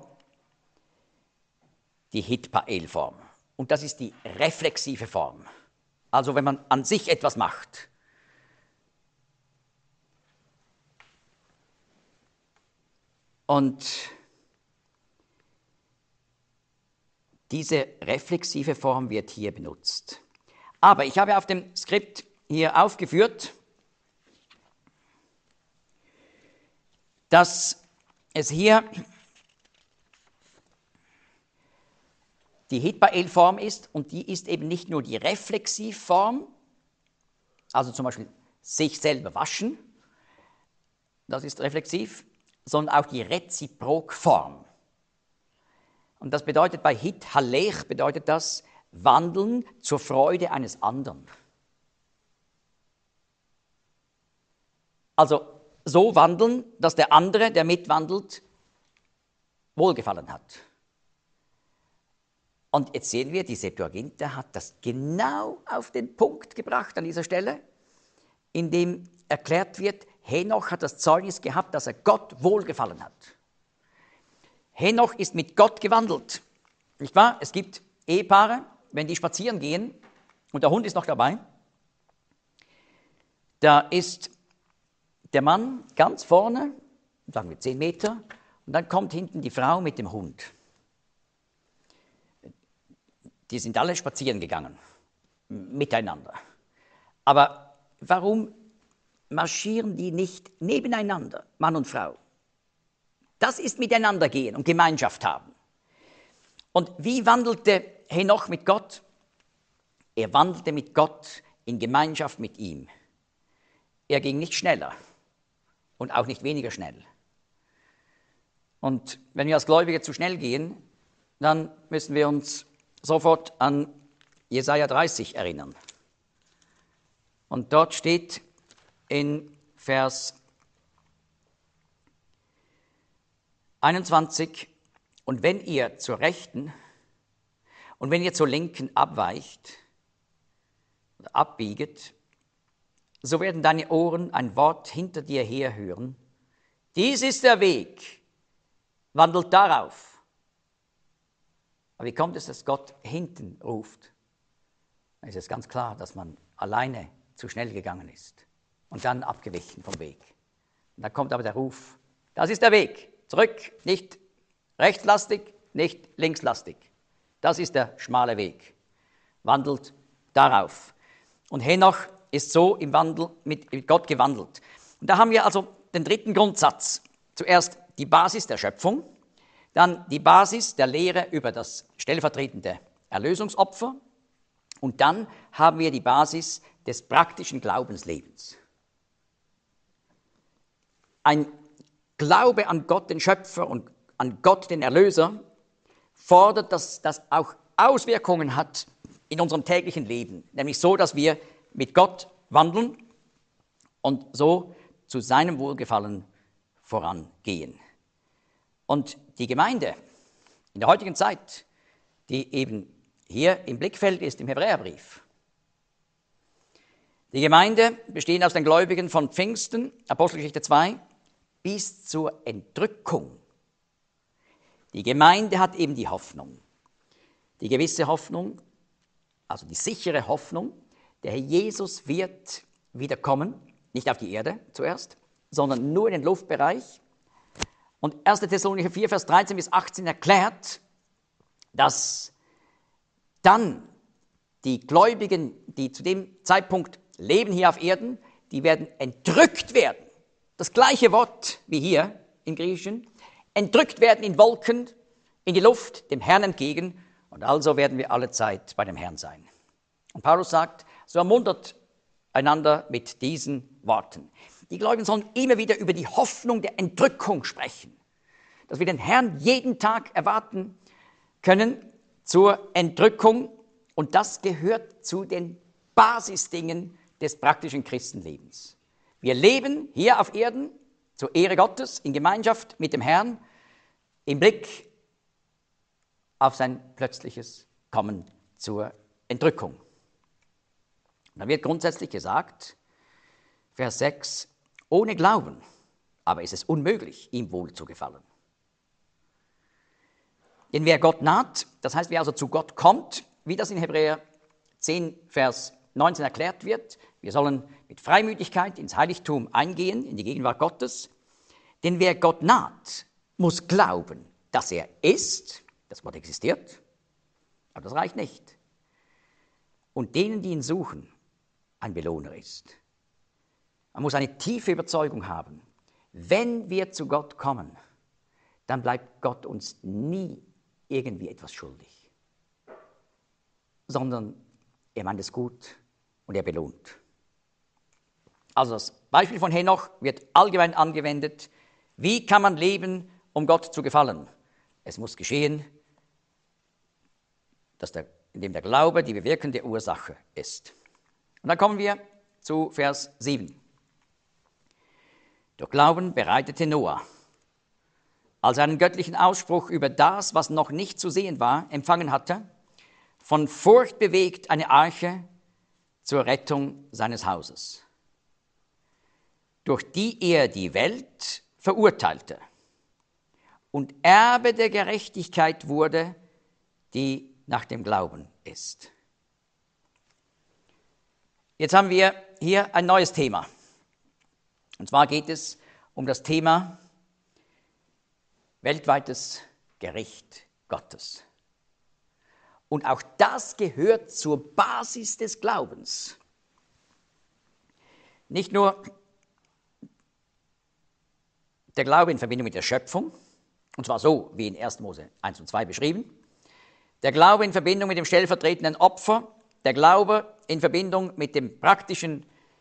[SPEAKER 1] die Hitpael-Form. Und das ist die reflexive Form. Also wenn man an sich etwas macht. Und diese reflexive Form wird hier benutzt. Aber ich habe auf dem Skript hier aufgeführt, dass es hier die Hitpael-Form ist und die ist eben nicht nur die Reflexivform, also zum Beispiel sich selber waschen, das ist reflexiv, sondern auch die Reziprokform. Und das bedeutet bei Hithalech, bedeutet das Wandeln zur Freude eines anderen. Also so wandeln, dass der andere, der mitwandelt, Wohlgefallen hat. Und jetzt sehen wir, die Septuaginta hat das genau auf den Punkt gebracht an dieser Stelle, in dem erklärt wird, Henoch hat das Zeugnis gehabt, dass er Gott wohlgefallen hat. Henoch ist mit Gott gewandelt. Nicht wahr? Es gibt Ehepaare, wenn die spazieren gehen und der Hund ist noch dabei, da ist der Mann ganz vorne, sagen wir 10 Meter, und dann kommt hinten die Frau mit dem Hund. Die sind alle spazieren gegangen, miteinander. Aber warum marschieren die nicht nebeneinander, Mann und Frau? Das ist miteinander gehen und Gemeinschaft haben. Und wie wandelte Henoch mit Gott? Er wandelte mit Gott in Gemeinschaft mit ihm. Er ging nicht schneller und auch nicht weniger schnell. Und wenn wir als Gläubige zu schnell gehen, dann müssen wir uns sofort an Jesaja 30 erinnern. Und dort steht in Vers 21, und wenn ihr zur Rechten und wenn ihr zur Linken abweicht oder abbieget, so werden deine Ohren ein Wort hinter dir herhören. Dies ist der Weg, wandelt darauf. Aber wie kommt es, dass Gott hinten ruft? Dann ist es ganz klar, dass man alleine zu schnell gegangen ist und dann abgewichen vom Weg. Und dann kommt aber der Ruf, das ist der Weg, zurück, nicht rechtslastig, nicht linkslastig. Das ist der schmale Weg. Wandelt darauf. Und Henoch ist so im Wandel mit Gott gewandelt. Und da haben wir also den dritten Grundsatz. Zuerst die Basis der Schöpfung, dann die Basis der Lehre über das stellvertretende Erlösungsopfer und dann haben wir die Basis des praktischen Glaubenslebens. Ein Glaube an Gott, den Schöpfer, und an Gott, den Erlöser, fordert, dass das auch Auswirkungen hat in unserem täglichen Leben, nämlich so, dass wir mit Gott wandeln und so zu seinem Wohlgefallen vorangehen. Und die Gemeinde in der heutigen Zeit, die eben hier im Blickfeld ist, im Hebräerbrief. Die Gemeinde besteht aus den Gläubigen von Pfingsten, Apostelgeschichte 2, bis zur Entrückung. Die Gemeinde hat eben die Hoffnung, die gewisse Hoffnung, also die sichere Hoffnung, der Herr Jesus wird wiederkommen, nicht auf die Erde zuerst, sondern nur in den Luftbereich. Und 1. Thessalonicher 4, Vers 13 bis 18 erklärt, dass dann die Gläubigen, die zu dem Zeitpunkt leben hier auf Erden, die werden entrückt werden. Das gleiche Wort wie hier im Griechischen. Entrückt werden in Wolken, in die Luft, dem Herrn entgegen. Und also werden wir alle Zeit bei dem Herrn sein. Und Paulus sagt, so ermuntert einander mit diesen Worten. Die Gläubigen sollen immer wieder über die Hoffnung der Entrückung sprechen. Dass wir den Herrn jeden Tag erwarten können zur Entrückung. Und das gehört zu den Basisdingen des praktischen Christenlebens. Wir leben hier auf Erden zur Ehre Gottes, in Gemeinschaft mit dem Herrn, im Blick auf sein plötzliches Kommen zur Entrückung. Und da wird grundsätzlich gesagt, Vers 6, ohne Glauben, aber ist es unmöglich, ihm wohl zu gefallen. Denn wer Gott naht, das heißt, wer also zu Gott kommt, wie das in Hebräer 10, Vers 19 erklärt wird, wir sollen mit Freimütigkeit ins Heiligtum eingehen, in die Gegenwart Gottes. Denn wer Gott naht, muss glauben, dass er ist, dass Gott existiert, aber das reicht nicht. Und denen, die ihn suchen, ein Belohner ist. Man muss eine tiefe Überzeugung haben, wenn wir zu Gott kommen, dann bleibt Gott uns nie irgendwie etwas schuldig, sondern er meint es gut und er belohnt. Also das Beispiel von Henoch wird allgemein angewendet. Wie kann man leben, um Gott zu gefallen? Es muss geschehen, indem der Glaube die bewirkende Ursache ist. Und dann kommen wir zu Vers 7. Durch Glauben bereitete Noah, als er einen göttlichen Ausspruch über das, was noch nicht zu sehen war, empfangen hatte, von Furcht bewegt eine Arche zur Rettung seines Hauses, durch die er die Welt verurteilte und Erbe der Gerechtigkeit wurde, die nach dem Glauben ist. Jetzt haben wir hier ein neues Thema. Und zwar geht es um das Thema weltweites Gericht Gottes. Und auch das gehört zur Basis des Glaubens. Nicht nur der Glaube in Verbindung mit der Schöpfung, und zwar so wie in 1. Mose 1 und 2 beschrieben, der Glaube in Verbindung mit dem stellvertretenden Opfer, der Glaube in Verbindung mit dem praktischen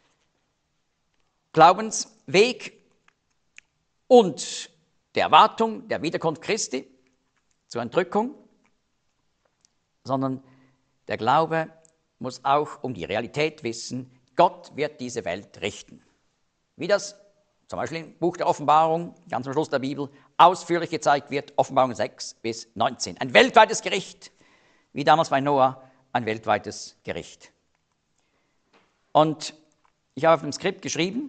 [SPEAKER 1] Glaubensweg und der Erwartung der Wiederkunft Christi zur Entrückung, sondern der Glaube muss auch um die Realität wissen, Gott wird diese Welt richten. Wie das zum Beispiel im Buch der Offenbarung, ganz am Schluss der Bibel, ausführlich gezeigt wird, Offenbarung 6 bis 19. Ein weltweites Gericht, wie damals bei Noah, ein weltweites Gericht. Und ich habe auf dem Skript geschrieben,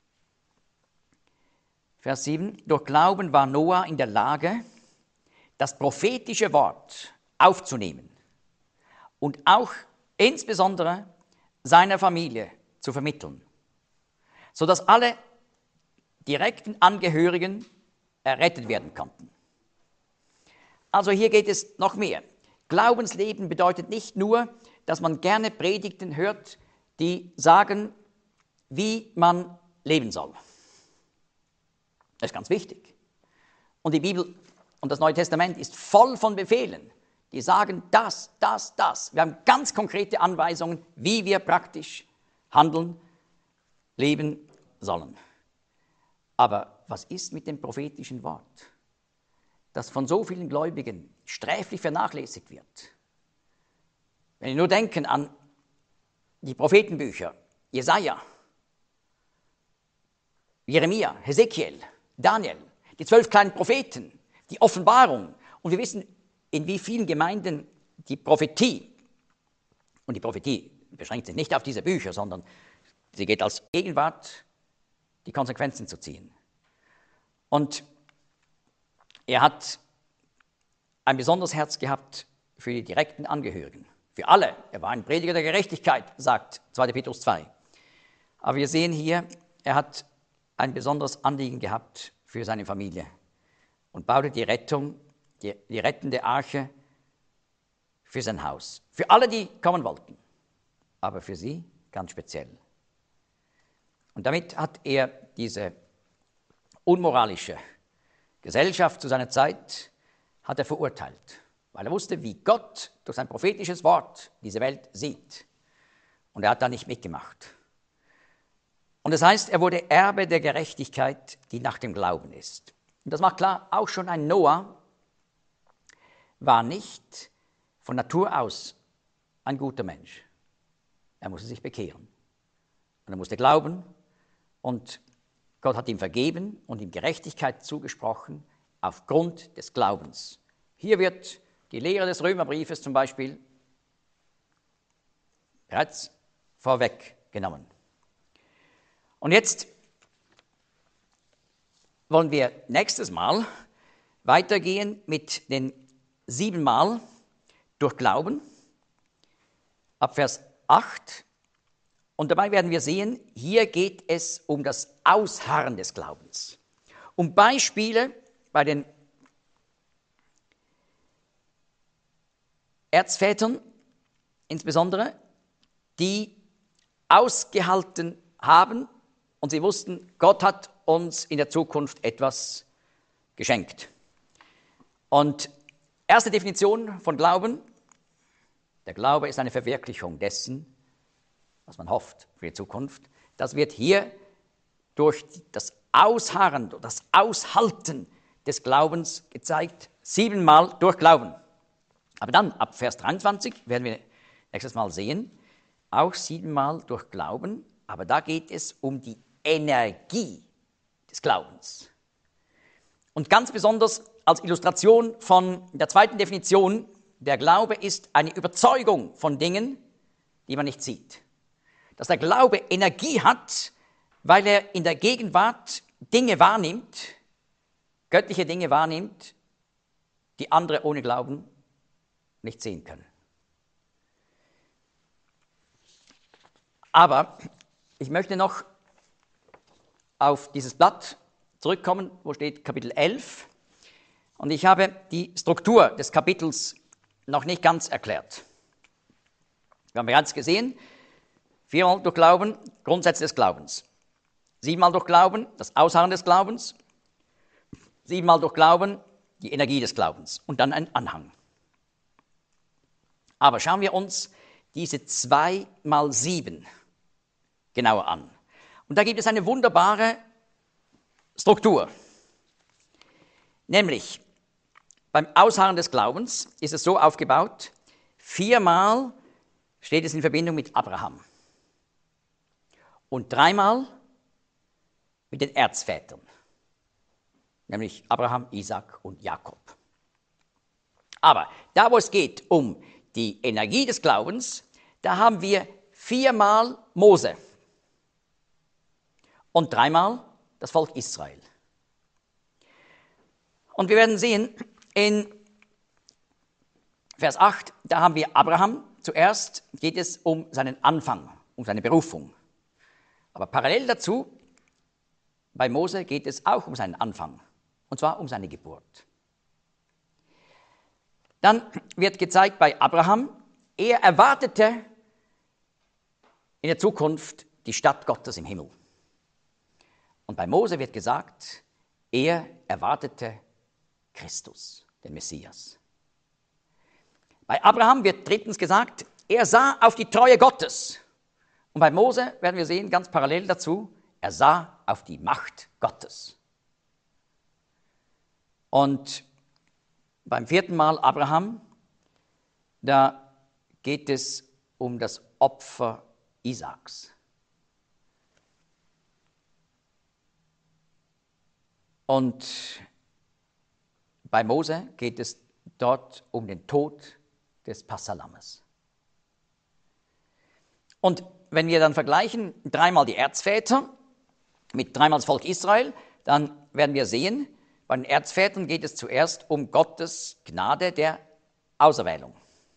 [SPEAKER 1] Vers 7, durch Glauben war Noah in der Lage, das prophetische Wort aufzunehmen und auch insbesondere seiner Familie zu vermitteln, sodass alle direkten Angehörigen errettet werden konnten. Also hier geht es noch mehr. Glaubensleben bedeutet nicht nur, dass man gerne Predigten hört, die sagen, wie man leben soll. Das ist ganz wichtig. Und die Bibel und das Neue Testament ist voll von Befehlen, die sagen das. Wir haben ganz konkrete Anweisungen, wie wir praktisch handeln, leben sollen. Aber was ist mit dem prophetischen Wort, das von so vielen Gläubigen sträflich vernachlässigt wird? Wenn wir nur denken an die Prophetenbücher, Jesaja, Jeremia, Hesekiel, Daniel, die 12 kleinen Propheten, die Offenbarung. Und wir wissen, in wie vielen Gemeinden die Prophetie, und die Prophetie beschränkt sich nicht auf diese Bücher, sondern sie geht als Gegenwart, die Konsequenzen zu ziehen. Und er hat ein besonderes Herz gehabt für die direkten Angehörigen, für alle. Er war ein Prediger der Gerechtigkeit, sagt 2. Petrus 2. Aber wir sehen hier, er hat ein besonderes Anliegen gehabt für seine Familie und baute die rettende Arche für sein Haus. Für alle, die kommen wollten, aber für sie ganz speziell. Und damit hat er diese unmoralische Gesellschaft zu seiner Zeit hat er verurteilt, weil er wusste, wie Gott durch sein prophetisches Wort diese Welt sieht. Und er hat da nicht mitgemacht. Und das heißt, er wurde Erbe der Gerechtigkeit, die nach dem Glauben ist. Und das macht klar, auch schon ein Noah war nicht von Natur aus ein guter Mensch. Er musste sich bekehren. Und er musste glauben. Und Gott hat ihm vergeben und ihm Gerechtigkeit zugesprochen aufgrund des Glaubens. Hier wird die Lehre des Römerbriefes zum Beispiel bereits vorweggenommen. Und jetzt wollen wir nächstes Mal weitergehen mit den 7 Mal durch Glauben ab Vers 8. Und dabei werden wir sehen, hier geht es um das Ausharren des Glaubens. Um Beispiele bei den Erzvätern insbesondere, die ausgehalten haben und sie wussten, Gott hat uns in der Zukunft etwas geschenkt. Und erste Definition von Glauben: Der Glaube ist eine Verwirklichung dessen, was man hofft für die Zukunft. Das wird hier durch das Ausharren, das Aushalten des Glaubens gezeigt. 7 Mal durch Glauben. Aber dann ab Vers 23 werden wir nächstes Mal sehen, auch 7 Mal durch Glauben, aber da geht es um die Energie des Glaubens. Und ganz besonders als Illustration von der zweiten Definition der Glaube ist eine Überzeugung von Dingen, die man nicht sieht. Dass der Glaube Energie hat, weil er in der Gegenwart Dinge wahrnimmt, göttliche Dinge wahrnimmt, die andere ohne Glauben nicht sehen können. Aber ich möchte noch auf dieses Blatt zurückkommen, wo steht Kapitel 11. Und ich habe die Struktur des Kapitels noch nicht ganz erklärt. Wir haben bereits gesehen, 4-mal durch Glauben, Grundsätze des Glaubens. 7-mal durch Glauben, das Ausharren des Glaubens. 7-mal durch Glauben, die Energie des Glaubens. Und dann ein Anhang. Aber schauen wir uns diese 2x7 genauer an. Und da gibt es eine wunderbare Struktur. Nämlich, beim Ausharren des Glaubens ist es so aufgebaut, 4-mal steht es in Verbindung mit Abraham. Und 3-mal mit den Erzvätern. Nämlich Abraham, Isaac und Jakob. Aber da, wo es geht um die Energie des Glaubens, da haben wir 4-mal Mose und 3-mal das Volk Israel. Und wir werden sehen, in Vers 8, da haben wir Abraham. Zuerst geht es um seinen Anfang, um seine Berufung. Aber parallel dazu, bei Mose geht es auch um seinen Anfang, und zwar um seine Geburt. Dann wird gezeigt bei Abraham, er erwartete in der Zukunft die Stadt Gottes im Himmel. Und bei Mose wird gesagt, er erwartete Christus, den Messias. Bei Abraham wird drittens gesagt, er sah auf die Treue Gottes. Und bei Mose werden wir sehen, ganz parallel dazu, er sah auf die Macht Gottes. Und beim 4. Mal Abraham, da geht es um das Opfer Isaaks. Und bei Mose geht es dort um den Tod des Passalammes. Und wenn wir dann vergleichen, 3-mal die Erzväter mit 3-mal das Volk Israel, dann werden wir sehen, bei den Erzvätern geht es zuerst um Gottes Gnade der Auserwählung.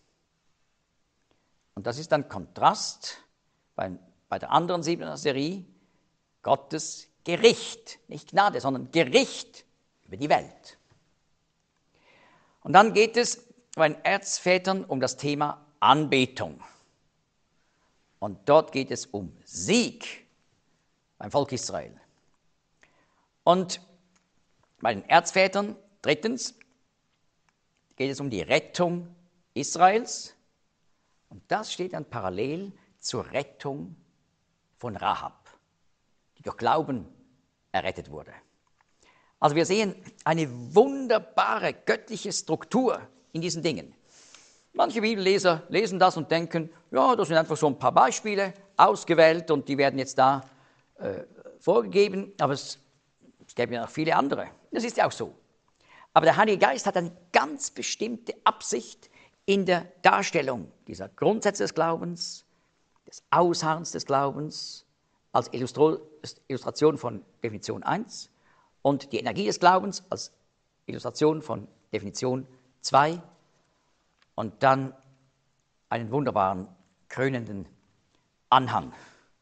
[SPEAKER 1] Und das ist ein Kontrast bei der anderen 7er Serie, Gottes Gericht, nicht Gnade, sondern Gericht über die Welt. Und dann geht es bei den Erzvätern um das Thema Anbetung. Und dort geht es um Sieg beim Volk Israel. Und bei den Erzvätern, drittens, geht es um die Rettung Israels. Und das steht dann parallel zur Rettung von Rahab, die durch Glauben errettet wurde. Also wir sehen eine wunderbare göttliche Struktur in diesen Dingen. Manche Bibelleser lesen das und denken, ja, das sind einfach so ein paar Beispiele ausgewählt und die werden jetzt da vorgegeben, aber es gäbe ja noch viele andere. Das ist ja auch so. Aber der Heilige Geist hat eine ganz bestimmte Absicht in der Darstellung dieser Grundsätze des Glaubens, des Ausharrens des Glaubens, als Illustration von Definition 1 und die Energie des Glaubens als Illustration von Definition 2 und dann einen wunderbaren, krönenden Anhang.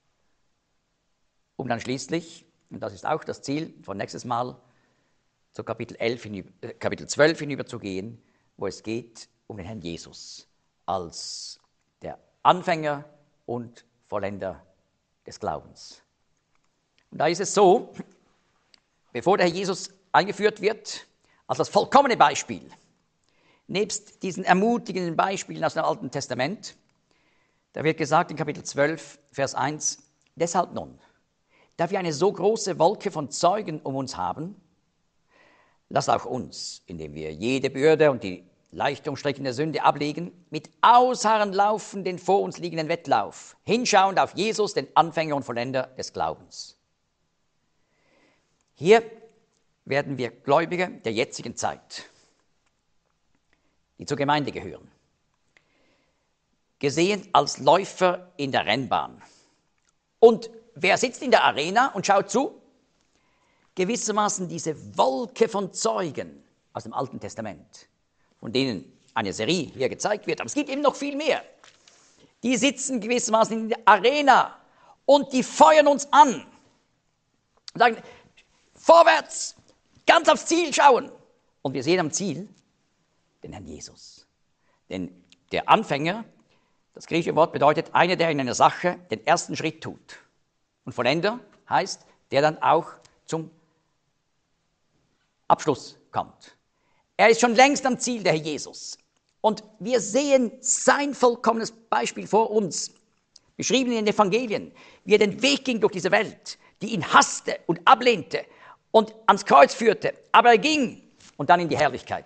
[SPEAKER 1] Um dann schließlich, und das ist auch das Ziel von nächstes Mal, zu Kapitel 12 hinüberzugehen, wo es geht um den Herrn Jesus als der Anfänger und Vollender des Glaubens. Und da ist es so, bevor der Herr Jesus eingeführt wird, als das vollkommene Beispiel, nebst diesen ermutigenden Beispielen aus dem Alten Testament, da wird gesagt in Kapitel 12, Vers 1, deshalb nun, da wir eine so große Wolke von Zeugen um uns haben, lasst auch uns, indem wir jede Bürde und die leicht umstrickende Sünde ablegen, mit Ausharren laufen den vor uns liegenden Wettlauf, hinschauend auf Jesus, den Anfänger und Vollender des Glaubens. Hier werden wir Gläubige der jetzigen Zeit die zur Gemeinde gehören, gesehen als Läufer in der Rennbahn. Und wer sitzt in der Arena und schaut zu? Gewissermaßen diese Wolke von Zeugen aus dem Alten Testament, von denen eine Serie hier gezeigt wird. Aber es gibt eben noch viel mehr. Die sitzen gewissermaßen in der Arena und die feuern uns an. Und sagen, vorwärts, ganz aufs Ziel schauen. Und wir sehen am Ziel den Herrn Jesus. Denn der Anfänger, das griechische Wort bedeutet, einer, der in einer Sache den ersten Schritt tut. Und Vollender heißt, der dann auch zum Abschluss kommt. Er ist schon längst am Ziel, der Herr Jesus. Und wir sehen sein vollkommenes Beispiel vor uns, beschrieben in den Evangelien, wie er den Weg ging durch diese Welt, die ihn hasste und ablehnte und ans Kreuz führte. Aber er ging und dann in die Herrlichkeit.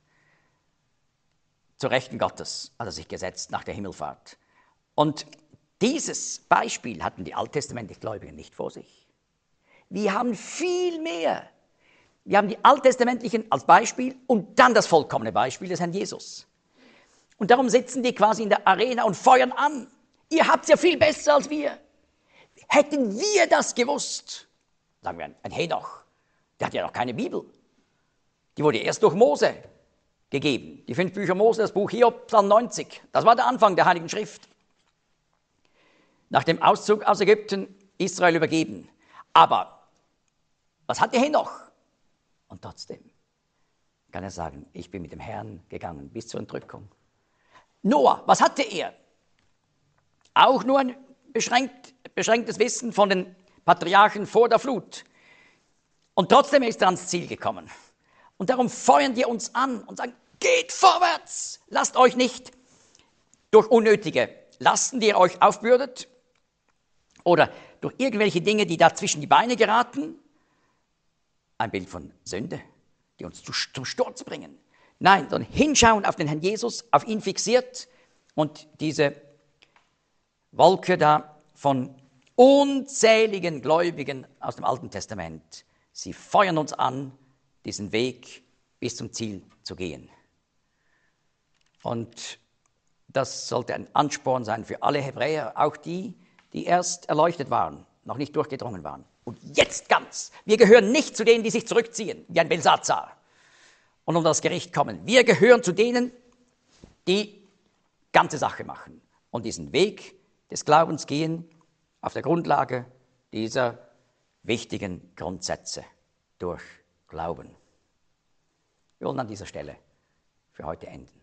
[SPEAKER 1] Zur Rechten Gottes hat er sich gesetzt nach der Himmelfahrt. Und dieses Beispiel hatten die alttestamentlich Gläubigen nicht vor sich. Wir haben viel mehr. Wir haben die Alttestamentlichen als Beispiel und dann das vollkommene Beispiel des Herrn Jesus. Und darum sitzen die quasi in der Arena und feuern an. Ihr habt es ja viel besser als wir. Hätten wir das gewusst, sagen wir ein Henoch, der hat ja noch keine Bibel. Die wurde erst durch Mose gegeben. Die 5 Bücher Mose, das Buch Hiob, Psalm 90. Das war der Anfang der Heiligen Schrift. Nach dem Auszug aus Ägypten Israel übergeben. Aber was hatte Henoch? Und trotzdem kann er sagen, ich bin mit dem Herrn gegangen bis zur Entrückung. Noah, was hatte er? Auch nur ein beschränktes Wissen von den Patriarchen vor der Flut. Und trotzdem ist er ans Ziel gekommen. Und darum feuern die uns an und sagen, geht vorwärts, lasst euch nicht durch unnötige Lasten, die ihr euch aufbürdet, oder durch irgendwelche Dinge, die da zwischen die Beine geraten, ein Bild von Sünde, die uns zum Sturz bringen. Nein, sondern hinschauen auf den Herrn Jesus, auf ihn fixiert und diese Wolke da von unzähligen Gläubigen aus dem Alten Testament. Sie feuern uns an, diesen Weg bis zum Ziel zu gehen. Und das sollte ein Ansporn sein für alle Hebräer, auch die, die erst erleuchtet waren, noch nicht durchgedrungen waren. Und jetzt ganz. Wir gehören nicht zu denen, die sich zurückziehen, wie ein Belsazar und unter das Gericht kommen. Wir gehören zu denen, die ganze Sache machen und diesen Weg des Glaubens gehen auf der Grundlage dieser wichtigen Grundsätze durch Glauben. Wir wollen an dieser Stelle für heute enden.